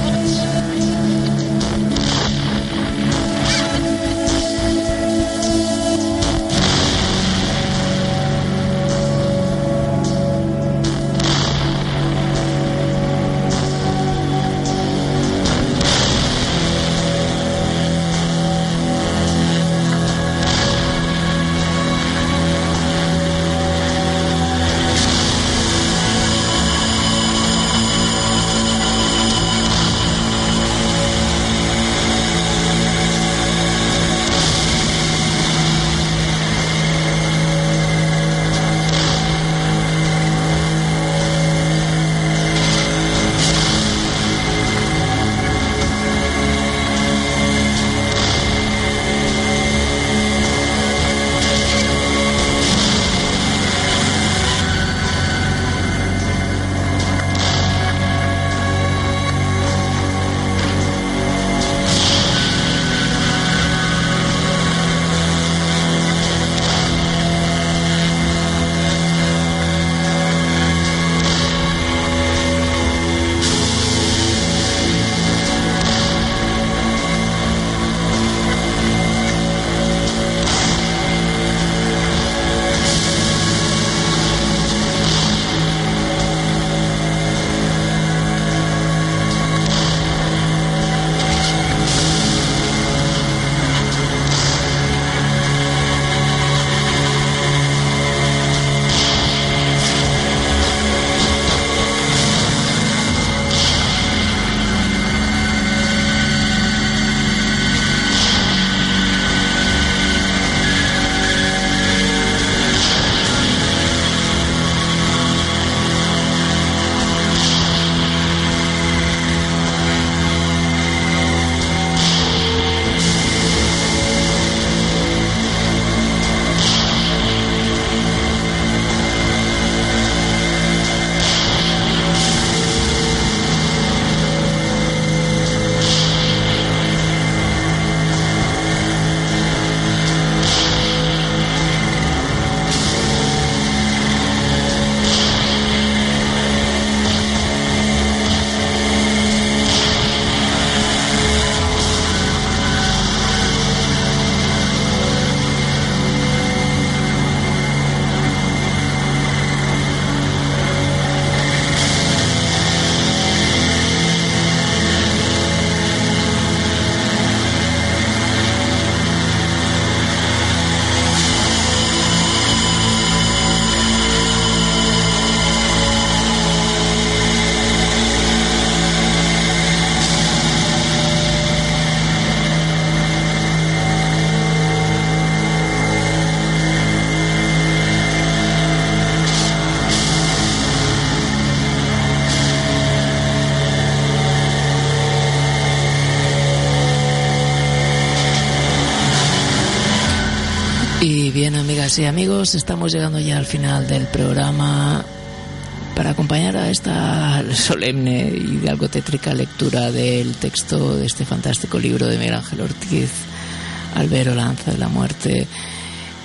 Y bien, amigas y amigos, estamos llegando ya al final del programa. Para acompañar a esta solemne y de algo tétrica lectura del texto de este fantástico libro de Miguel Ángel Ortiz, Albero, Lanza de la Muerte,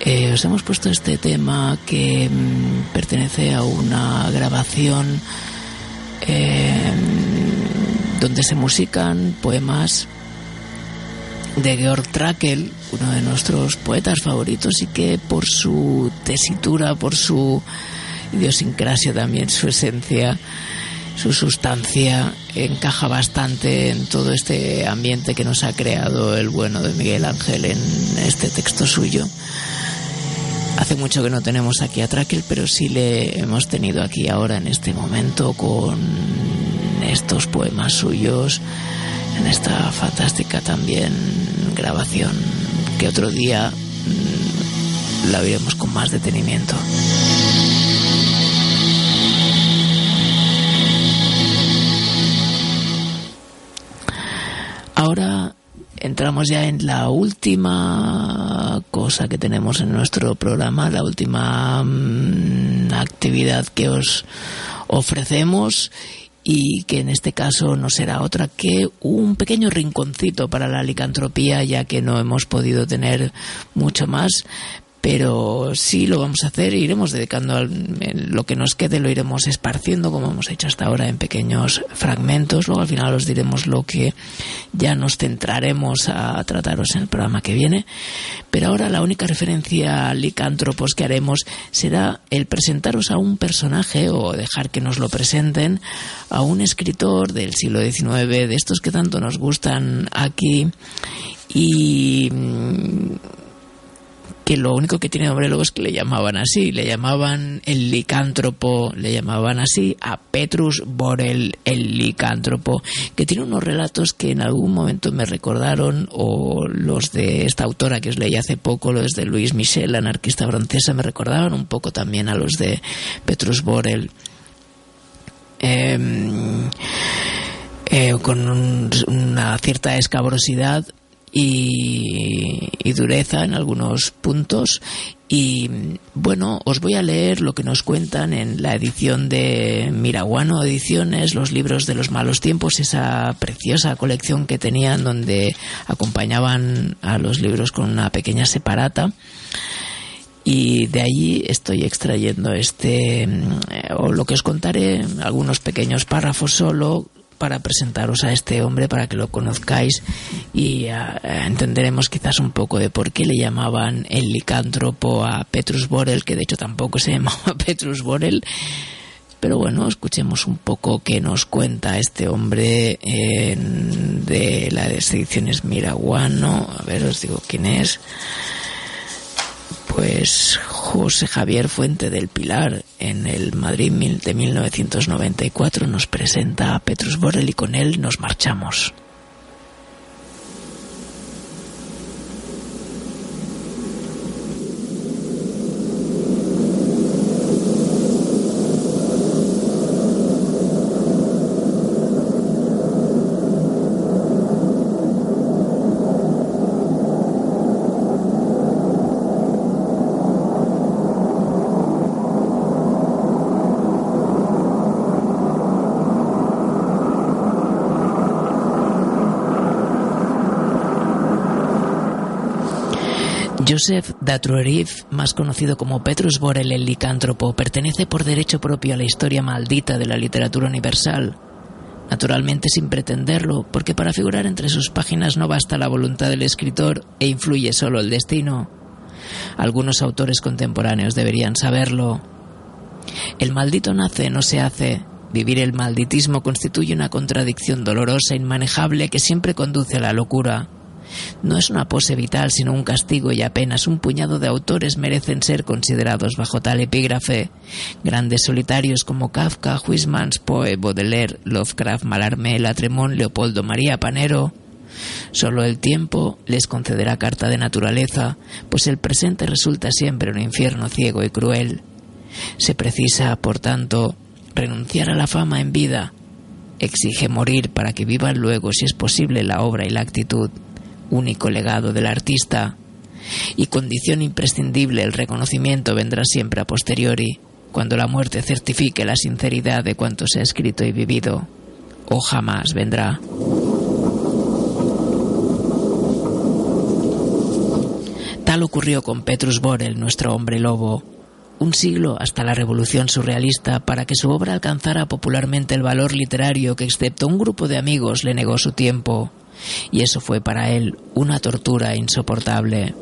Eh, os hemos puesto este tema que mmm, pertenece a una grabación eh, donde se musican poemas de Georg Trakl, uno de nuestros poetas favoritos, y que por su tesitura, por su idiosincrasia también, su esencia, su sustancia, encaja bastante en todo este ambiente que nos ha creado el bueno de Miguel Ángel en este texto suyo. Hace mucho que no tenemos aquí a Trakl, pero sí le hemos tenido aquí ahora en este momento con estos poemas suyos, en esta fantástica también grabación que otro día mmm, la oiremos con más detenimiento. Ahora entramos ya en la última cosa que tenemos en nuestro programa, la última mmm, actividad que os ofrecemos, y que en este caso no será otra que un pequeño rinconcito para la licantropía, ya que no hemos podido tener mucho más, pero sí lo vamos a hacer. Iremos dedicando al, lo que nos quede, lo iremos esparciendo como hemos hecho hasta ahora en pequeños fragmentos. Luego al final os diremos lo que ya nos centraremos a trataros en el programa que viene, pero ahora la única referencia a licántropos que haremos será el presentaros a un personaje, o dejar que nos lo presenten, a un escritor del siglo diecinueve, de estos que tanto nos gustan aquí, y que lo único que tiene nombre luego es que le llamaban así, le llamaban el licántropo, le llamaban así a Petrus Borel, el licántropo, que tiene unos relatos que en algún momento me recordaron, o los de esta autora que os leí hace poco, los de Louise Michel, la anarquista francesa, me recordaban un poco también a los de Petrus Borel, eh, eh, con un, una cierta escabrosidad Y, y dureza en algunos puntos. Y bueno, os voy a leer lo que nos cuentan en la edición de Miraguano Ediciones, los libros de los malos tiempos, esa preciosa colección que tenían donde acompañaban a los libros con una pequeña separata. Y de allí estoy extrayendo este, o lo que os contaré, algunos pequeños párrafos solo, para presentaros a este hombre, para que lo conozcáis, y uh, entenderemos quizás un poco de por qué le llamaban el licántropo a Petrus Borel, que de hecho tampoco se llamaba Petrus Borel. Pero bueno, escuchemos un poco qué nos cuenta este hombre eh, de las ediciones Miraguano. A ver, os digo quién es. Pues José Javier Fuente del Pilar, en el Madrid de mil novecientos noventa y cuatro, nos presenta a Petrus Borel, y con él nos marchamos. Joseph Datruerif, más conocido como Petrus Borel el licántropo, pertenece por derecho propio a la historia maldita de la literatura universal. Naturalmente sin pretenderlo, porque para figurar entre sus páginas no basta la voluntad del escritor e influye solo el destino. Algunos autores contemporáneos deberían saberlo. El maldito nace, no se hace. Vivir el malditismo constituye una contradicción dolorosa e inmanejable que siempre conduce a la locura. No es una pose vital, sino un castigo, y apenas un puñado de autores merecen ser considerados bajo tal epígrafe. Grandes solitarios como Kafka, Huysmans, Poe, Baudelaire, Lovecraft, Mallarmé, Latremont, Leopoldo María Panero. Solo el tiempo les concederá carta de naturaleza, pues el presente resulta siempre un infierno ciego y cruel. Se precisa, por tanto, renunciar a la fama en vida. Exige morir para que vivan luego, si es posible, la obra y la actitud, único legado del artista, y condición imprescindible. El reconocimiento vendrá siempre a posteriori, cuando la muerte certifique la sinceridad de cuanto se ha escrito y vivido, o jamás vendrá. Tal ocurrió con Petrus Borel, nuestro hombre lobo. Un siglo hasta la revolución surrealista para que su obra alcanzara popularmente el valor literario que, excepto un grupo de amigos, le negó su tiempo. Y eso fue para él una tortura insoportable.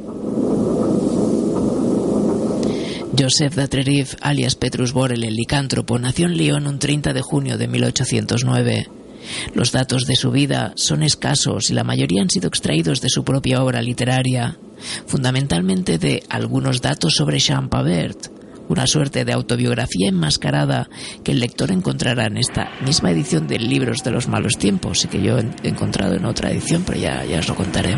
Joseph Datrerive, alias Petrus Borel, el licántropo, nació en Lyon un treinta de junio de mil ochocientos nueve. Los datos de su vida son escasos y la mayoría han sido extraídos de su propia obra literaria, fundamentalmente de algunos datos sobre Jean Pavert, una suerte de autobiografía enmascarada que el lector encontrará en esta misma edición de Libros de los Malos Tiempos, y que yo he encontrado en otra edición, pero ya, ya os lo contaré.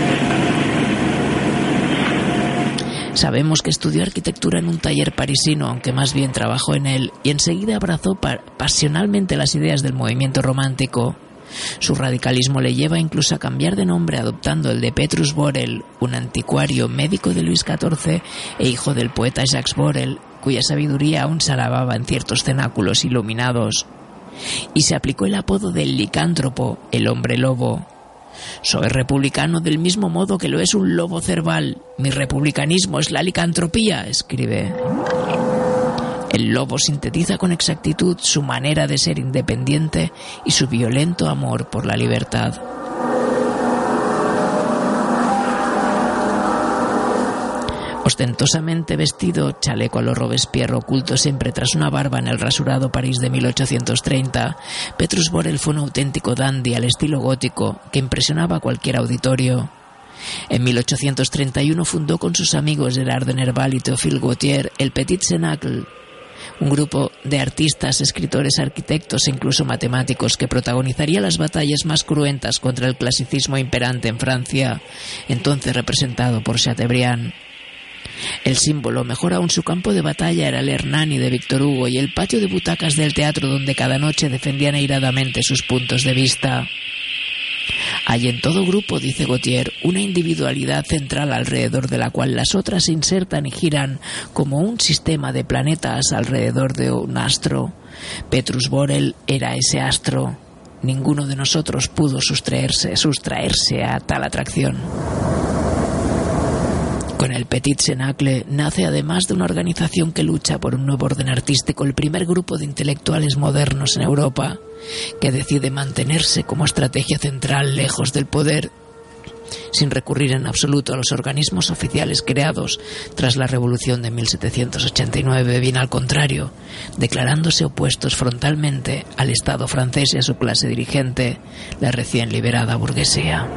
Sabemos que estudió arquitectura en un taller parisino, aunque más bien trabajó en él, y enseguida abrazó pa- pasionalmente las ideas del movimiento romántico. Su radicalismo le lleva incluso a cambiar de nombre, adoptando el de Petrus Borel, un anticuario médico de Luis catorce e hijo del poeta Jacques Borel, cuya sabiduría aún se alababa en ciertos cenáculos iluminados. Y se aplicó el apodo del licántropo, el hombre lobo. Soy republicano del mismo modo que lo es un lobo cerval. Mi republicanismo es la licantropía, escribe. El lobo sintetiza con exactitud su manera de ser independiente y su violento amor por la libertad. Ostentosamente vestido, chaleco a lo Robespierre oculto siempre tras una barba en el rasurado París de mil ochocientos treinta, Petrus Borel fue un auténtico dandy al estilo gótico que impresionaba a cualquier auditorio. En mil ochocientos treinta y uno fundó con sus amigos Gerard de Nerval y Théophile Gautier el Petit Cénacle, un grupo de artistas, escritores, arquitectos e incluso matemáticos que protagonizaría las batallas más cruentas contra el clasicismo imperante en Francia, entonces representado por Chateaubriand. El símbolo, mejor aún su campo de batalla, era el Hernani de Víctor Hugo y el patio de butacas del teatro donde cada noche defendían airadamente sus puntos de vista. Hay en todo grupo, dice Gautier, una individualidad central alrededor de la cual las otras se insertan y giran como un sistema de planetas alrededor de un astro. Petrus Borel era ese astro. Ninguno de nosotros pudo sustraerse, sustraerse a tal atracción. Con el Petit Cénacle nace, además de una organización que lucha por un nuevo orden artístico, el primer grupo de intelectuales modernos en Europa, que decide mantenerse como estrategia central lejos del poder, sin recurrir en absoluto a los organismos oficiales creados tras la Revolución de mil setecientos ochenta y nueve, bien al contrario, declarándose opuestos frontalmente al Estado francés y a su clase dirigente, la recién liberada burguesía.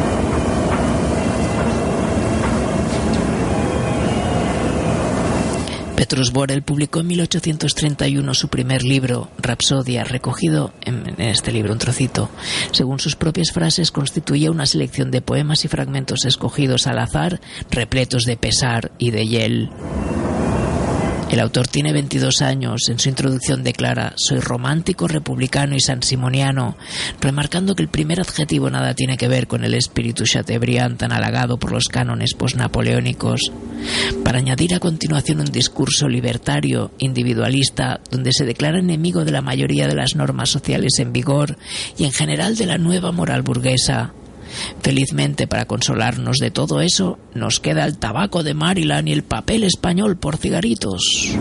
Petrus Borel publicó en mil ochocientos treinta y uno su primer libro, Rapsodia, recogido en, en este libro un trocito. Según sus propias frases, constituía una selección de poemas y fragmentos escogidos al azar, repletos de pesar y de hiel. El autor tiene veintidós años. En su introducción declara: soy romántico, republicano y sansimoniano, remarcando que el primer adjetivo nada tiene que ver con el espíritu Chateaubriand tan halagado por los cánones posnapoleónicos, para añadir a continuación un discurso libertario, individualista, donde se declara enemigo de la mayoría de las normas sociales en vigor y en general de la nueva moral burguesa. Felizmente, para consolarnos de todo eso, nos queda el tabaco de Maryland y el papel español por cigaritos.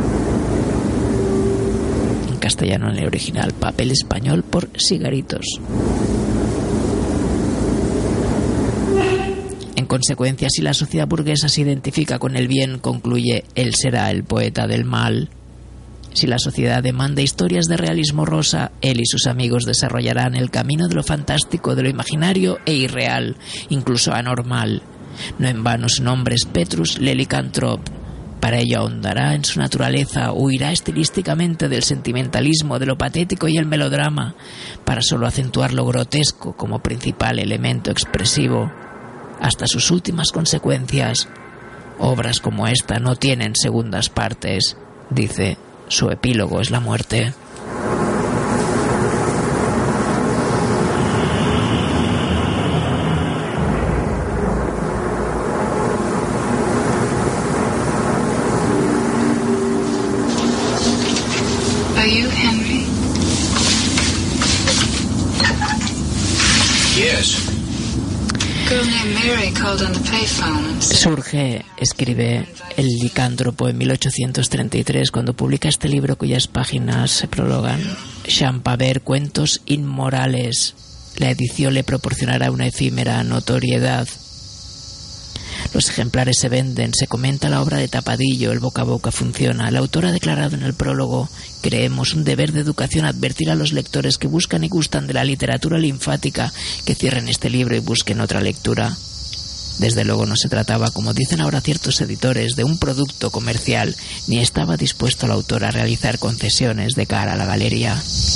En castellano, en el original, papel español por cigaritos. En consecuencia, si la sociedad burguesa se identifica con el bien, concluye, él será el poeta del mal. Si la sociedad demanda historias de realismo rosa, él y sus amigos desarrollarán el camino de lo fantástico, de lo imaginario e irreal, incluso anormal. No en vano su nombre es Petrus le Lycanthrope. Para ello ahondará en su naturaleza, huirá estilísticamente del sentimentalismo, de lo patético y el melodrama, para solo acentuar lo grotesco como principal elemento expresivo. Hasta sus últimas consecuencias. Obras como esta no tienen segundas partes, dice. Su epílogo es la muerte. Are you Henry? Yes. A girl named Mary called on the place Surge, escribe el licántropo en mil ochocientos treinta y tres, cuando publica este libro cuyas páginas se prologan: Champaver, cuentos inmorales. La edición le proporcionará una efímera notoriedad. Los ejemplares se venden, se comenta la obra de tapadillo, el boca a boca funciona. El autor ha declarado en el prólogo: creemos un deber de educación advertir a los lectores que buscan y gustan de la literatura linfática que cierren este libro y busquen otra lectura. Desde luego no se trataba, como dicen ahora ciertos editores, de un producto comercial, ni estaba dispuesto el autor a realizar concesiones de cara a la galería.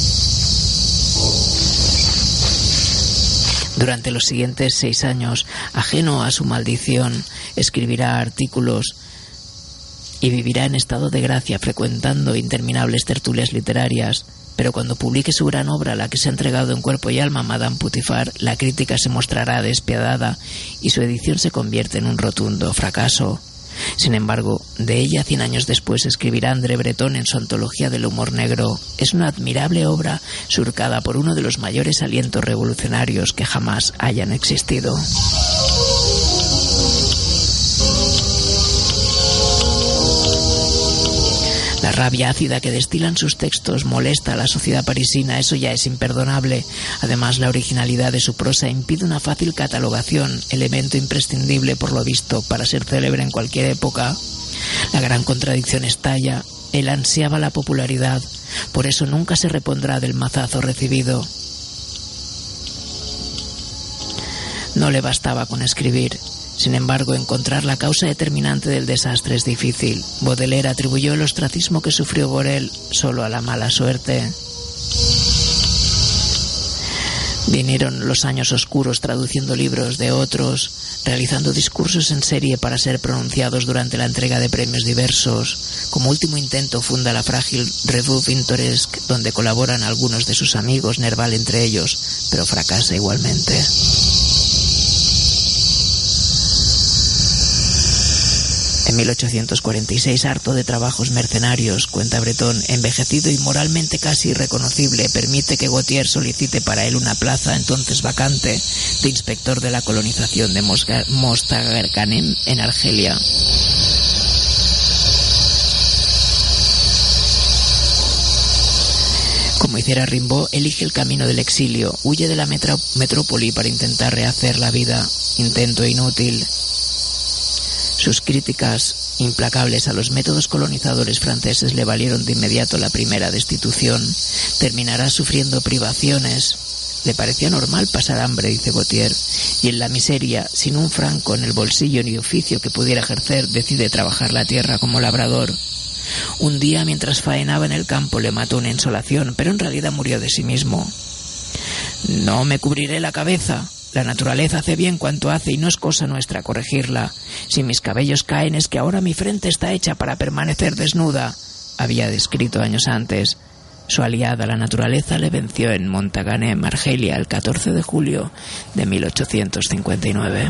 Durante los siguientes seis años, ajeno a su maldición, escribirá artículos y vivirá en estado de gracia, frecuentando interminables tertulias literarias. Pero cuando publique su gran obra, la que se ha entregado en cuerpo y alma a Madame Putifar, la crítica se mostrará despiadada y su edición se convierte en un rotundo fracaso. Sin embargo, de ella cien años después escribirá André Breton en su antología del humor negro. Es una admirable obra surcada por uno de los mayores alientos revolucionarios que jamás hayan existido. La rabia ácida que destilan sus textos molesta a la sociedad parisina, eso ya es imperdonable. Además, la originalidad de su prosa impide una fácil catalogación, elemento imprescindible por lo visto para ser célebre en cualquier época. La gran contradicción estalla: él ansiaba la popularidad, por eso nunca se repondrá del mazazo recibido. No le bastaba con escribir. Sin embargo, encontrar la causa determinante del desastre es difícil. Baudelaire atribuyó el ostracismo que sufrió Borel solo a la mala suerte. Vinieron los años oscuros traduciendo libros de otros, realizando discursos en serie para ser pronunciados durante la entrega de premios diversos. Como último intento funda la frágil Revue Pintoresque, donde colaboran algunos de sus amigos, Nerval entre ellos, pero fracasa igualmente. En mil ochocientos cuarenta y seis, harto de trabajos mercenarios, cuenta Breton, envejecido y moralmente casi irreconocible, permite que Gautier solicite para él una plaza, entonces vacante, de inspector de la colonización de Mostaganem en Argelia. Como hiciera Rimbaud, elige el camino del exilio, huye de la metro- metrópoli para intentar rehacer la vida, intento inútil. Sus críticas implacables a los métodos colonizadores franceses le valieron de inmediato la primera destitución. Terminará sufriendo privaciones. Le parecía normal pasar hambre, dice Gautier, y en la miseria, sin un franco en el bolsillo ni oficio que pudiera ejercer, decide trabajar la tierra como labrador. Un día, mientras faenaba en el campo, le mató una insolación, pero en realidad murió de sí mismo. No me cubriré la cabeza. La naturaleza hace bien cuanto hace y no es cosa nuestra corregirla. Si mis cabellos caen es que ahora mi frente está hecha para permanecer desnuda, había descrito años antes. Su aliada, la naturaleza, le venció en Montaganem, Argelia, el catorce de julio de mil ochocientos cincuenta y nueve.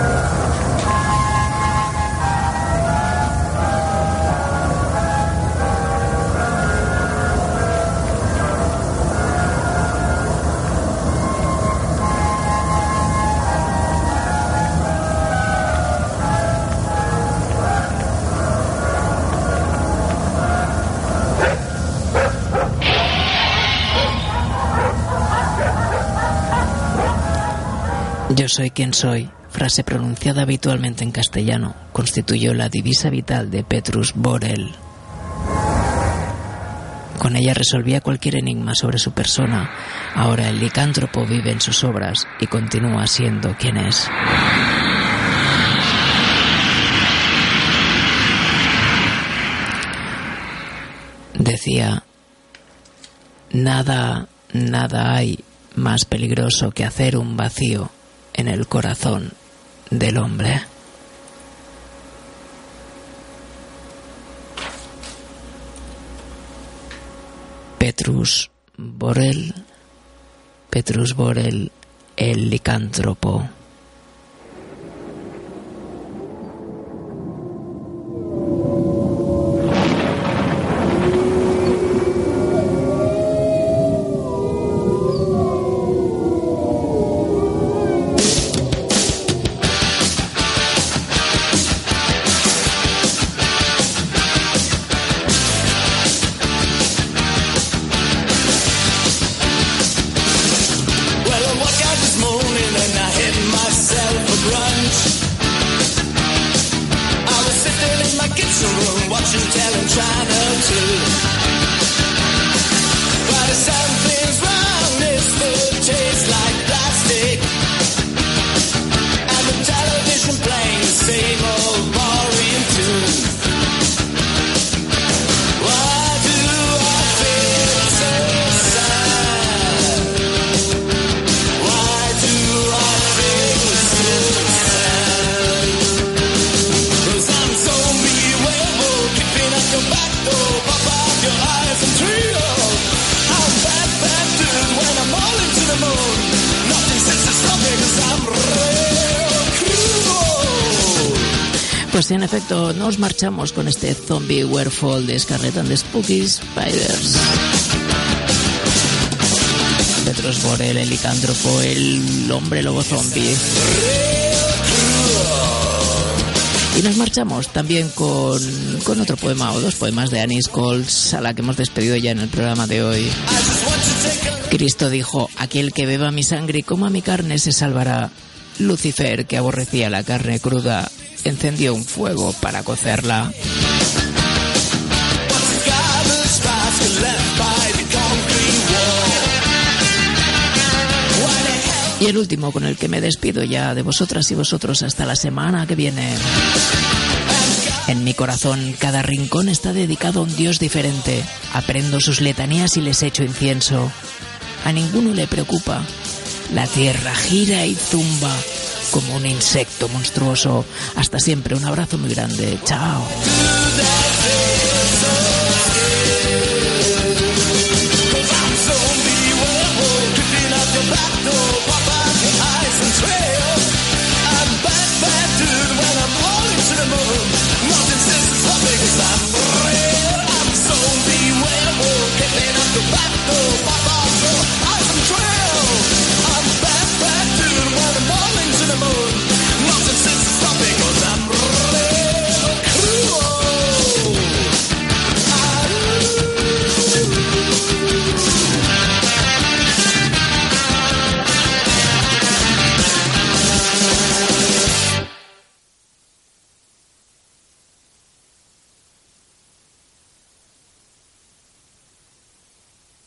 Yo soy quien soy, frase pronunciada habitualmente en castellano, constituyó la divisa vital de Petrus Borel. Con ella resolvía cualquier enigma sobre su persona. Ahora el licántropo vive en sus obras y continúa siendo quien es. Decía: nada, nada hay más peligroso que hacer un vacío en el corazón del hombre. Petrus Borel, Petrus Borel, el licántropo. from China too. But if something's wrong, this food tastes like plastic, and the television playing the same old boring tune. Why do I feel so sad? Why do I feel so sad? 'Cause I'm zombie werewolf, keeping up your back door, pop out your eyes and trio. I'm bad, bad dude when I'm all into the moon. Nothing says to stop me 'cause I'm real cruel. Pues en efecto, nos marchamos con este Zombie Werewolf de Scarlet and the Spooky Spiders. Petros Borel, el licántropo, el hombre lobo zombie. Y nos marchamos también con, con otro poema o dos poemas de Annie Scholz, a la que hemos despedido ya en el programa de hoy. Cristo dijo: aquel que beba mi sangre y coma mi carne se salvará. Lucifer, que aborrecía la carne cruda, encendió un fuego para cocerla. Y el último con el que me despido ya de vosotras y vosotros hasta la semana que viene. En mi corazón cada rincón está dedicado a un Dios diferente. Aprendo sus letanías y les echo incienso. A ninguno le preocupa. La tierra gira y zumba como un insecto monstruoso. Hasta siempre, un abrazo muy grande. Chao. Back door.